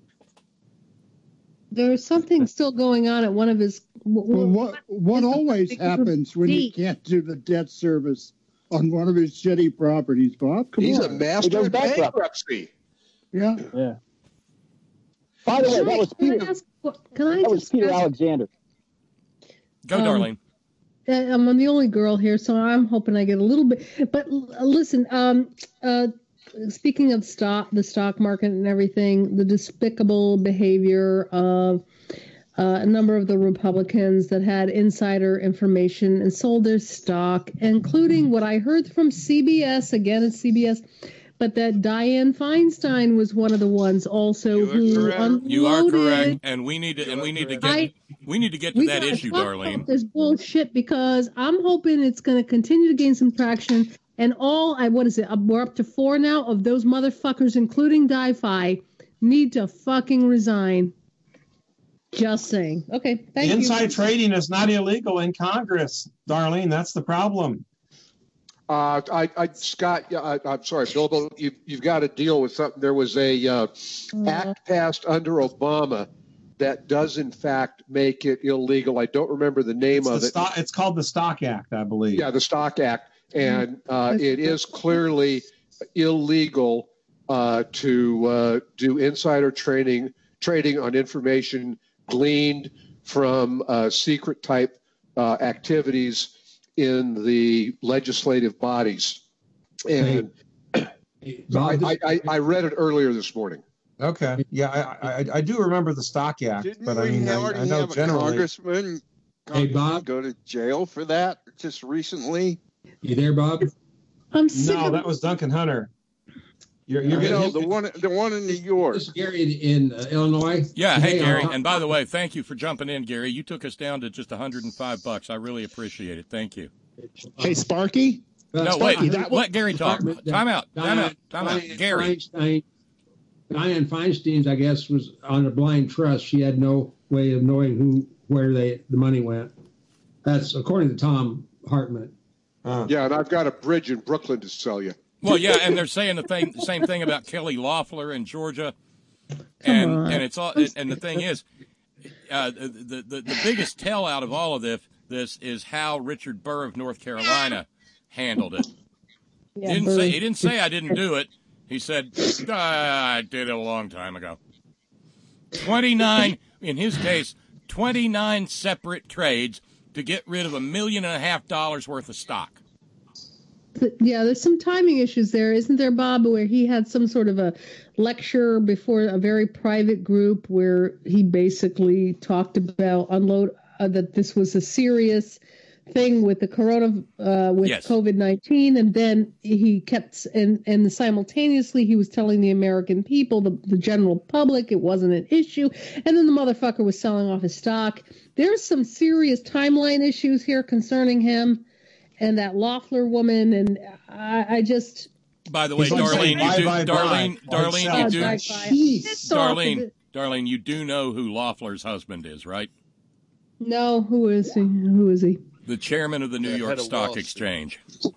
There's something still going on at one of his. Well, what what always happens when you can't do the debt service on one of his shitty properties, Bob? Come He's on. a master of bankruptcy. Yeah. Yeah. By the way, Can that I- was can I Peter. ask- Can I That was just Peter ask- Alexander. Go, Um, Darlene. Uh, I'm I'm the only girl here, so I'm hoping I get a little bit. But l- listen, um, uh, speaking of stock, the stock market and everything, the despicable behavior of uh, a number of the Republicans that had insider information and sold their stock, including what I heard from C B S. Again, it's C B S. But that Dianne Feinstein was one of the ones also who unloaded. You are correct, and we need to and we need to get I- we need to get to we that gotta issue, talk Darlene. about this bullshit because I'm hoping it's going to continue to gain some traction. And all I what is it? We're up to four now of those motherfuckers, including Di-Fi, need to fucking resign. Just saying. Okay, thank you. Inside trading is not illegal in Congress, Darlene. That's the problem. Uh, I, I, Scott, yeah, I, I'm sorry, Bilbo, you, you've got to deal with something. There was a uh, act passed under Obama that does, in fact, make it illegal. I don't remember the name It's, of the it. stock, it's called the Stock Act, I believe. Yeah, the Stock Act, and uh, it is clearly illegal uh, to uh, do insider trading, trading on information gleaned from uh, secret type uh, activities in the legislative bodies. And I, I, I, I read it earlier this morning. Okay. Yeah, I, I, I do remember the Stock Act, Didn't but I we mean, I, already I know have a generally. congressman, Hey, Bob. go to jail for that just recently? You there, Bob? I'm sick No, of that was Duncan Hunter. You're, you're You know, getting the one, the one in New York. This is Gary in uh, Illinois. Yeah, hey Today, Gary, uh, and by the way, thank you for jumping in, Gary. You took us down to just one hundred five bucks. I really appreciate it. Thank you. Hey, Sparky. uh, No, Sparky, wait, that let Gary talk. Department that Time out. Time Dianne- out. Time out. Dianne Gary. Feinstein, Dianne Feinstein's, I guess, was on a blind trust. She had no way of knowing who where they the money went. That's according to Tom Hartman. Uh, Yeah, and I've got a bridge in Brooklyn to sell you. Well, yeah, and they're saying the thing, the same thing about Kelly Loeffler in Georgia, and on. and it's all. And the thing is, uh, the, the the biggest tell out of all of this this is how Richard Burr of North Carolina handled it. Yeah, he didn't Burr. say he didn't say I didn't do it. He said "Ah, I did it a long time ago. Twenty-nine in his case, twenty-nine separate trades to get rid of a million and a half dollars worth of stock. Th- Yeah, there's some timing issues there, isn't there, Bob? Where he had some sort of a lecture before a very private group where he basically talked about unload uh, that this was a serious thing with the corona uh, with Yes. COVID nineteen, and then he kept and and simultaneously he was telling the American people, the the general public, it wasn't an issue, and then the motherfucker was selling off his stock. There's some serious timeline issues here concerning him. And that Loeffler woman, and I, I just. By the way, He's like saying, Darlene, you do, bye, bye, Darlene, bye. Darlene, Oh, you Uh, do, bye, bye. It's off of Darlene, it. Darlene, you do know who Loeffler's husband is, right? No, who is he? Who is he? The chairman of the New Yeah, York head of Stock Wall Street. Exchange.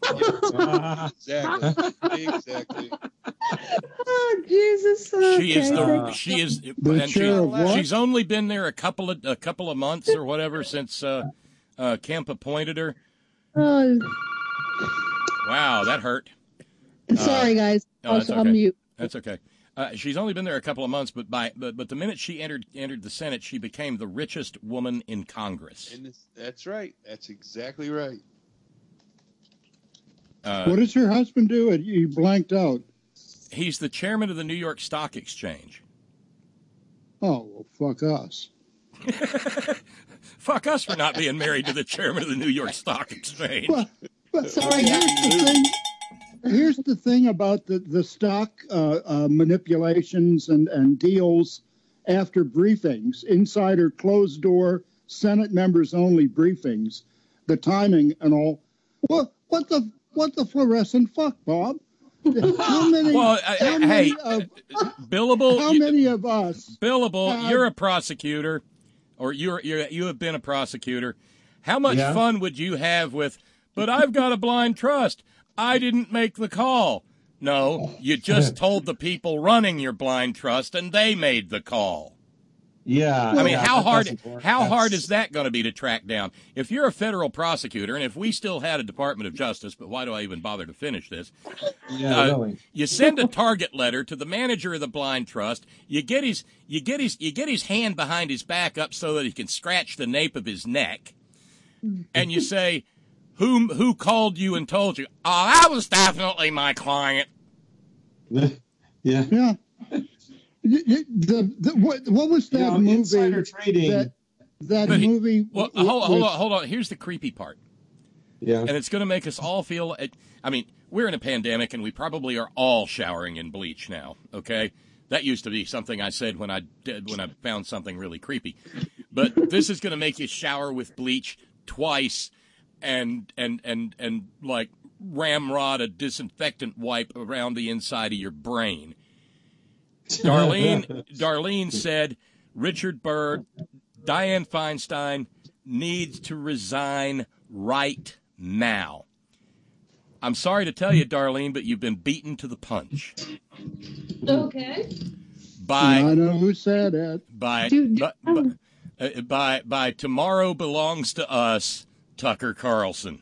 Exactly. exactly. Oh Jesus! Okay. She is the she is The and she, chair of what? she's only been there a couple of a couple of months or whatever since uh, uh, Kemp appointed her. Oh, Wow, that hurt. sorry, guys. No, I'll, that's I'll okay. mute. That's okay. Uh, she's only been there a couple of months, but by but, but the minute she entered entered the Senate, she became the richest woman in Congress. And this, that's right. That's exactly right. Uh, What does her husband do? It you blanked out. he's the chairman of the New York Stock Exchange. Oh, well, fuck us. Fuck us for not being married to the chairman of the New York Stock Exchange. But, but Sorry, here's guys. the thing. Here's the thing about the the stock uh, uh, manipulations and, and deals after briefings, insider closed door, Senate members only briefings, the timing and all. What what the what the fluorescent fuck, Bob? How many? Well, uh, how hey, many of, billable. How many of us? Billable. have- You're a prosecutor, or you're you're you have been a prosecutor. How much Yeah. fun would you have with? But I've got a blind trust. I didn't make the call. No, you just told the people running your blind trust, and they made the call. Yeah. I mean, yeah, how that hard doesn't work. how That's- hard is that going to be to track down? If you're a federal prosecutor, and if we still had a Department of Justice, but why do I even bother to finish this? Yeah, Uh, really. You send a target letter to the manager of the blind trust. You get his you get his you get his hand behind his back up so that he can scratch the nape of his neck, and you say, "Whom who called you and told you?" Oh, that was definitely my client. Yeah. Yeah. Y- y- The, the, what, what was that You know, movie? insider trading. That, that But he- movie. Well, w- hold on, hold with- on, hold on. Here's the creepy part. Yeah. And it's going to make us all feel. I mean, we're in a pandemic, and we probably are all showering in bleach now. Okay, that used to be something I said when I did when I found something really creepy. But this is going to make you shower with bleach twice, and and and and like ramrod a disinfectant wipe around the inside of your brain. Darlene Darlene said Richard Burr, Dianne Feinstein needs to resign right now. I'm sorry to tell you, Darlene, but you've been beaten to the punch Okay. by I know who said it. by Dude, by, by, uh, by by Tomorrow Belongs to Us, Tucker Carlson.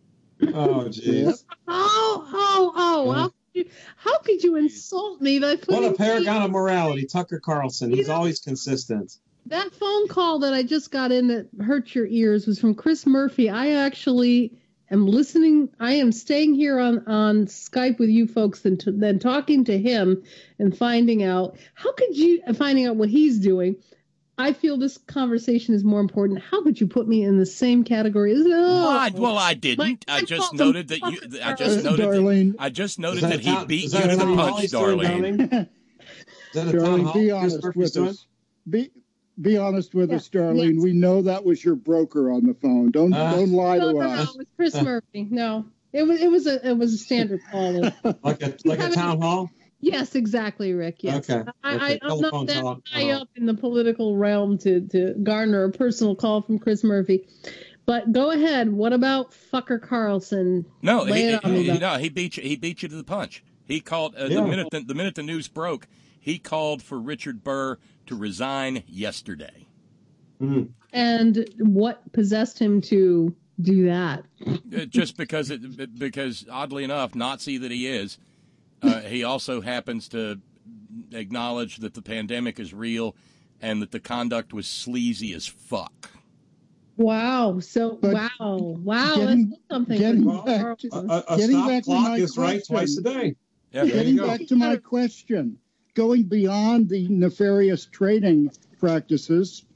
Oh, jeez. Oh, oh, oh! How could you, how could you insult me by putting What a me- paragon of morality, Tucker Carlson. He's always consistent. That phone call that I just got in that hurt your ears was from Chris Murphy. I actually am listening. I am staying here on, on Skype with you folks and t- then talking to him and finding out how could you finding out what he's doing. I feel this conversation is more important. How could you put me in the same category? Oh, Well, I, well, I didn't. I just called him noted that you. I just Uh, noted. Darlene. That, I just noted Is that that, a he town- beat is you that a to the town hall punch, he's doing, Darlene. Darlene? Is that a town Darlene, hall be Chris honest Murphy's with doing? us. Be be honest with Yeah. us, Darlene. Yes. We know that was your broker on the phone. Don't Uh, don't lie no, to no, no, us. it was Chris Murphy. No, it was it was a it was a standard call. Like a like a town hall? Yes, exactly, Rick. Yes. Okay. I, Okay. I, I'm not Telephone that talk. high Oh. up in the political realm to, to garner a personal call from Chris Murphy. But go ahead. What about fucker Carlson? No, Lay he, it on me, he, Doc. no, he beat you. He beat you to the punch. He called uh, Yeah. the minute the, the minute the news broke. He called for Richard Burr to resign yesterday. Mm. And what possessed him to do that? Uh, Just because it because oddly enough, Nazi that he is, uh, he also happens to acknowledge that the pandemic is real and that the conduct was sleazy as fuck. Wow. So But wow. Wow. getting- That's something. getting for back to- Carlson. A, a Getting stop back to clock my is right question. twice a day. Yeah, There Getting you go. back to my question, going beyond the nefarious trading practices,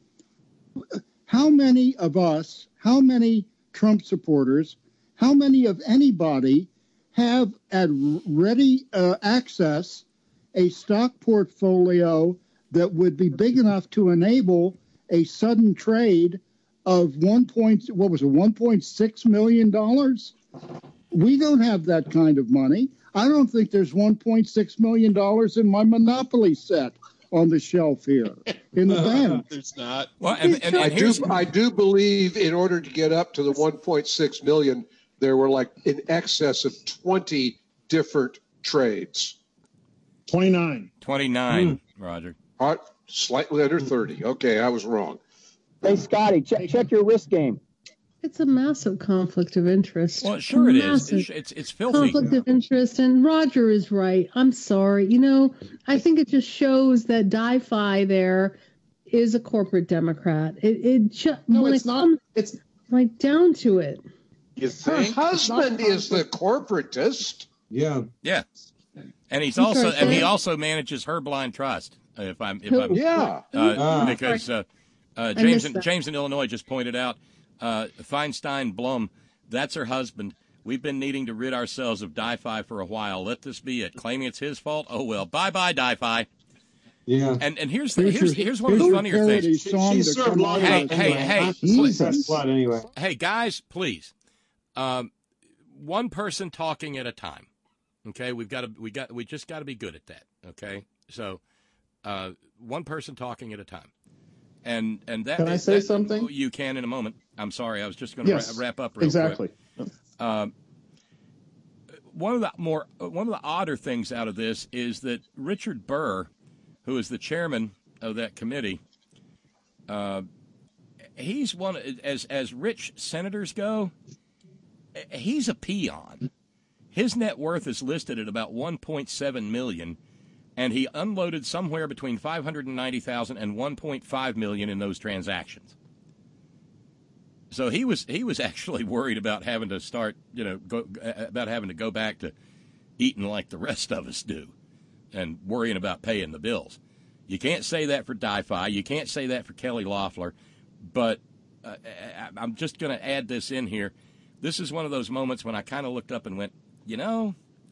how many of us, how many Trump supporters, how many of anybody have at ready uh, access a stock portfolio that would be big enough to enable a sudden trade of one point, what was it, one point six million dollars? We don't have that kind of money. I don't think there's one point six million dollars in my Monopoly set on the shelf here in the bank. There's not. Well, and, and, I and do, here's I do believe in order to get up to the one point six million, there were like in excess of twenty different trades. twenty-nine. twenty-nine, Roger. Uh, slightly under thirty. Okay, I was wrong. Hey, Scotty, check check your wrist game. It's a massive conflict of interest. Well, sure it is. Massive It's, it's it's filthy. conflict of interest, and Roger is right. I'm sorry. You know, I think it just shows that Di-Fi there is a corporate Democrat. It it just No, when it's it not. comes It's right down to it. you Her think husband is the corporatist. Yeah. Yeah, and he's I'm also sorry, and he Sam? also manages her blind trust. uh, If I'm if Who? I'm Yeah. uh, Ah. because uh, uh, I James missed in, that. James in Illinois just pointed out uh, Feinstein Blum. That's her husband. We've been needing to rid ourselves of Di-Fi for a while. Let this be it. Claiming it's his fault. Oh well. Bye bye Di-Fi. Yeah. And and here's the, Here's here's your- here's one of here's the your funnier parody things. song She to served come long out Hey, of hey, it. hey, Jesus. Fresh blood anyway. Hey guys, please. Um, one person talking at a time. Okay, we've got to we got we just got to be good at that. Okay, so uh, one person talking at a time, and and that Can I is- say that- something? You can in a moment. I'm sorry, I was just going to Yes, ra- wrap up real exactly. quick. Um, one of the more one of the odder things out of this is that Richard Burr, who is the chairman of that committee, uh, he's one as as rich senators go. He's a peon. His net worth is listed at about one point seven million dollars, and he unloaded somewhere between five hundred ninety thousand dollars and one point five million dollars in those transactions. So he was he was actually worried about having to start, you know, go, about having to go back to eating like the rest of us do, and worrying about paying the bills. You can't say that for Di-Fi. You can't say that for Kelly Loeffler. But uh, I'm just going to add this in here. This is one of those moments when I kind of looked up and went, you know,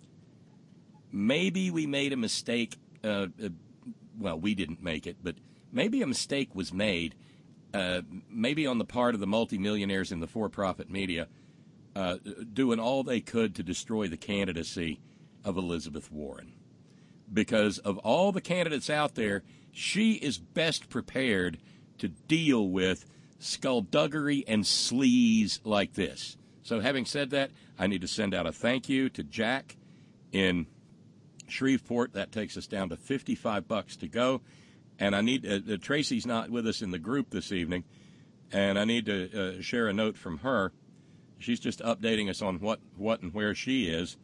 maybe we made a mistake. Uh, uh, well, we didn't make it, but maybe a mistake was made. Uh, maybe on the part of the multimillionaires in the for-profit media, uh, doing all they could to destroy the candidacy of Elizabeth Warren. Because of all the candidates out there, she is best prepared to deal with skullduggery and sleaze like this. So having said that, I need to send out a thank you to Jack in Shreveport. That takes us down to fifty-five bucks to go. And I need uh, uh, Tracy's not with us in the group this evening, and I need to uh, share a note from her. She's just updating us on what, what and where she is.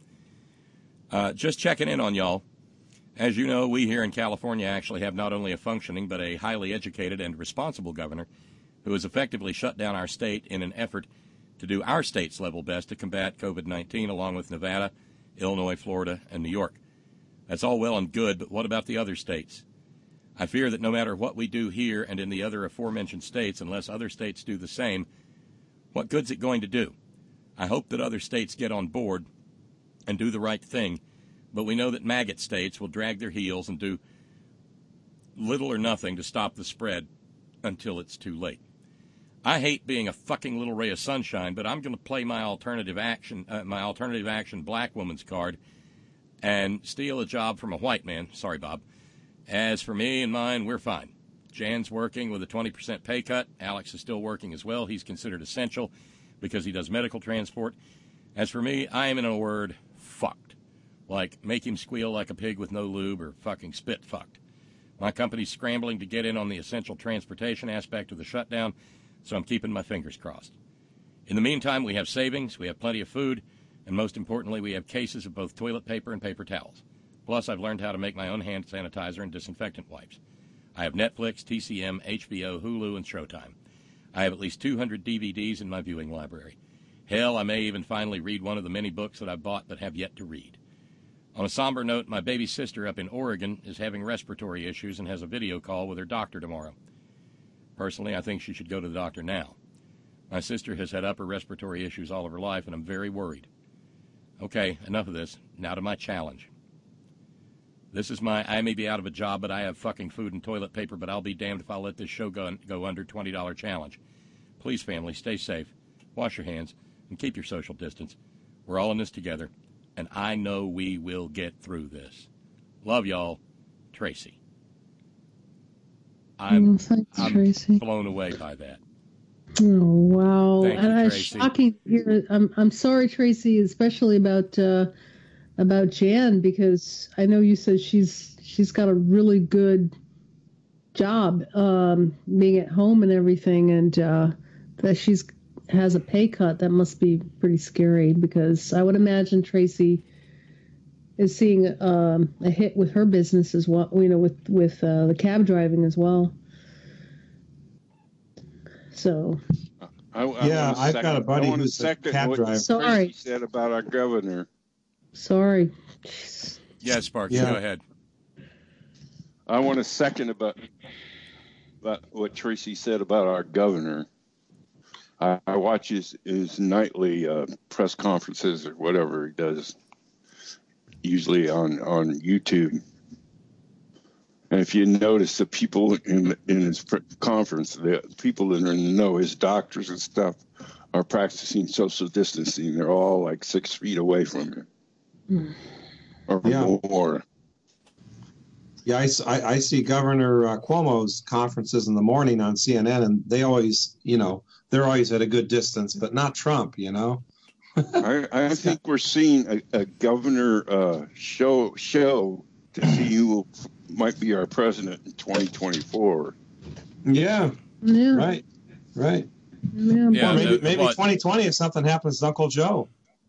Uh, just checking in on y'all. As you know, we here in California actually have not only a functioning but a highly educated and responsible governor who has effectively shut down our state in an effort to do our state's level best to combat COVID nineteen, along with Nevada, Illinois, Florida, and New York. That's all well and good, but what about the other states? I fear that no matter what we do here and in the other aforementioned states, unless other states do the same, what good's it going to do? I hope that other states get on board and do the right thing, but we know that maggot states will drag their heels and do little or nothing to stop the spread until it's too late. I hate being a fucking little ray of sunshine, but I'm going to play my alternative action, uh, my alternative action black woman's card and steal a job from a white man. Sorry, Bob. As for me and mine, we're fine. Jan's working with a twenty percent pay cut. Alex is still working as well. He's considered essential because he does medical transport. As for me, I am, in a word, fucked. Like, make him squeal like a pig with no lube, or fucking spit fucked. My company's scrambling to get in on the essential transportation aspect of the shutdown, so I'm keeping my fingers crossed. In the meantime, we have savings, we have plenty of food, and most importantly, we have cases of both toilet paper and paper towels. Plus, I've learned how to make my own hand sanitizer and disinfectant wipes. I have Netflix, T C M, H B O, Hulu, and Showtime. I have at least two hundred D V Ds in my viewing library. Hell, I may even finally read one of the many books that I've bought but have yet to read. On a somber note, my baby sister up in Oregon is having respiratory issues and has a video call with her doctor tomorrow. Personally, I think she should go to the doctor now. My sister has had upper respiratory issues all of her life, and I'm very worried. Okay, enough of this. Now to my challenge. This is my, I may be out of a job, but I have fucking food and toilet paper, but I'll be damned if I'll let this show go, go under twenty dollars challenge. Please, family, stay safe, wash your hands, and keep your social distance. We're all in this together, and I know we will get through this. Love y'all, Tracy. I'm, Oh, thanks, I'm Tracy. blown away by that. Oh wow! Thank you, and it's Tracy. shocking to hear. I'm I'm sorry, Tracy, especially about uh, about Jan, because I know you said she's she's got a really good job, um, being at home and everything, and uh, that she's has a pay cut. That must be pretty scary, because I would imagine Tracy is seeing um, a hit with her business as well. You know, with with uh, the cab driving as well. So. I, I Yeah, wanna I've second, got a buddy I wanna who's a second cab what driver. Sorry. Tracy said about our governor. Sorry. Yeah, Sparky, Yeah. go ahead. I want to second about, about what Tracy said about our governor. I, I watch his, his nightly uh, press conferences or whatever he does, usually on, on YouTube. And if you notice, the people in in his pre- conference, the people that are in the know, his doctors and stuff, are practicing social distancing. They're all like six feet away from him. Mm. or Yeah. more. Yeah, I, s- I- I see Governor uh, Cuomo's conferences in the morning on C N N, and they always, you know, they're always at a good distance, but not Trump, you know. I, I think we're seeing a, a governor uh, show show to see who will, might be our president in twenty twenty-four. Yeah, Yeah. right, right. Yeah. Yeah, Or maybe the- maybe what- twenty twenty if something happens to Uncle Joe.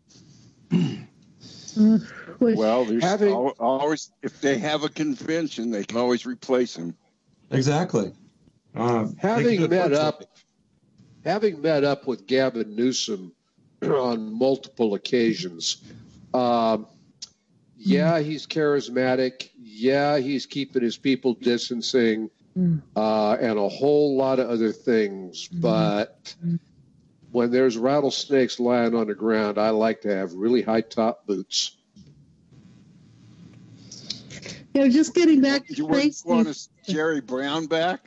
Uh, wish- Well, there's Having- al- always, if they have a convention, they can always replace him. Exactly. Uh, they Having can do it met virtually. up, having met up with Gavin Newsom on multiple occasions, um, yeah, he's charismatic. Yeah, he's keeping his people distancing, uh, and a whole lot of other things. But when there's rattlesnakes lying on the ground, I like to have really high top boots. You know, just getting back to You wouldn't Tracy. want us Jerry Brown back?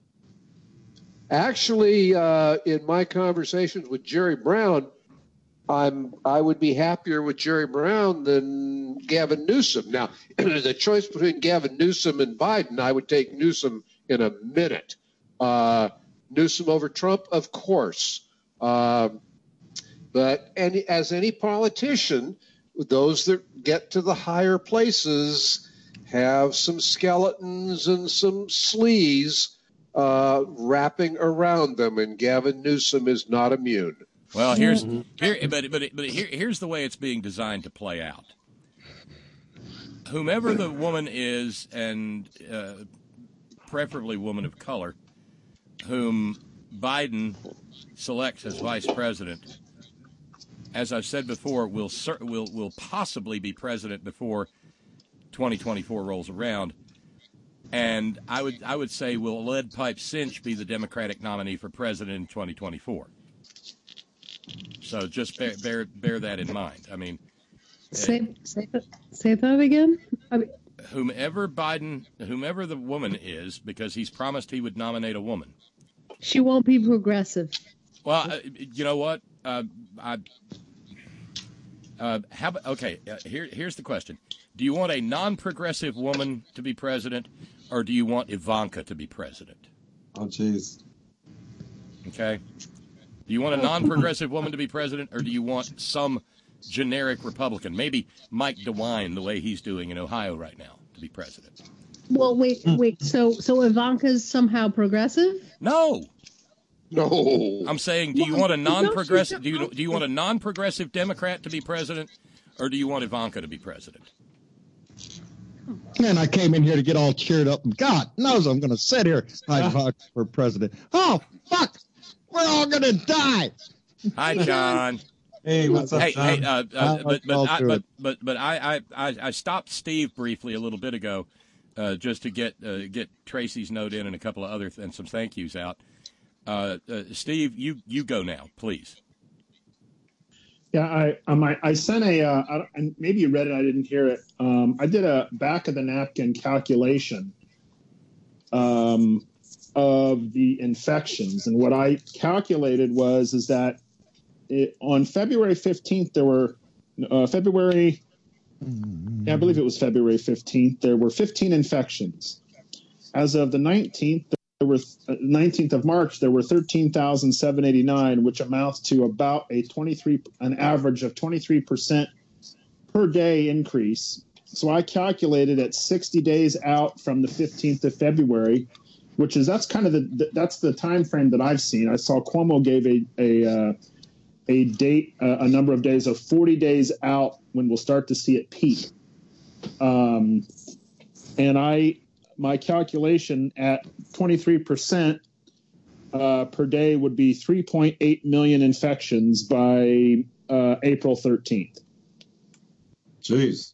Actually, uh, in my conversations with Jerry Brown, I'm I would be happier with Jerry Brown than Gavin Newsom. Now, the choice between Gavin Newsom and Biden, I would take Newsom in a minute. Uh, Newsom over Trump, of course. Um, but any, as any politician, those that get to the higher places have some skeletons and some sleaze uh, wrapping around them, and Gavin Newsom is not immune. Well, here's here, but but but here, here's the way it's being designed to play out. Whomever the woman is, and uh, preferably woman of color, whom Biden selects as vice president, as I've said before, will cer- will will possibly be president before twenty twenty-four rolls around. And I would I would say will lead pipe cinch be the Democratic nominee for president in twenty twenty-four. So just bear bear, bear that in mind. I mean, Say, say, that, say that again. I mean, whomever Biden, whomever the woman is, because he's promised he would nominate a woman. she won't be progressive. Well, uh, you know what? Uh, I, uh, how about, okay, uh, here, here's the question. Do you want a non-progressive woman to be president, or do you want Ivanka to be president? Oh, jeez. Okay. Do you want a non-progressive woman to be president, or do you want some generic Republican, maybe Mike DeWine, the way he's doing in Ohio right now, to be president? Well, wait, wait. So, so Ivanka's somehow progressive? No. No. I'm saying, do you Well, want a no, she non-progressive? Do don't- you do you want a non-progressive Democrat to be president, or do you want Ivanka to be president? Man, I came in here to get all cheered up, and God knows I'm going to sit here and vote for president. Oh, fuck! We're all going to die. Hi, John. Hey, what's up, Hey, John? hey, uh, uh, I'll but call but I, through but it. but but I, I I I stopped Steve briefly a little bit ago, uh, just to get uh, get Tracy's note in and a couple of other th- and some thank yous out. Uh, uh, Steve, you you go now, please. Yeah, I um, I, I sent a uh, I, and maybe you read it. I didn't hear it. Um, I did a back of the napkin calculation um, of the infections, and what I calculated was is that it, on February fifteenth there were uh, February, yeah, I believe it was February fifteenth. There were fifteen infections. As of the nineteenth. There were nineteenth of March. There were thirteen thousand seven hundred eighty-nine, which amounts to about a twenty-three, an average of twenty-three percent per day increase. So I calculated at sixty days out from the fifteenth of February, which is that's kind of the that's the time frame that I've seen. I saw Cuomo gave a a uh, a date, uh, a number of days of forty days out when we'll start to see it peak. Um, and I. My calculation at twenty-three percent uh, per day would be three point eight million infections by uh, April thirteenth. Jeez.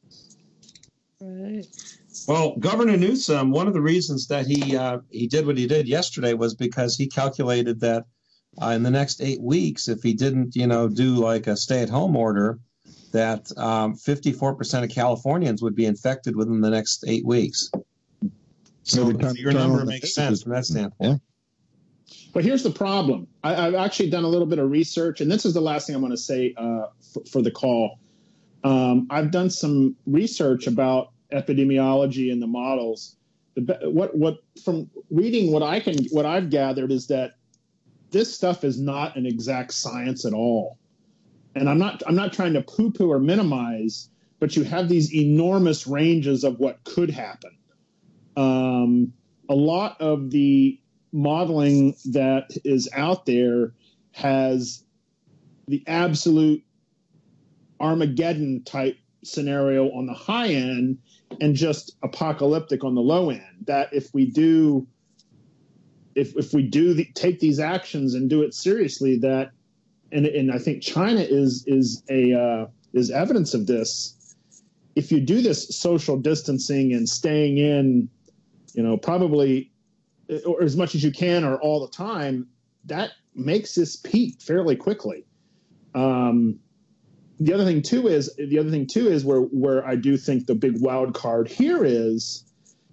Right. Well, Governor Newsom, one of the reasons that he uh, he did what he did yesterday was because he calculated that uh, in the next eight weeks, if he didn't, you know, do like a stay-at-home order, that um, fifty-four percent of Californians would be infected within the next eight weeks. So Every time your you turn number on the makes news, sense from that standpoint. But here's the problem. I, I've actually done a little bit of research, and this is the last thing I'm going to say uh, for, for the call. Um, I've done some research about epidemiology and the models. The, what what from reading what I can what I've gathered is that this stuff is not an exact science at all. And I'm not I'm not trying to poo-poo or minimize, but you have these enormous ranges of what could happen. Um, a lot of the modeling that is out there has the absolute Armageddon type scenario on the high end and just apocalyptic on the low end. That if we do, if if we do the, take these actions and do it seriously, that and and I think China is is a uh, is evidence of this. If you do this social distancing and staying in, you know, probably or as much as you can or all the time, that makes this peak fairly quickly. Um, the other thing too is the other thing too is where where I do think the big wild card here is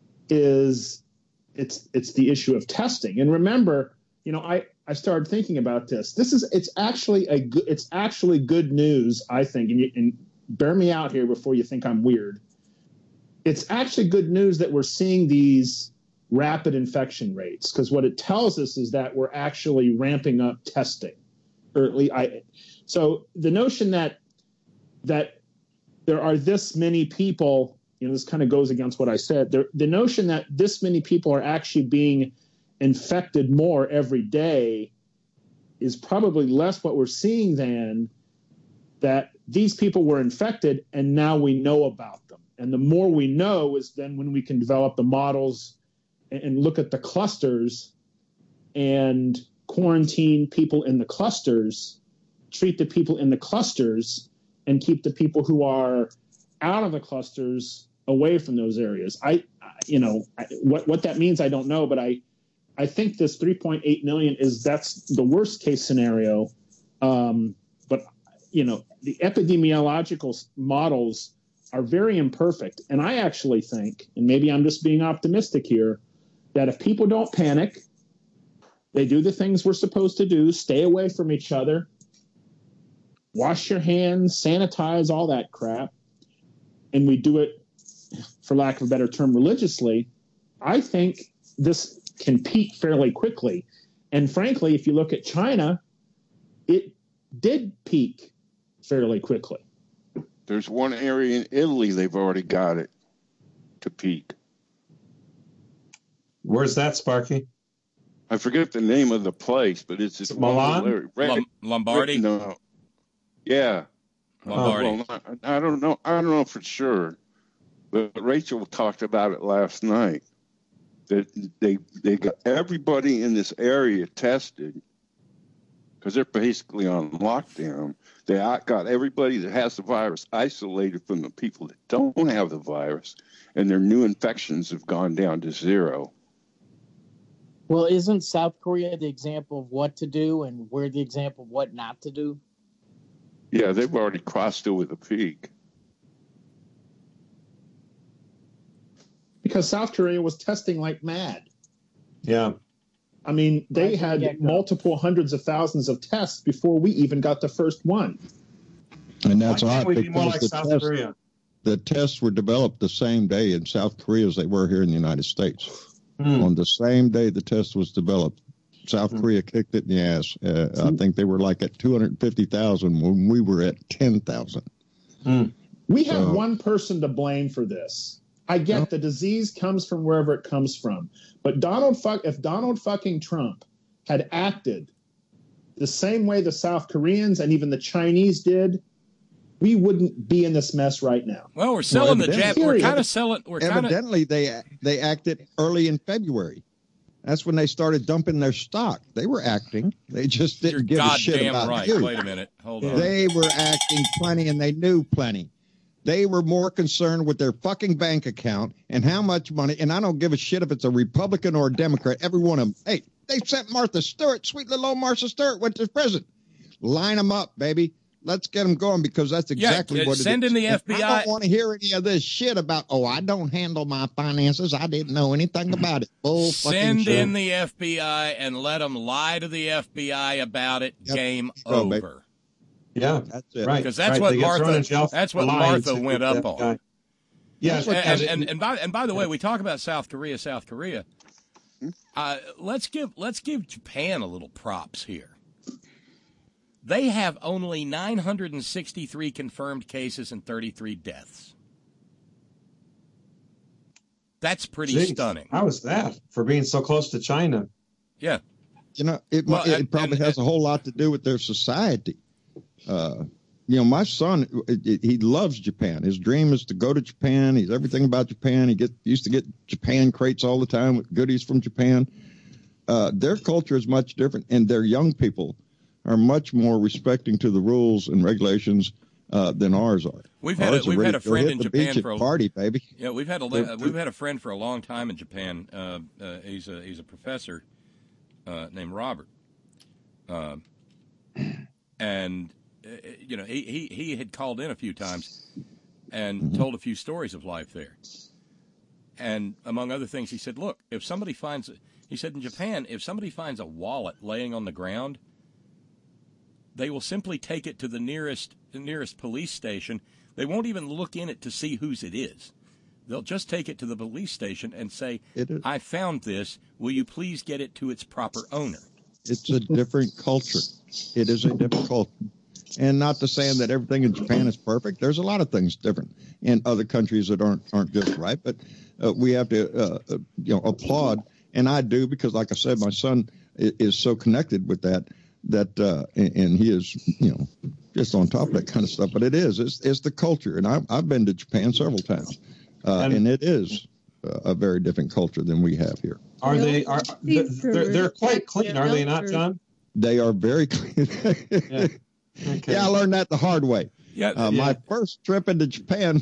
is it's it's the issue of testing. And remember, you know, I I started thinking about this. This is it's actually a good it's actually good news, I think. And, you, and bear me out here before you think I'm weird. It's actually good news that we're seeing these rapid infection rates, because what it tells us is that we're actually ramping up testing. Or at least I so the notion that that there are this many people, you know, this kind of goes against what I said. There, the notion that this many people are actually being infected more every day is probably less what we're seeing than that these people were infected and now we know about them. And the more we know is then when we can develop the models and, and look at the clusters and quarantine people in the clusters, treat the people in the clusters, and keep the people who are out of the clusters away from those areas. I, you know, I, what what that means, I don't know, but I, I think this three point eight million is that's the worst case scenario. Um, but you know, the epidemiological models are very imperfect, and I actually think, and maybe I'm just being optimistic here, that if people don't panic, they do the things we're supposed to do, stay away from each other, wash your hands, sanitize, all that crap, and we do it, for lack of a better term, religiously, I think this can peak fairly quickly. And frankly, if you look at China, it did peak fairly quickly. There's one area in Italy they've already got it to peak. Where's that, Sparky? I forget the name of the place, but it's just Milan? Lom- Lombardy? No. Yeah. Lombardy. Uh, well, I, I don't know. I don't know for sure, but Rachel talked about it last night. That they they got everybody in this area tested because they're basically on lockdown. They got everybody that has the virus isolated from the people that don't have the virus, and their new infections have gone down to zero. Well, isn't South Korea the example of what to do, and we're the example of what not to do? Yeah, they've already crossed over the peak. Because South Korea was testing like mad. Yeah. I mean, they Right, had yeah, go. multiple hundreds of thousands of tests before we even got the first one. And that's Why odd can't we be because more like the, South tests, Korea? the tests were developed the same day in South Korea as they were here in the United States. Hmm. On the same day the test was developed, South Hmm. Korea kicked it in the ass. Uh, I think they were like at two hundred fifty thousand when we were at ten thousand. Hmm. We have So- one person to blame for this. I get the disease comes from wherever it comes from. But Donald fuck if Donald fucking Trump had acted the same way the South Koreans and even the Chinese did, we wouldn't be in this mess right now. Well, we're selling the evidently- Jap. We're kind of selling. We're kind of. Evidently, they they acted early in February. That's when they started dumping their stock. They were acting. They just didn't give a shit Goddamn about right. you. Wait a minute. Hold on. They were acting plenty, and they knew plenty. They were more concerned with their fucking bank account and how much money. And I don't give a shit if it's a Republican or a Democrat. Every one of them. Hey, they sent Martha Stewart, sweet little old Martha Stewart, went to prison. Line them up, baby. Let's get them going because that's exactly Yeah, what it send is. in the And F B I. I don't want to hear any of this shit about, oh, I don't handle my finances. I didn't know anything about it. Bull fucking Send shit. in the F B I and let them lie to the F B I about it. Yep. Game Go, baby. over. Yeah, that's it. Right. Because that's right. what They get thrown in Martha. jail for That's what lying Martha to went the up F B I. on. Yeah, and, and, and, and by and by the way, we talk about South Korea, South Korea. Uh, let's give let's give Japan a little props here. They have only nine hundred sixty-three confirmed cases and thirty-three deaths. That's pretty Jeez, stunning. How is that for being so close to China? Yeah. You know, it, Well, it and- probably and- has a whole lot to do with their society. Uh, you know, my son, it, it- he loves Japan. His dream is to go to Japan. He's everything about Japan. He get used to get Japan crates all the time with goodies from Japan. Uh, their culture is much different, and their young people are much more respecting to the rules and regulations uh, than ours are. We've had Ours a, are we've ready had a to go friend hit in the Japan beach and for a party, baby. Yeah, we've had a They're- we've had a friend for a long time in Japan. Uh, uh, he's a he's a professor uh, named Robert, uh, and uh, you know he, he he had called in a few times and Mm-hmm. told a few stories of life there. And among other things, he said, "Look, if somebody finds," he said, in Japan, if somebody finds a wallet laying on the ground, they will simply take it to the nearest the nearest police station. They won't even look in it to see whose it is. They'll just take it to the police station and say, "I found this. Will you please get it to its proper owner?" It's a different culture. It is a different culture. And not to saying that everything in Japan is perfect. There's a lot of things different in other countries that aren't aren't just right. But uh, we have to, uh, uh, you know, applaud. And I do because, like I said, my son is, is so connected with that that, uh, and, and he is, you know, just on top of that kind of stuff. But it is, it's, it's the culture. And I, I've been to Japan several times, uh, and, and it is a very different culture than we have here. Are they? Are they're, they're, they're quite clean, are they not, John? They are very clean. Yeah. Okay. Yeah, I learned that the hard way. Yeah, uh, yeah. My first trip into Japan,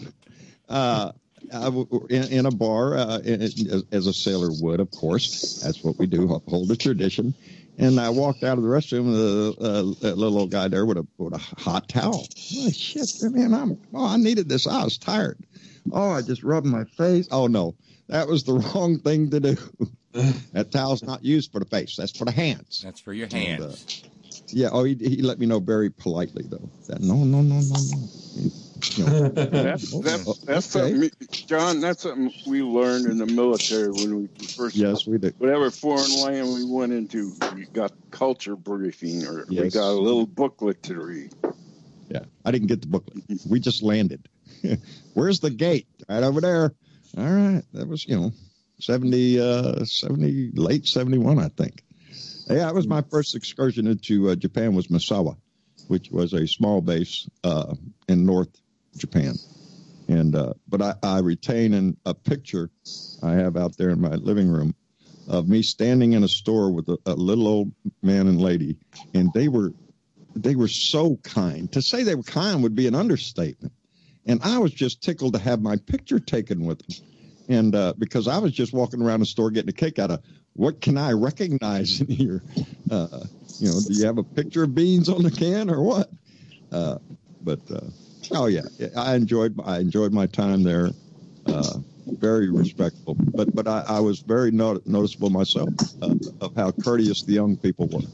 uh, I w- in, in a bar, uh, in, as, as a sailor would, of course. That's what we do, hold a tradition. And I walked out of the restroom, with a, a, a little old guy there with a with a hot towel. Oh, shit, man, I'm, oh, I needed this. I was tired. Oh, I just rubbed my face. Oh, no, that was the wrong thing to do. That towel's not used for the face. That's for the hands. That's for your And, uh, hands. yeah. Oh, he, he let me know very politely, though. That no, no, no, no, no. You know, That's oh, that's, oh, that's okay. something, John. That's something we learned in the military when we first. Yes, we did. Whatever foreign land we went into, we got culture briefing, or we Yes. got a little booklet to read. Yeah, I didn't get the booklet. We just landed. Where's the gate? Right over there. All right. That was, you know, seventy, uh, seventy, late seventy-one, I think. Yeah, that was my first excursion into uh, Japan was Misawa, which was a small base uh, in North Japan. And uh, but I, I retain an, a picture I have out there in my living room of me standing in a store with a, a little old man and lady, and they were they were so kind. To say they were kind would be an understatement. And I was just tickled to have my picture taken with them. And uh, because I was just walking around the store getting a kick out of what can I recognize in here? Uh, you know, do you have a picture of beans on the can or what? Uh, but uh, oh yeah, I enjoyed I enjoyed my time there. Uh, very respectful, but but I, I was very not, noticeable myself uh, of how courteous the young people were,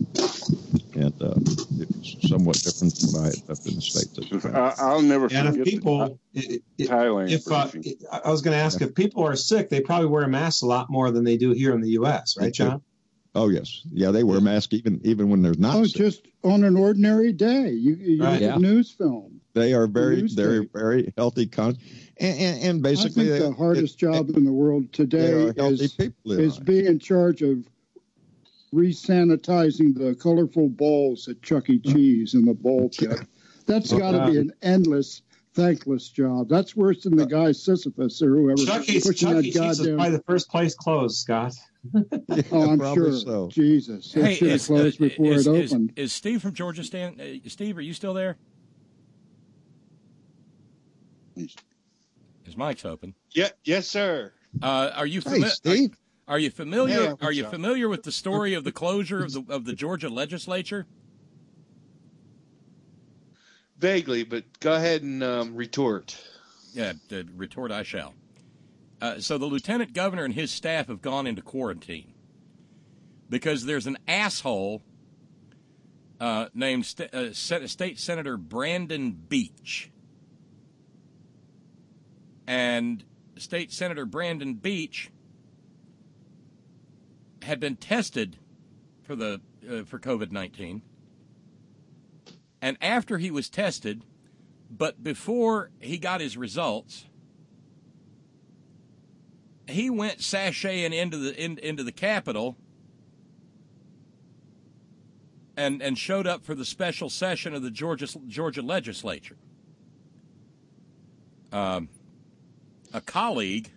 and uh, it was somewhat different from what I had left in the States. I, I'll never And forget if people, the Thailand if uh, briefing. I was going to ask, if people are sick, they probably wear a mask a lot more than they do here in the U S, right, John? Oh yes, yeah, they wear masks even even when they're not Oh, sick. just on an ordinary day. You, you Right. look Yeah. at news film. They are very News they're tape. very healthy, con- and, and and basically I think they- the hardest it- job in the world they today are healthy is, people. they is are. being in charge of re-sanitizing the colorful balls at Chuck E. Cheese in the ball pit. That's Oh, got to God. be an endless, thankless job. That's worse than the guy Sisyphus or whoever Chuck E. pushing Chuck that E. Cheese is goddamn. probably the first place closed, Scott. Oh, I'm probably sure. so. Jesus, it Hey, should have is, closed uh, before is, it is, opened. is Steve from Georgia stand? Uh, Steve, are you still there? His mic's open. Yeah, yes, sir. Uh, are you Hey, familiar? Steve. Are you familiar? Yeah, are you what's up? familiar with the story of the closure of the of the Georgia legislature? Vaguely, but go ahead and um, retort. Yeah, the retort I shall. Uh, so the lieutenant governor and his staff have gone into quarantine because there's an asshole uh, named St- uh, State Senator Brandon Beach. And State Senator Brandon Beach had been tested for the uh, for COVID nineteen. And after he was tested, but before he got his results, he went sashaying into the in, into the Capitol and and showed up for the special session of the Georgia Georgia legislature. Um, a colleague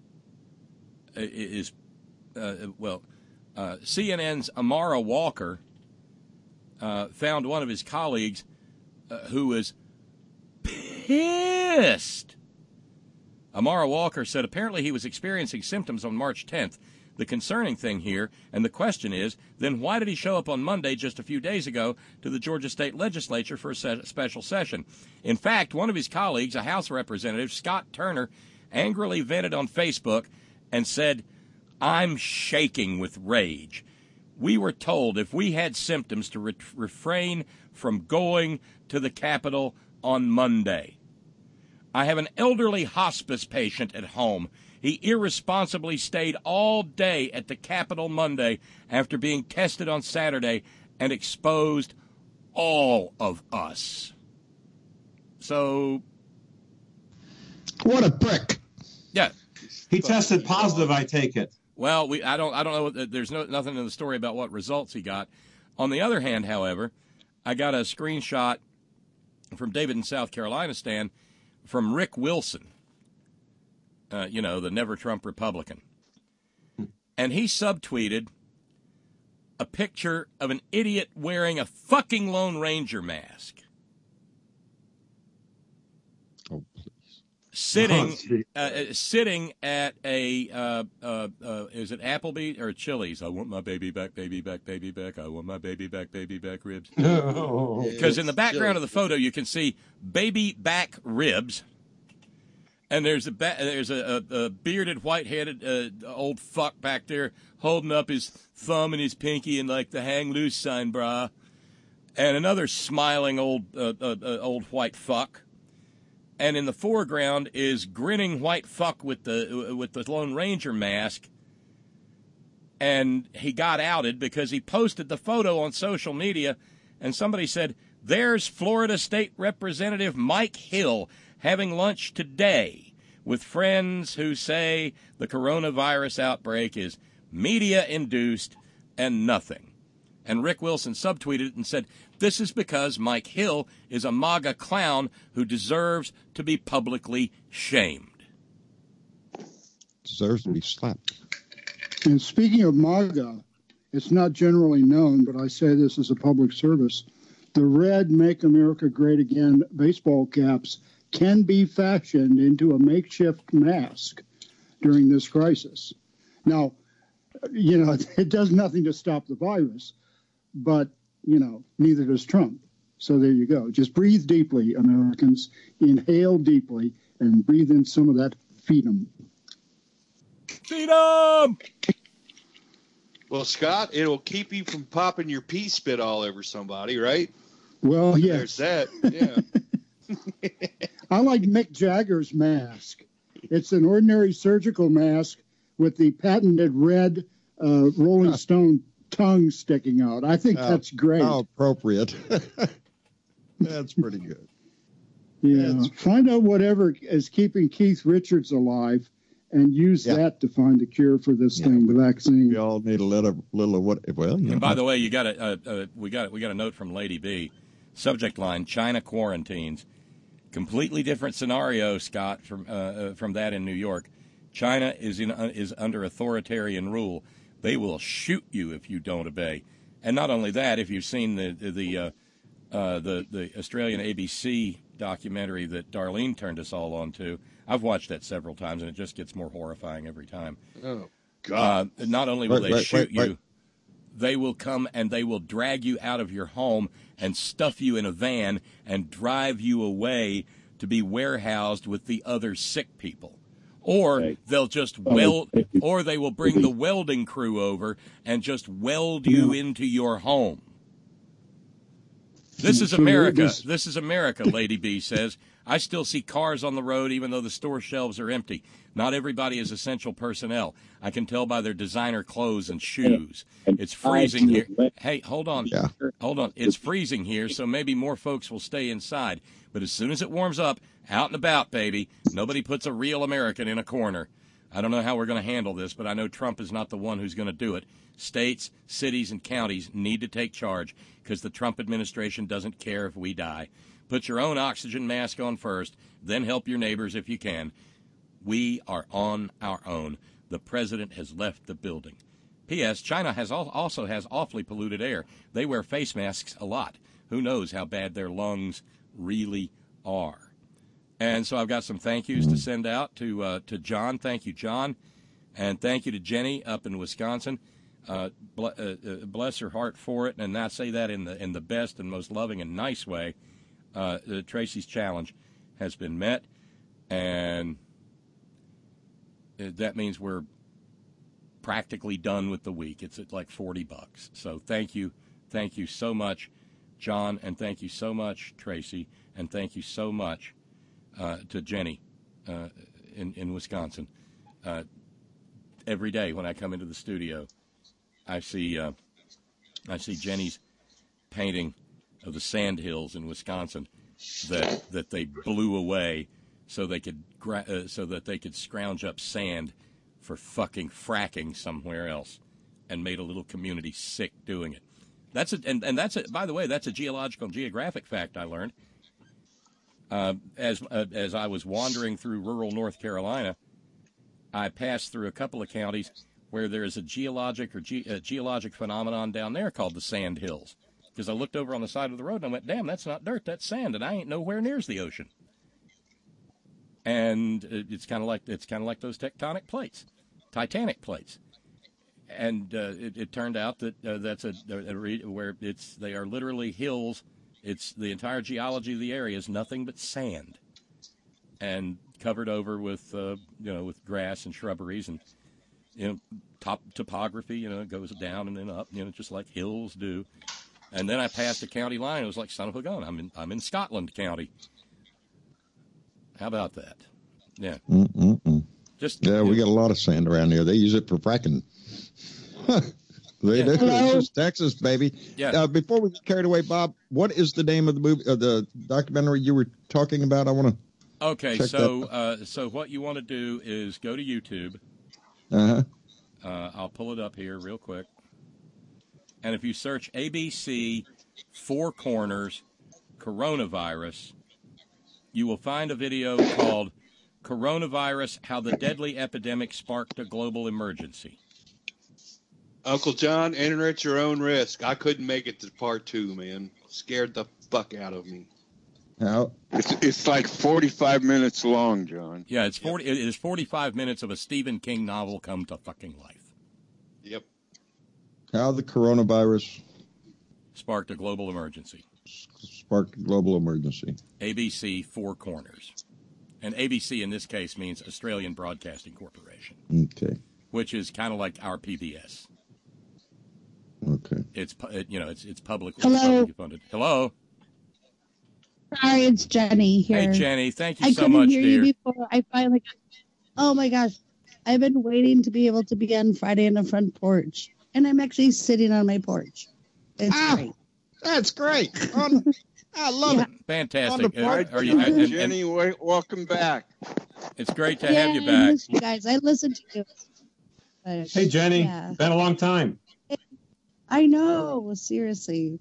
is uh, well, uh, C N N's Amara Walker uh, found one of his colleagues uh, who was pissed. Amara Walker said apparently he was experiencing symptoms on March tenth. The concerning thing here, and the question is, then why did he show up on Monday just a few days ago to the Georgia State Legislature for a se- special session? In fact, one of his colleagues, a House representative, Scott Turner, angrily vented on Facebook and said, "I'm shaking with rage. We were told if we had symptoms to re- refrain from going to the Capitol on Monday. I have an elderly hospice patient at home. He irresponsibly stayed all day at the Capitol Monday after being tested on Saturday and exposed all of us." So, what a prick! Yeah, he tested positive. I take it. Well, we I don't I don't know. What, there's no nothing in the story about what results he got. On the other hand, however, I got a screenshot from David in South Carolina, Stan, from Rick Wilson. Uh, you know, the Never Trump Republican. And he subtweeted a picture of an idiot wearing a fucking Lone Ranger mask. Oh, please. Sitting, Oh, uh, sitting at a, uh, uh, uh, is it Applebee's or Chili's? I want my baby back, baby back, baby back. I want my baby back, baby back ribs. Because in the background of the photo, you can see baby back ribs. And there's a ba- there's a, a, a bearded, white-headed uh, old fuck back there holding up his thumb and his pinky in like the hang loose sign, brah. And another smiling old uh, uh, uh, old white fuck. And in the foreground is grinning white fuck with the uh, with the Lone Ranger mask. And he got outed because he posted the photo on social media, and somebody said, "There's Florida State Representative Mike Hill having lunch today with friends who say the coronavirus outbreak is media-induced and nothing." And Rick Wilson subtweeted it and said, "This is because Mike Hill is a MAGA clown who deserves to be publicly shamed." Deserves to be slapped. And speaking of MAGA, it's not generally known, but I say this as a public service. The red Make America Great Again baseball caps can be fashioned into a makeshift mask during this crisis. Now, you know, it does nothing to stop the virus, but, you know, neither does Trump. So there you go. Just breathe deeply, Americans. Inhale deeply and breathe in some of that freedom. Freedom! Well, Scott, it'll keep you from popping your pee spit all over somebody, right? Well, yes. There's that, yeah. I like Mick Jagger's mask. It's an ordinary surgical mask with the patented red uh, Rolling Stone tongue sticking out. I think Oh, that's great. How appropriate. That's pretty good. Yeah. That's- Find out whatever is keeping Keith Richards alive and use Yeah. that to find a cure for this thing, the vaccine. We all need a little, little of what? Well, you know. And by the way, you got a, uh, uh, we got we got a note from Lady B. Subject line: China quarantines. Completely different scenario, Scott, from uh, uh, from that in New York. China is in uh, is under authoritarian rule. They will shoot you if you don't obey. And not only that, if you've seen the the the, uh, uh, the, the Australian A B C documentary that Darlene turned us all on to, I've watched that several times, and it just gets more horrifying every time. Oh, God. Uh, not only will Wait, they wait, shoot wait, wait. you, they will come and they will drag you out of your home and stuff you in a van and drive you away to be warehoused with the other sick people. Or Right. they'll just Oh, weld, thank you. or they will bring the welding crew over and just weld you into your home. This is So America. this- This is America, Lady B says. I still see cars on the road even though the store shelves are empty. Not everybody is essential personnel. I can tell by their designer clothes and shoes. It's freezing here. Hey, hold on. Yeah. Hold on. It's freezing here, so maybe more folks will stay inside. But as soon as it warms up, out and about, baby. Nobody puts a real American in a corner. I don't know how we're going to handle this, but I know Trump is not the one who's going to do it. States, cities, and counties need to take charge because the Trump administration doesn't care if we die. Put your own oxygen mask on first, then help your neighbors if you can. We are on our own. The president has left the building. P S. China has al- also has awfully polluted air. They wear face masks a lot. Who knows how bad their lungs really are. And so I've got some thank yous to send out to uh, to John. Thank you, John. And thank you to Jenny up in Wisconsin. Uh, ble- uh, uh, bless her heart for it. And I say that in the in the best and most loving and nice way. Uh, uh, Tracy's challenge has been met. And that means we're practically done with the week. It's at like forty bucks. So thank you. Thank you so much, John. And thank you so much, Tracy. And thank you so much uh, to Jenny uh, in, in Wisconsin. Uh, every day when I come into the studio, I see uh, I see Jenny's painting of the sand hills in Wisconsin that that they blew away so they could gra- uh, so that they could scrounge up sand for fucking fracking somewhere else, and made a little community sick doing it. That's a, and, and that's a, by the way, that's a geological and geographic fact I learned uh, as uh, as I was wandering through rural North Carolina. I passed through a couple of counties where there is a geologic or ge- a geologic phenomenon down there called the sand hills. Because I looked over on the side of the road and I went, damn, that's not dirt, that's sand, and I ain't nowhere near the ocean. And it's kind of like it's kind of like those tectonic plates, Titanic plates. And uh, it, it turned out that uh, that's a, a re- where it's they are literally hills. It's the entire geology of the area is nothing but sand, and covered over with uh, you know with grass and shrubberies and you know top topography. You know it goes down and then up. You know just like hills do. And then I passed a county line. It was like, son of a gun. I'm in I'm in Scotland County. How about that? Yeah. Mm-mm-mm. Just yeah, we got a lot of sand around here. They use it for fracking. They Yeah. do. Hello? This is Texas, baby. Yeah. Uh, before we get carried away, Bob, what is the name of the movie, uh, the documentary you were talking about? I want to. Okay, check so uh, so what you want to do is go to YouTube. Uh-huh. Uh, I'll pull it up here real quick. And if you search A B C Four Corners Coronavirus, you will find a video called Coronavirus, How the Deadly Epidemic Sparked a Global Emergency. Uncle John, enter at your own risk. I couldn't make it to part two, man. Scared the fuck out of me. How? It's, it's like forty-five minutes long, John. Yeah, it's forty. It is forty-five minutes of a Stephen King novel come to fucking life. Yep. How the coronavirus Sparked a global emergency. sparked a global emergency. A B C Four Corners. And A B C in this case means Australian Broadcasting Corporation, Okay. which is kind of like our P B S. Okay. It's pu- it, you know it's it's public Hello? publicly funded. Hello. Sorry, it's Jenny here. Hey Jenny, thank you I so couldn't much, hear dear. you before. I finally got. Oh my gosh, I've been waiting to be able to be on Friday on the front porch, and I'm actually sitting on my porch. It's Ah, great. That's great. On, I love it. Fantastic. On the Uh, part- are you, and, and Jenny, wa- welcome back. it's great to yeah, have you I back. miss you guys. I listened to you. But, Hey, Jenny, yeah. been a long time. I know. Seriously.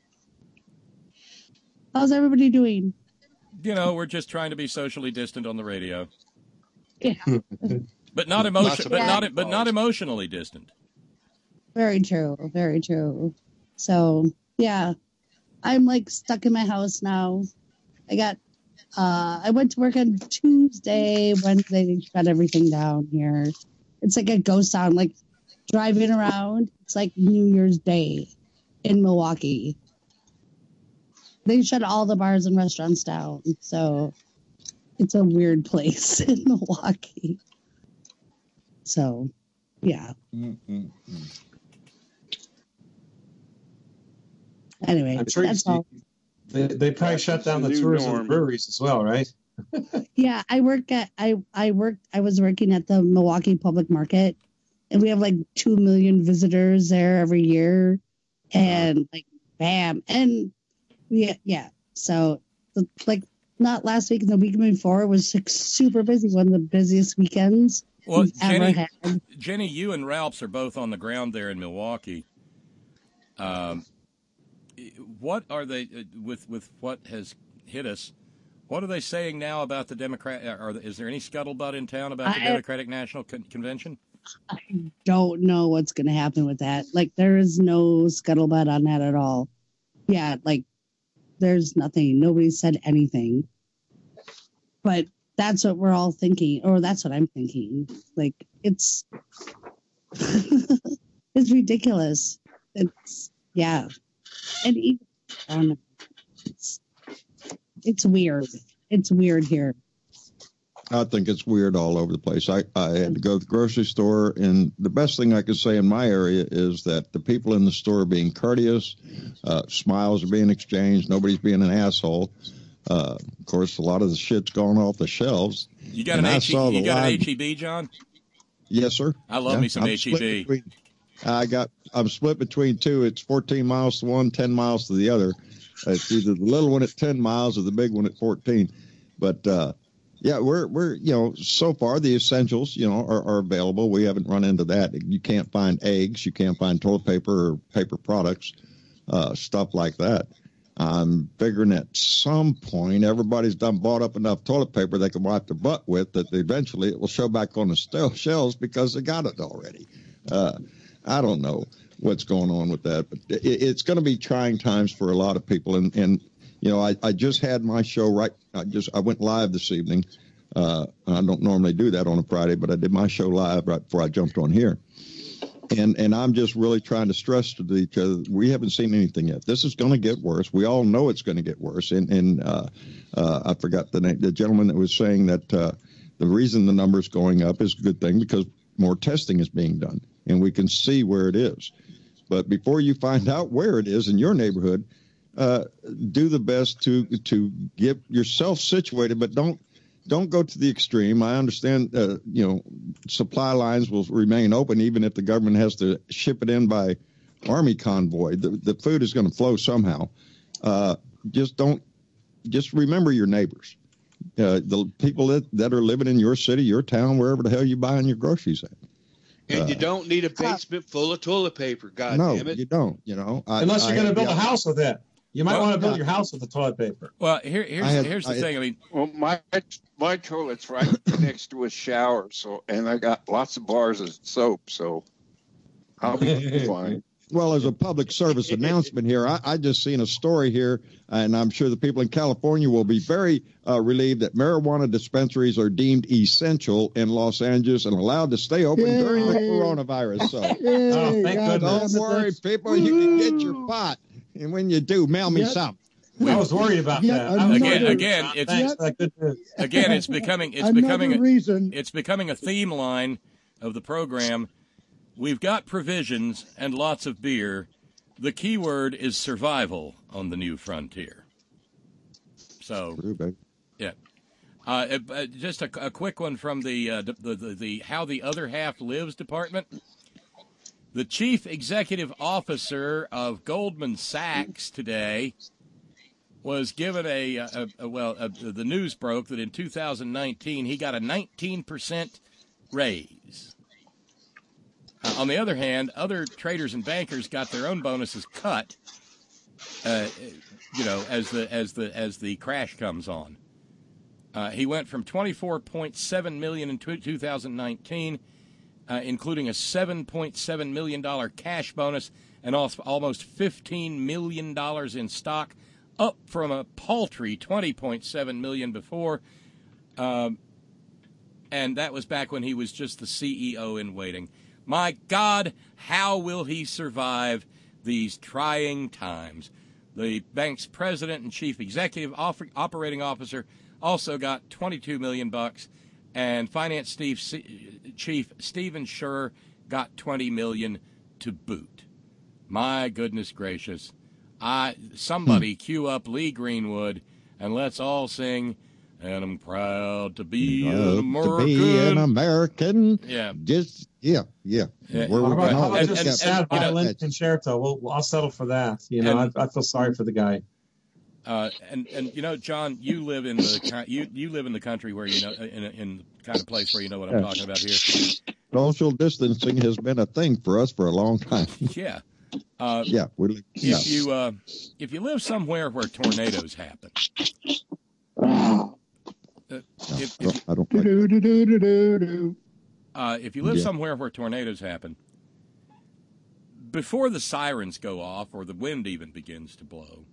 How's everybody doing? You know, we're just trying to be socially distant on the radio, Yeah. but not Lots emotion, of but Yeah. not but not emotionally distant. Very true. Very true. So, yeah, I'm like stuck in my house now. I got, uh, I went to work on Tuesday, Wednesday, they shut everything down here. It's like a ghost town, like driving around. It's like New Year's Day in Milwaukee. They shut all the bars and restaurants down. So it's a weird place in Milwaukee. So, yeah. Mm-mm-mm. Anyway, I'm sure you that's see, all. They, they probably That's shut down the the new tours of norm. the breweries as well, right? Yeah, I work at I I worked I was working at the Milwaukee Public Market, and we have like two million visitors there every year, and like bam, and yeah, yeah. So the, like not last week, the week before was like super busy. One of the busiest weekends Well, we've ever Jenny, had. Jenny, you and Ralphs are both on the ground there in Milwaukee. Um, what are they with with what has hit us? What are they saying now about the Democrat? Are, is there any scuttlebutt in town about the I- Democratic National Con- Convention? I don't know what's going to happen with that. Like, there is no scuttlebutt on that at all. Yeah, like, there's nothing. Nobody said anything. But that's what we're all thinking, or that's what I'm thinking. Like, it's it's ridiculous. It's yeah, and even, I don't know. It's, it's weird. It's weird here. I think it's weird all over the place. I, I had to go to the grocery store, and the best thing I could say in my area is that the people in the store are being courteous, uh, smiles are being exchanged, nobody's being an asshole. Uh, of course, a lot of the shit's gone off the shelves. You got And an I H E saw the you got an line- H E B, John? Yes, sir. I love Yeah, me some I'm H E split B. between- I got. I'm split between two. It's fourteen miles to one, ten miles to the other. It's either the little one at ten miles or the big one at fourteen. But uh, yeah, we're we're you know so far the essentials you know are, are available. We haven't run into that. You can't find eggs. You can't find toilet paper or paper products, uh, stuff like that. I'm figuring at some point everybody's done bought up enough toilet paper they can wipe their butt with that eventually it will show back on the stel- shelves because they got it already. Uh, I don't know what's going on with that, but it, it's going to be trying times for a lot of people. And, and you know, I, I just had my show right. I just I went live this evening. Uh, I don't normally do that on a Friday, but I did my show live right before I jumped on here. And and I'm just really trying to stress to each other, we haven't seen anything yet. This is going to get worse. We all know it's going to get worse. And, and uh, uh, I forgot the name, the gentleman that was saying that uh, the reason the number's going up is a good thing because more testing is being done, and we can see where it is. But before you find out where it is in your neighborhood, uh, do the best to to get yourself situated, but don't don't go to the extreme. I understand, uh, you know, supply lines will remain open even if the government has to ship it in by army convoy. The, the food is going to flow somehow. Uh, just don't, just remember your neighbors, uh, the people that, that are living in your city, your town, wherever the hell you buying your groceries at. And Uh, you don't need a basement full of toilet paper, God no, damn it. you don't, you know. I, Unless you're I going to had build the- a house with it. You might Well, want to build yeah. your house with the toilet paper. Well, here, here's I had- here's the I- thing. I mean, Well, my my toilet's right next to a shower, so and I got lots of bars of soap, so I'll be fine. Well, as a public service announcement here, I, I just seen a story here, and I'm sure the people in California will be very uh, relieved that marijuana dispensaries are deemed essential in Los Angeles and allowed to stay open Yay. during the coronavirus. So Yay, Oh, thank God goodness. damn don't it, worry, that's- people, you can get your pot. And when you do, mail me Yet- some. I was worried about Yet that. I was Again- worried. again, it's- Thanks for that good news. again, it's becoming it's Another becoming a, reason. it's becoming a theme line of the program. We've got provisions and lots of beer. The key word is survival on the new frontier. So, True, baby. yeah. Uh, uh, just a, a quick one from the, uh, the, the the How the Other Half Lives department. The chief executive officer of Goldman Sachs today was given a, a, a well, a, the news broke that in two thousand nineteen he got a nineteen percent raise. Uh, on the other hand, other traders and bankers got their own bonuses cut. Uh, you know, as the as the as the crash comes on, uh, he went from twenty-four point seven million in two thousand nineteen, uh, including a seven point seven million dollar cash bonus and also almost fifteen million dollars in stock, up from a paltry twenty point seven million before. Um, and that was back when he was just the C E O in waiting. My God, how will he survive these trying times? The bank's president and chief executive offer, operating officer also got twenty-two million bucks, and finance Steve, chief Stephen Scher got twenty million to boot. My goodness gracious. I somebody cue up Lee Greenwood and let's all sing. And I'm proud to be an Uh, American. To be an American. Yeah. Just yeah, yeah. Yeah. Where How we're about, going. how about and- just and- a sad and, you know, violin concerto? We'll, we'll- I'll settle for that. You know, And- I, I feel sorry for the guy. Uh, and and you know, John, you live in the ki- you you live in the country where you know in a, in the kind of place where you know what I'm Yeah. talking about here. Social distancing has been a thing for us for a long time. Yeah. Uh, Yeah, we're yeah. If you uh, if you live somewhere where tornadoes happen, uh, if, if, I don't Do, do, do, do, do, do, do. uh, if you live Yeah. somewhere where tornadoes happen, before the sirens go off or the wind even begins to blow,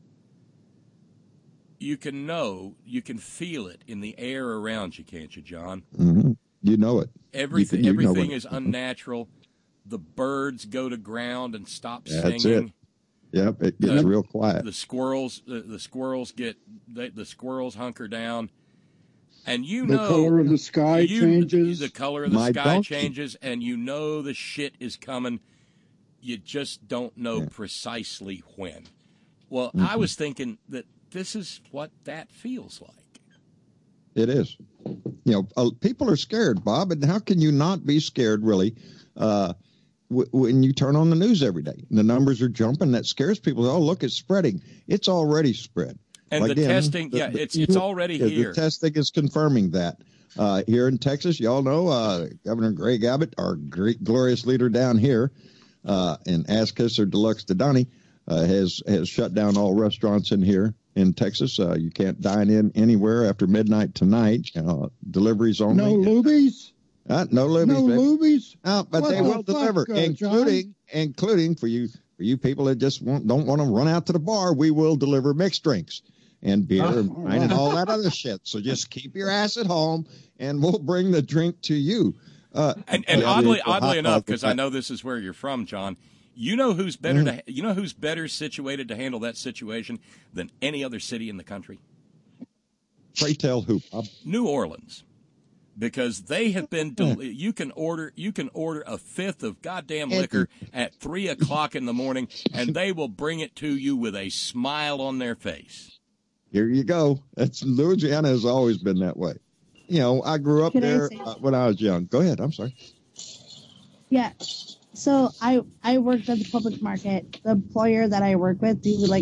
you can know, you can feel it in the air around you, can't you, John? hmm You know it. Everything, You can- you know everything it. is unnatural. The birds go to ground and stop That's singing. it. Yep, it gets Uh, real quiet. The squirrels, the, the squirrels get they, the squirrels hunker down, and you The know color of the sky you- changes. The color of the My sky donkey. changes, and you know the shit is coming. You just don't know Yeah. precisely when. Well, Mm-hmm. I was thinking that this is what that feels like. It is. You know, uh, people are scared, Bob, and how can you not be scared, really, uh, w- when you turn on the news every day? The numbers are jumping. That scares people. Oh, look, it's spreading. It's already spread. And the Again, testing, the- yeah, the- it's it's already yeah, here. The testing is confirming that. Uh, here in Texas, y'all know uh, Governor Greg Abbott, our great, glorious leader down here uh, in Askis or Deluxe Dodani, uh, has has shut down all restaurants in here in Texas. Uh, you can't dine in anywhere after midnight tonight. Uh, deliveries only. No Lubies? Uh, no Lubies. No baby. Lubies? Uh, but What they the will fuck, deliver, uh, including including for you for you people that just want, don't want to run out to the bar. We will deliver mixed drinks and beer Oh, and wine and all that other shit. So just keep your ass at home, and we'll bring the drink to you. Uh, And, and yeah, oddly, the- the hot oddly enough, dog because with I know this is where you're from, John. You know who's better Mhm. to you know who's better situated to handle that situation than any other city in the country? Pray tell who, Bob? New Orleans, because they have been. Del- you can order you can order a fifth of goddamn liquor at three o'clock in the morning, and they will bring it to you with a smile on their face. Here you go. That's Louisiana has always been that way. You know, I grew up Can I there say- uh, when I was young. Go ahead. I'm sorry. Yeah. So I I worked at the public market. The employer that I work with, he would like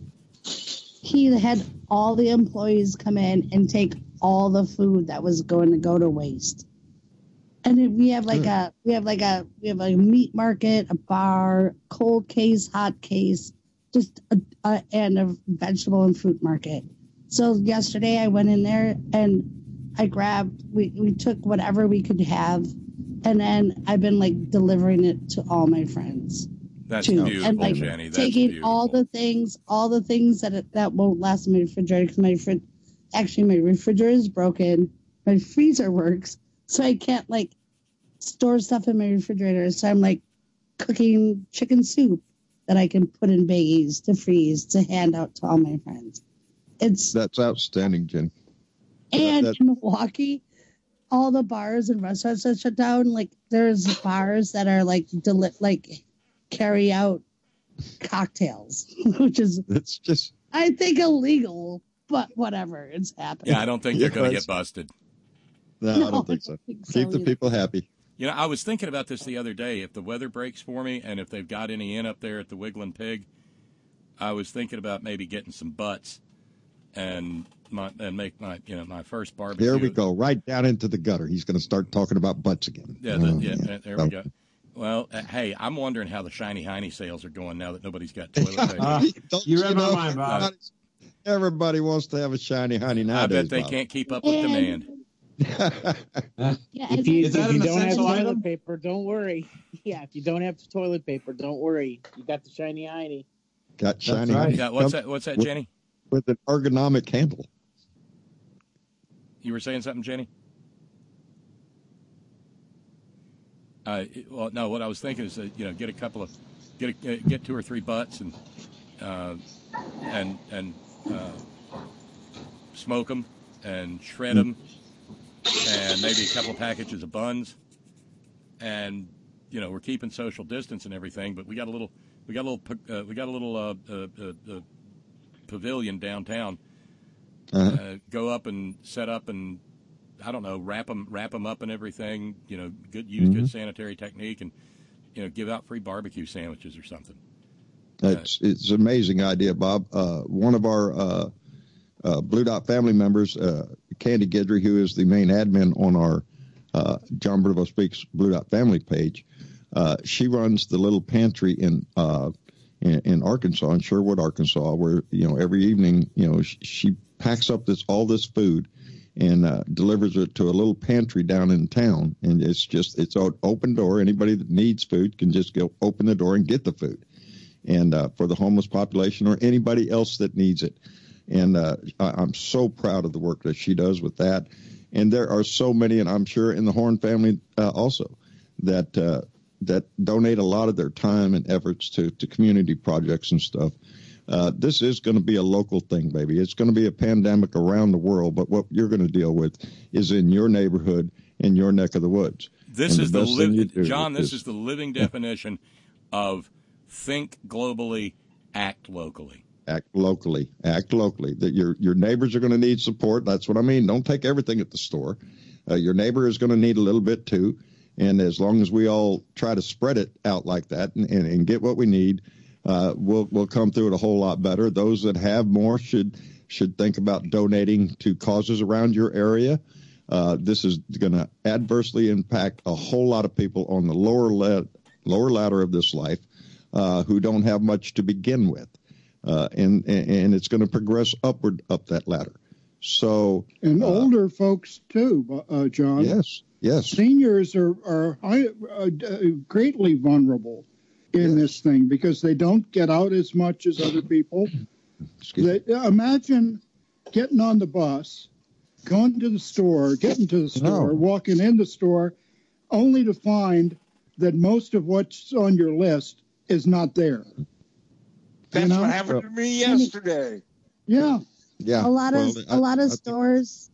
he had all the employees come in and take all the food that was going to go to waste. And then we have like a we have like a we have a meat market, a bar, cold case, hot case, just a, a and a vegetable and fruit market. So yesterday I went in there and I grabbed we, we took whatever we could have, and then I've been like delivering it to all my friends. That's too. beautiful, and like Jenny. That's taking beautiful. all the things, all the things that that won't last in my refrigerator because my frid- actually my refrigerator is broken, my freezer works, so I can't like store stuff in my refrigerator. So I'm like cooking chicken soup that I can put in baggies to freeze to hand out to all my friends. It's That's outstanding, Jen. and that- in Milwaukee, all the bars and restaurants that shut down. Like there's bars that are like deli- like carry out cocktails, which is It's just I think illegal, but whatever, it's happening. Yeah, I don't think they're Yeah, going to that's- get busted. no, No, I don't think so. I don't think so Keep the either. people happy. You know, I was thinking about this the other day. If the weather breaks for me, and if they've got any in up there at the Wiggling Pig, I was thinking about maybe getting some butts and my and make my you know my first barbecue. There we go, right down into the gutter. He's going to start talking about butts again. Yeah, the, Oh, yeah, man. there we go. Well, uh, hey, I'm wondering how the Shiny Heiny sales are going now that nobody's got toilet paper. Uh, Don't you read my know, mind, Bob. everybody's- Everybody wants to have a shiny honey I nowadays. bet they Bob. can't keep up with And- demand. Yeah, If and you, Is that if you an don't have essential toilet item? paper, don't worry. Yeah, if you don't have toilet paper, don't worry. You got the shiny hiney. Got shiny right. honey. Yeah, what's Come that? What's that, with- Jenny? With an ergonomic handle. You were saying something, Jenny? Uh, well, no. What I was thinking is that you know, get a couple of, get a, uh, get two or three butts and, uh, and and uh, smoke them and shred them, and maybe a couple of packages of buns, and you know, we're keeping social distance and everything, but we got a little, we got a little, uh, we got a little uh, uh, uh, uh, pavilion downtown. Uh-huh. Uh, go up and set up and I don't know, wrap them, wrap them up and everything. You know, good use Mm-hmm. good sanitary technique, and you know, give out free barbecue sandwiches or something. It's it's an amazing idea, Bob. Uh, one of our uh, uh, Blue Dot family members, uh, Candy Guidry, who is the main admin on our uh, John Bravo Speaks Blue Dot family page, uh, she runs the little pantry in, uh, in in Arkansas, in Sherwood, Arkansas, where you know every evening, you know, she, she packs up this all this food and uh, delivers it to a little pantry down in town, and it's just it's an open door. Anybody that needs food can just go open the door and get the food. And uh, for the homeless population or anybody else that needs it. And uh, I, I'm so proud of the work that she does with that. And there are so many, and I'm sure in the Horn family uh, also, that uh, that donate a lot of their time and efforts to, to community projects and stuff. Uh, this is going to be a local thing, baby. It's going to be a pandemic around the world, but what you're going to deal with is in your neighborhood, in your neck of the woods. This and is the, the, best thing you li- do John. This is, is the living definition of think globally, act locally. Act locally. Act locally. That your your neighbors are going to need support. That's what I mean. Don't take everything at the store. Uh, your neighbor is going to need a little bit too. And as long as we all try to spread it out like that and, and, and get what we need, uh, we'll we'll come through it a whole lot better. Those that have more should should think about donating to causes around your area. Uh, this is going to adversely impact a whole lot of people on the lower la- lower ladder of this life. Uh, who don't have much to begin with, uh, and, and it's going to progress upward up that ladder. So and uh, older folks too, uh, John. Yes, yes. Seniors are are high, uh, greatly vulnerable in yes. this thing because they don't get out as much as other people. They, imagine getting on the bus, going to the store, getting to the store, no. walking in the store, only to find that most of what's on your list is not there. That's you know? what happened to me yesterday. Yeah. Yeah. A lot of well, a lot of I, stores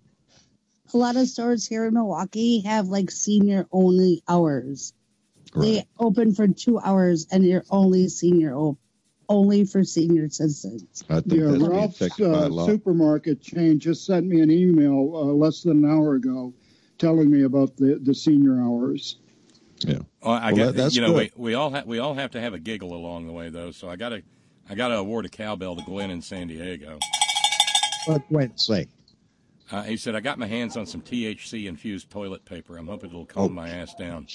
a lot of stores here in Milwaukee have like senior only hours. Right. They open for two hours and you're only senior op- only for senior citizens. I think yeah, that's Ralph's uh, supermarket chain just sent me an email uh, less than an hour ago telling me about the, the senior hours. Yeah. Oh, I well, got, that's you know, good. we, we all have we all have to have a giggle along the way, though. So I got to I got to award a cowbell to Glenn in San Diego. What Glenn say? Uh, he said, "I got my hands on some T H C infused toilet paper. I'm hoping it'll calm oh. my ass down."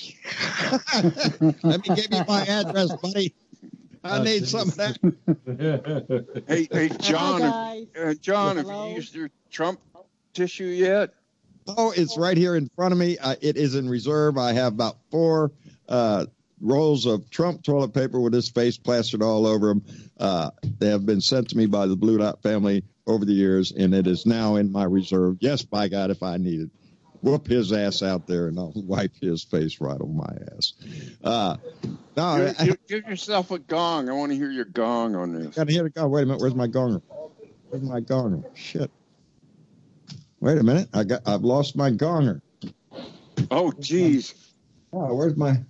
Let me give you my address, buddy. I need some of that. hey, hey, John, Hi, uh, John, Hello? have you used your Trump tissue yet? Oh, it's right here in front of me. Uh, it is in reserve. I have about four uh, rolls of Trump toilet paper with his face plastered all over them. Uh, they have been sent to me by the Blue Dot family over the years, and it is now in my reserve. Yes, by God, if I need it. Whoop his ass out there, and I'll wipe his face right on my ass. Uh, no, you, I, you, give yourself a gong. I want to hear your gong on this. Got to hear the gong. Wait a minute. Where's my gonger? Where's my gonger? Shit. Wait a minute. I got. I've lost my gonger. Oh, jeez. Oh, where's my?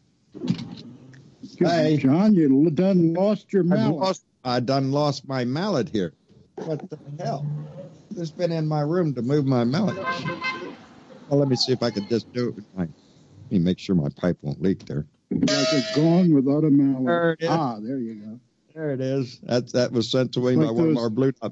Hey, John, you done lost your mallet. Lost, I done lost my mallet here. What the hell? It's been in my room to move my mallet. Well, let me see if I can just do it with my. Let me make sure my pipe won't leak there. Like a gong without a mallet. There it is. Ah, there you go. There it is. That that was sent to me like by one those, of our Blue Dot.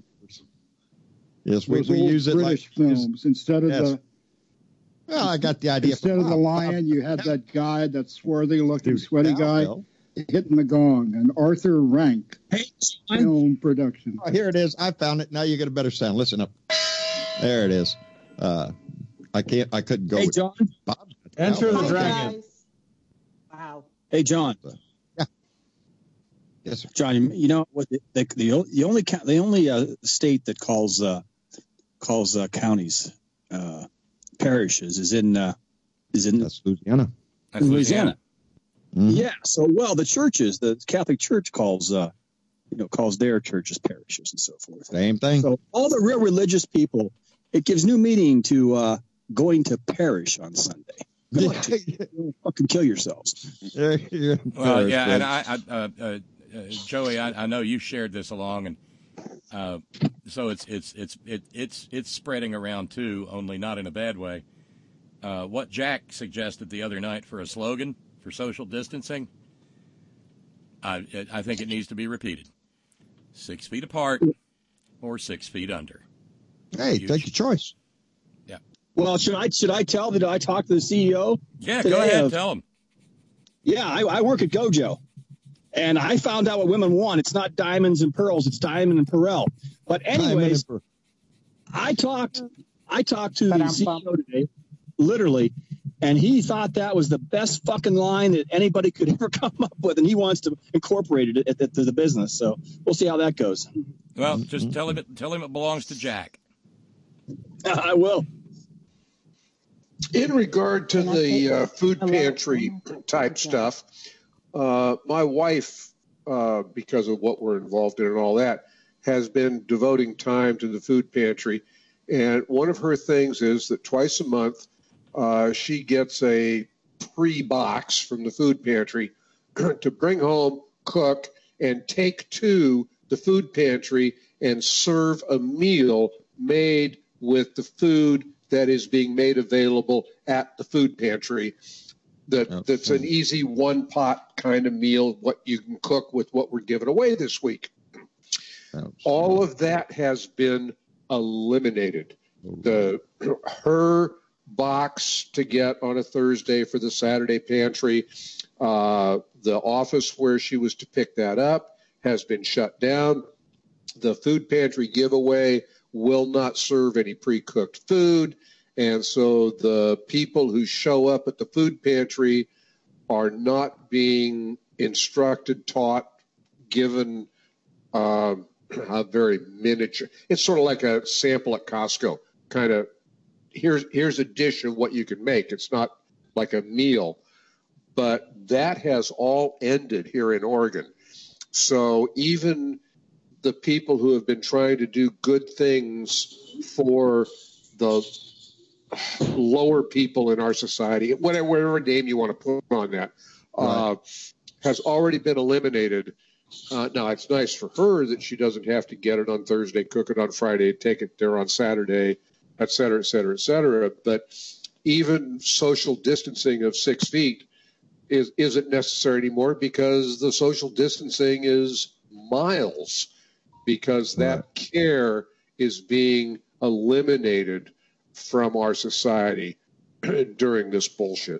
Yes, we, we use it British like films use, instead of yes. the. Well, I got the idea. Instead of the lion, you had that guy, that swarthy-looking, sweaty guy, hitting the gong. An Arthur Rank hey, film production. Oh, here it is. I found it. Now you get a better sound. Listen up. There it is. Uh, I can't. I couldn't go. Hey, with John. Bob. Enter the Hi, dragon. guys. Wow. Hey, John. Yeah. Yes, sir. John. You know what? The the, the, the only the only uh, state that calls uh, calls uh, counties uh, parishes is in uh, is in That's Louisiana. That's Louisiana. Mm-hmm. Yeah. So, well, the churches, the Catholic Church calls, uh, you know, calls their churches parishes and so forth. Same thing. So, all the real religious people, it gives new meaning to uh, going to parish on Sunday. Good luck. Fucking kill yourselves. Well, yeah, and I, I uh, uh, uh, Joey, I, I know you shared this along, and uh, so it's it's it's it, it's it's spreading around too, only not in a bad way. Uh, what Jack suggested the other night for a slogan for social distancing, I I think it needs to be repeated: six feet apart or six feet under. Hey, You take your choice. Yeah. Well, should I should I tell that I talked to the C E O? Yeah, today go ahead, of- tell him. Yeah, I, I work at Gojo, and I found out what women want. It's not diamonds and pearls; it's diamond and pearl. But anyways, Diamond I talked I talked to the C E O today, literally, and he thought that was the best fucking line that anybody could ever come up with, and he wants to incorporate it into the business. So we'll see how that goes. Well, just tell him it, tell him it belongs to Jack. I will. In regard to the uh, food pantry type stuff, uh, my wife, uh, because of what we're involved in and all that, has been devoting time to the food pantry. And one of her things is that twice a month, uh, she gets a pre-box from the food pantry to bring home, cook, and take to the food pantry and serve a meal made with the food that is being made available at the food pantry. That Oh, that's an easy one pot kind of meal, what you can cook with what we're giving away this week. Oh, All of that has been eliminated. The her box to get on a Thursday for the Saturday pantry, uh, the office where she was to pick that up has been shut down. The food pantry giveaway will not serve any pre-cooked food. And so the people who show up at the food pantry are not being instructed, taught, given um, a very miniature. It's sort of like a sample at Costco, kind of here's here's a dish of what you can make. It's not like a meal, but that has all ended here in Oregon. So even the people who have been trying to do good things for the lower people in our society, whatever, whatever name you want to put on that, uh, has already been eliminated. Uh, now, it's nice for her that she doesn't have to get it on Thursday, cook it on Friday, take it there on Saturday, et cetera, et cetera, et cetera. But even social distancing of six feet is, isn't necessary anymore because the social distancing is miles, because that care is being eliminated from our society during this bullshit.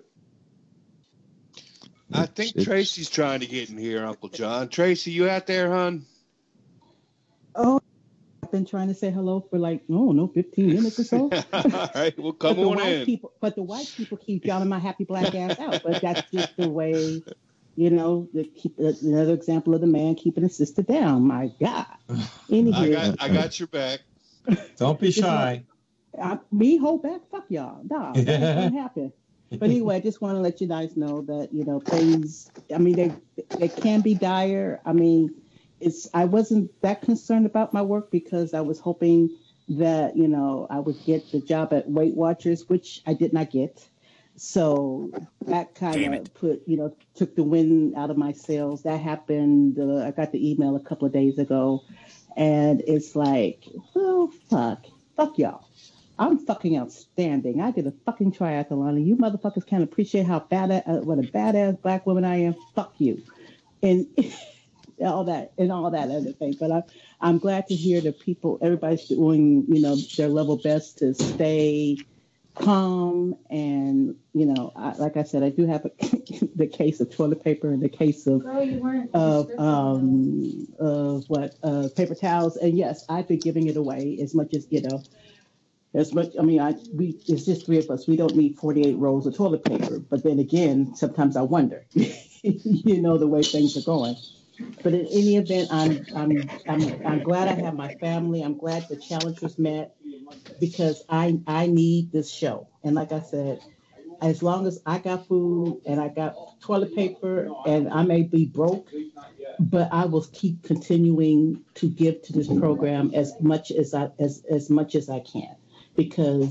I think Tracy's trying to get in here, Uncle John. Tracy, you out there, hon? Oh, I've been trying to say hello for like, no, no, fifteen minutes or so. All right, well, come but the on white in. People, but the white people keep drowning my happy black ass out. But that's just the way, you know, the, keep, another example of the man keeping his sister down. My God. Anywho, I got, I got your back. Don't be shy. I, me hold back? Fuck y'all. Nah, that ain't gonna happen. But anyway, I just want to let you guys know that, you know, things, I mean, they they can be dire. I mean, it's I wasn't that concerned about my work because I was hoping that, you know, I would get the job at Weight Watchers, which I did not get. So that kind of put, you know, took the wind out of my sails. That happened. Uh, I got the email a couple of days ago. And it's like, well, fuck. Fuck y'all. I'm fucking outstanding. I did a fucking triathlon, and you motherfuckers can't appreciate how bad, uh, what a badass black woman I am. Fuck you, and all that, and all that other thing. But I'm, I'm glad to hear that people, everybody's doing, you know, their level best to stay calm. And you know, I, like I said, I do have a, the case of toilet paper and the case of Girl, you weren't of um of what uh, paper towels. And yes, I've been giving it away as much as you know. As much, I mean, I we it's just three of us. We don't need forty-eight rolls of toilet paper. But then again, sometimes I wonder, you know, the way things are going. But in any event, I'm I'm I'm I'm glad I have my family. I'm glad the challenge was met because I I need this show. And like I said, as long as I got food and I got toilet paper, and I may be broke, but I will keep continuing to give to this program as much as I as as much as I can. Because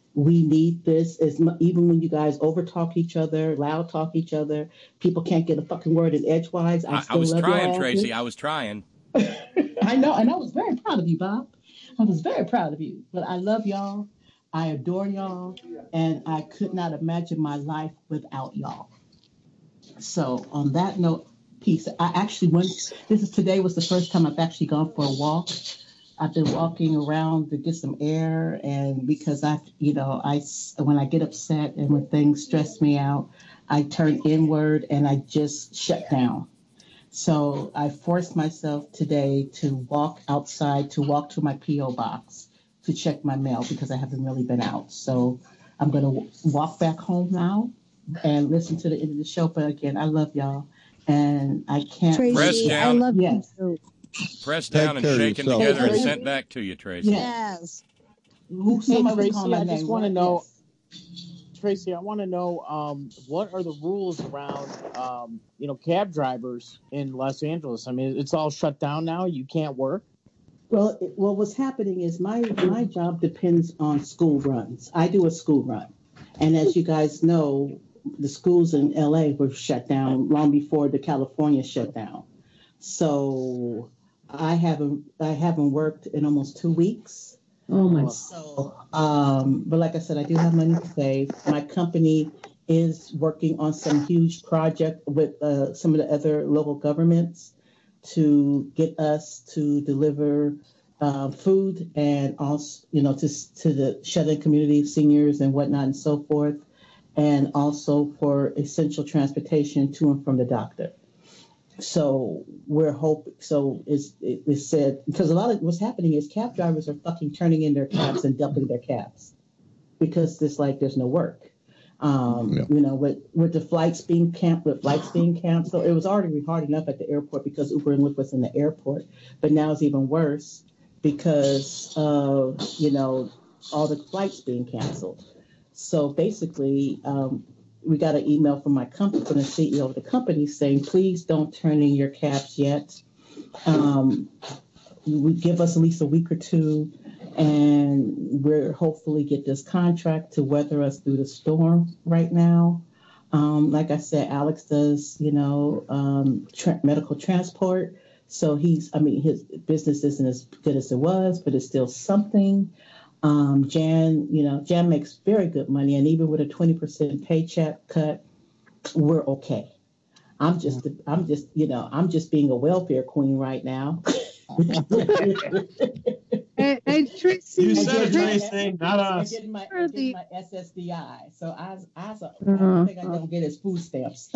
We need this. As mu- even when you guys overtalk each other, loud talk each other, people can't get a fucking word in edgewise. I, I, still I was love trying, y'all. Tracy. I was trying. I know, and I was very proud of you, Bob. I was very proud of you. But I love y'all. I adore y'all, and I could not imagine my life without y'all. So on that note, peace. I actually went. This is today was the first time I've actually gone for a walk. I've been walking around to get some air, and because I, you know, I when I get upset and when things stress me out, I turn inward and I just shut down. So I forced myself today to walk outside, to walk to my P O box, to check my mail because I haven't really been out. So I'm going to walk back home now and listen to the end of the show. But again, I love y'all, and I can't. Tracy, Press down. I love Yes. you. Pressed down Take and care of shaken yourself. together and Hey, sent back to you, Tracy. Yes. Who, Hey, somebody was Tracy, calling my I name. just want to What? know, Yes. Tracy, I want to know um, what are the rules around, um, you know, cab drivers in Los Angeles? I mean, it's all shut down now. You can't work. Well, it, well, what's happening is my my job depends on school runs. I do a school run, and as you guys know, the schools in L A were shut down long before the California shut down. So I haven't I haven't worked in almost two weeks. Oh my. So, um, but like I said, I do have money to save. My company is working on some huge project with uh, some of the other local governments to get us to deliver uh, food and also, you know, to to the shut-in community, seniors and whatnot and so forth, and also for essential transportation to and from the doctor. So we're hoping. So it's it, it's said because a lot of what's happening is cab drivers are fucking turning in their cabs and dumping their cabs because it's like there's no work. Um, Yeah. You know, with with the flights being canceled, with flights being canceled, it was already hard enough at the airport because Uber and Lyft was in the airport, but now it's even worse because of you know all the flights being canceled. So basically. Um, We got an email from my company, from the C E O of the company, saying, "Please don't turn in your cabs yet. Um, we give us at least a week or two, and we're hopefully get this contract to weather us through the storm right now." Um, like I said, Alex does, you know, um, tra- medical transport. So he's, I mean, his business isn't as good as it was, but it's still something. Um, Jan, you know, Jan makes very good money, and even with a twenty percent paycheck cut, we're okay. I'm just, I'm just, you know, I'm just being a welfare queen right now. Hey, hey, Tracy. You I said it, get my- Tracy, not I us. get my, I For get the- my S S D I, so I, I, I Uh, don't think I don't get his food stamps.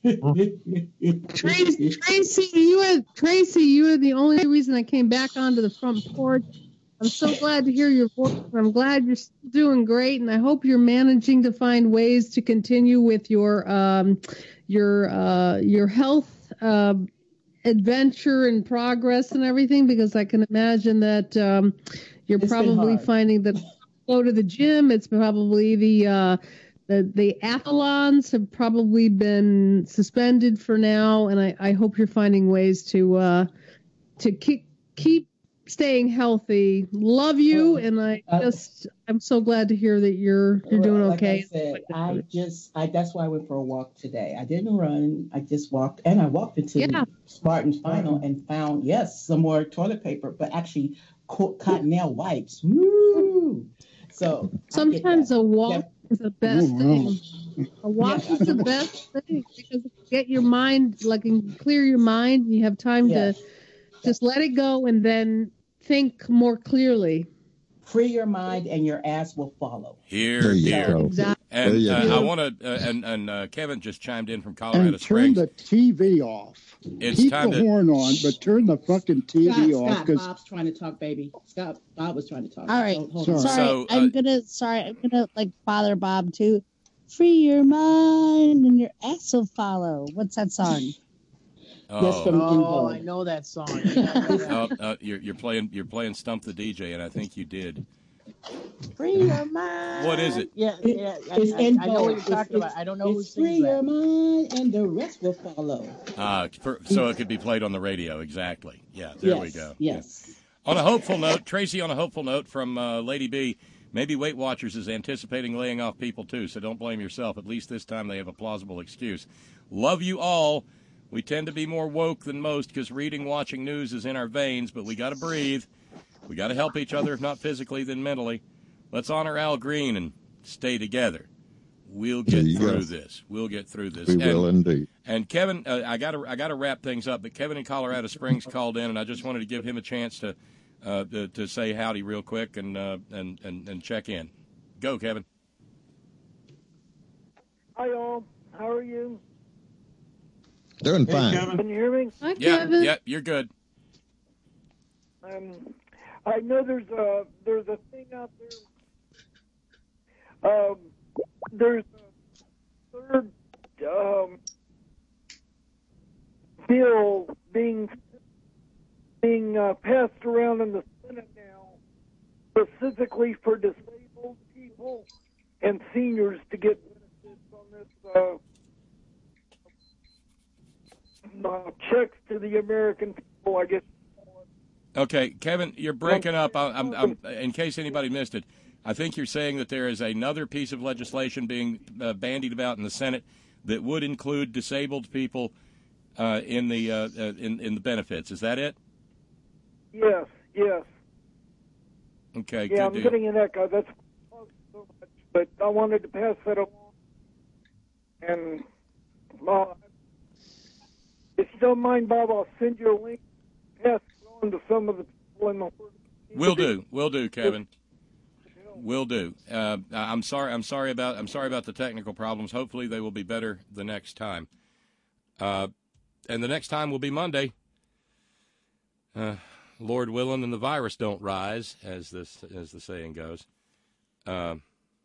Tracy, Tracy, you had Tracy. You were the only reason I came back onto the front porch. I'm so glad to hear your voice. I'm glad you're still doing great, and I hope you're managing to find ways to continue with your um, your uh, your health uh, adventure and progress and everything. Because I can imagine that um, you're It's been probably hard. finding that go to the gym. It's probably the uh, the the athlons have probably been suspended for now, and I, I hope you're finding ways to uh, to keep keep. staying healthy. Love you, Well, and I uh, just I'm so glad to hear that you're you're doing Well, like okay. I said, I just, I that's why I went for a walk today. I didn't run. I just walked, and I walked into Yeah. Spartan's Final and found yes some more toilet paper, but actually co- cottonelle wipes. Woo! So I get Sometimes that. a walk Yeah. is the best Oh, wow. thing. A walk Yeah. is the best thing because you get your mind, like, and clear your mind, and you have time Yeah. to just let it go and then think more clearly. Free your mind, and your ass will follow. Here, There you here. go. Exactly. There And you uh, go. I want to, uh, and, and uh, Kevin just chimed in from Colorado And turn Springs. the T V off. It's Keep time the to. horn on, but turn the fucking T V Scott, off. Scott, 'Cause Bob's trying to talk, baby. Scott, Bob was trying to talk. All right. Hold, hold Sorry. on. Sorry, So, uh, I'm gonna. Sorry, I'm gonna like bother Bob too. Free your mind and your ass will follow. What's that song? Yes, Oh, from In Oh, Vogue. I know that song. Yeah, yeah. oh, uh, you're you're playing you're playing Stump the D J, and I think you did. Free your mind. What is it? Yeah, It- yeah. I, it's I, in I know what Vogue. you're It's- talking it's- about. I don't know who It's free sings your that. mind, and the rest will follow. Uh, for, so it could be played on the radio. Exactly. Yeah. There yes, we go. Yes. On a hopeful note, Tracy. On a hopeful note from uh, Lady B. Maybe Weight Watchers is anticipating laying off people, too, so don't blame yourself. At least this time they have a plausible excuse. Love you all. We tend to be more woke than most because reading, watching news is in our veins, but we got to breathe. We got to help each other, if not physically, then mentally. Let's honor Al Green and stay together. We'll get through go. this. We'll get through this. We and, will indeed. And Kevin, uh, I got to I got to wrap things up, but Kevin in Colorado Springs called in, and I just wanted to give him a chance to uh, to, to say howdy real quick and, uh, and and and check in. Go, Kevin. Hi, all. How are you? Doing hey, fine. Kevin. Can you hear me? Hi, yeah, Kevin. yeah, you're good. Um, I know there's a there's a thing out there. Um, there's a third um, bill being being uh, passed around in the Senate now, specifically for disabled people and seniors to get benefits on this uh, uh, checks to the American people, I guess. Okay, Kevin, you're breaking up. I, I'm, I'm, in case anybody missed it, I think you're saying that there is another piece of legislation being uh, bandied about in the Senate that would include disabled people uh, in the uh, uh, in in the benefits. Is that it? Yes, yes. Okay, yeah, good I'm deal. getting an echo. That's so much, but I wanted to pass that along. And uh, if you don't mind, Bob, I'll send you a link. Pass it on to some of the people in the. Will do. Will do, Kevin. Will do. Uh, I'm sorry. I'm sorry about. I'm sorry about the technical problems. Hopefully, they will be better the next time. Uh, and the next time will be Monday. Uh, Lord willing, and the virus don't rise, as this as the saying goes. Uh,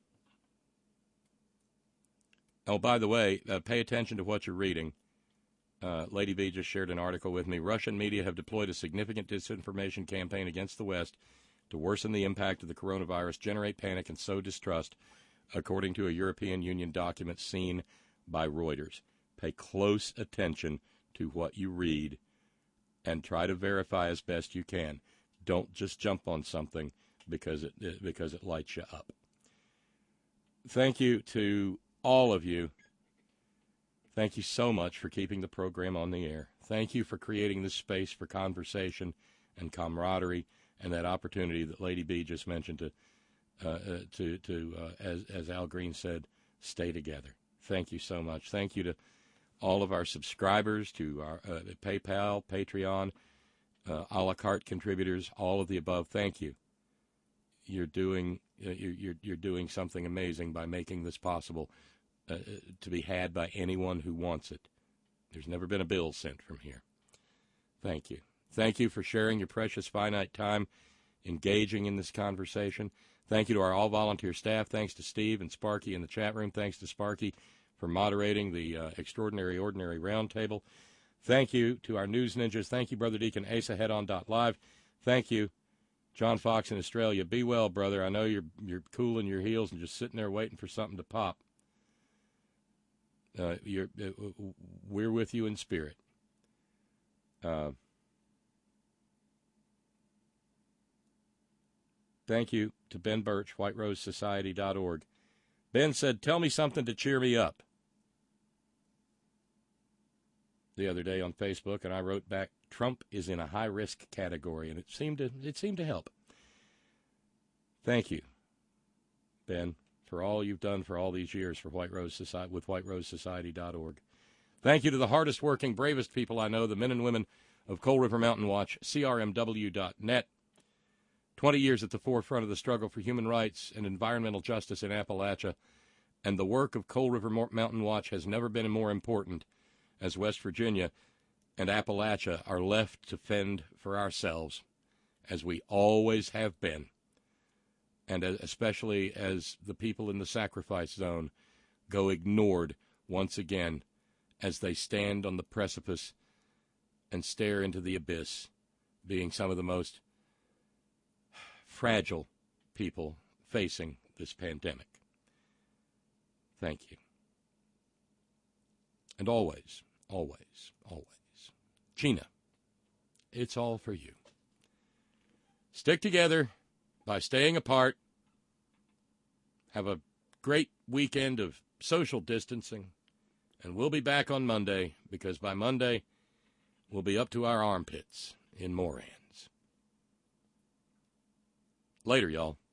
oh, by the way, uh, pay attention to what you're reading. Uh, Lady B just shared an article with me. Russian media have deployed a significant disinformation campaign against the West to worsen the impact of the coronavirus, generate panic, and sow distrust, according to a European Union document seen by Reuters. Pay close attention to what you read and try to verify as best you can. Don't just jump on something because it because it lights you up. Thank you to all of you. Thank you so much for keeping the program on the air. Thank you for creating this space for conversation and camaraderie and that opportunity that Lady B just mentioned to, uh, uh, to, to uh, as, as Al Green said, stay together. Thank you so much. Thank you to all of our subscribers, to our uh, PayPal, Patreon, uh, a la carte contributors, all of the above. Thank you. You're doing uh, you're, you're you're doing something amazing by making this possible uh, to be had by anyone who wants it. There's never been a bill sent from here. Thank you. Thank you for sharing your precious finite time engaging in this conversation. Thank you to our all-volunteer staff. Thanks to Steve and Sparky in the chat room. Thanks to Sparky for moderating the uh, Extraordinary Ordinary Roundtable. Thank you to our news ninjas. Thank you, Brother Deacon Asa, headon.live. Thank you, John Fox in Australia. Be well, brother. I know you're you're cooling your heels and just sitting there waiting for something to pop. Uh, you're, uh, we're with you in spirit. Uh, thank you to Ben Birch, white rose society dot org. Ben said, tell me something to cheer me up, the other day on Facebook, and I wrote back, Trump is in a high-risk category, and it seemed to it seemed to help. Thank you, Ben, for all you've done for all these years for White Rose Society with white rose society dot org. Thank you to the hardest-working, bravest people I know, the men and women of Coal River Mountain Watch, C R M W dot net. twenty years at the forefront of the struggle for human rights and environmental justice in Appalachia, and the work of Coal River Mountain Watch has never been more important as West Virginia and Appalachia are left to fend for ourselves, as we always have been, and especially as the people in the sacrifice zone go ignored once again as they stand on the precipice and stare into the abyss, being some of the most fragile people facing this pandemic. Thank you. And always, always, always, Gina, it's all for you. Stick together by staying apart. Have a great weekend of social distancing. And we'll be back on Monday, because by Monday, we'll be up to our armpits in more hands. Later, y'all.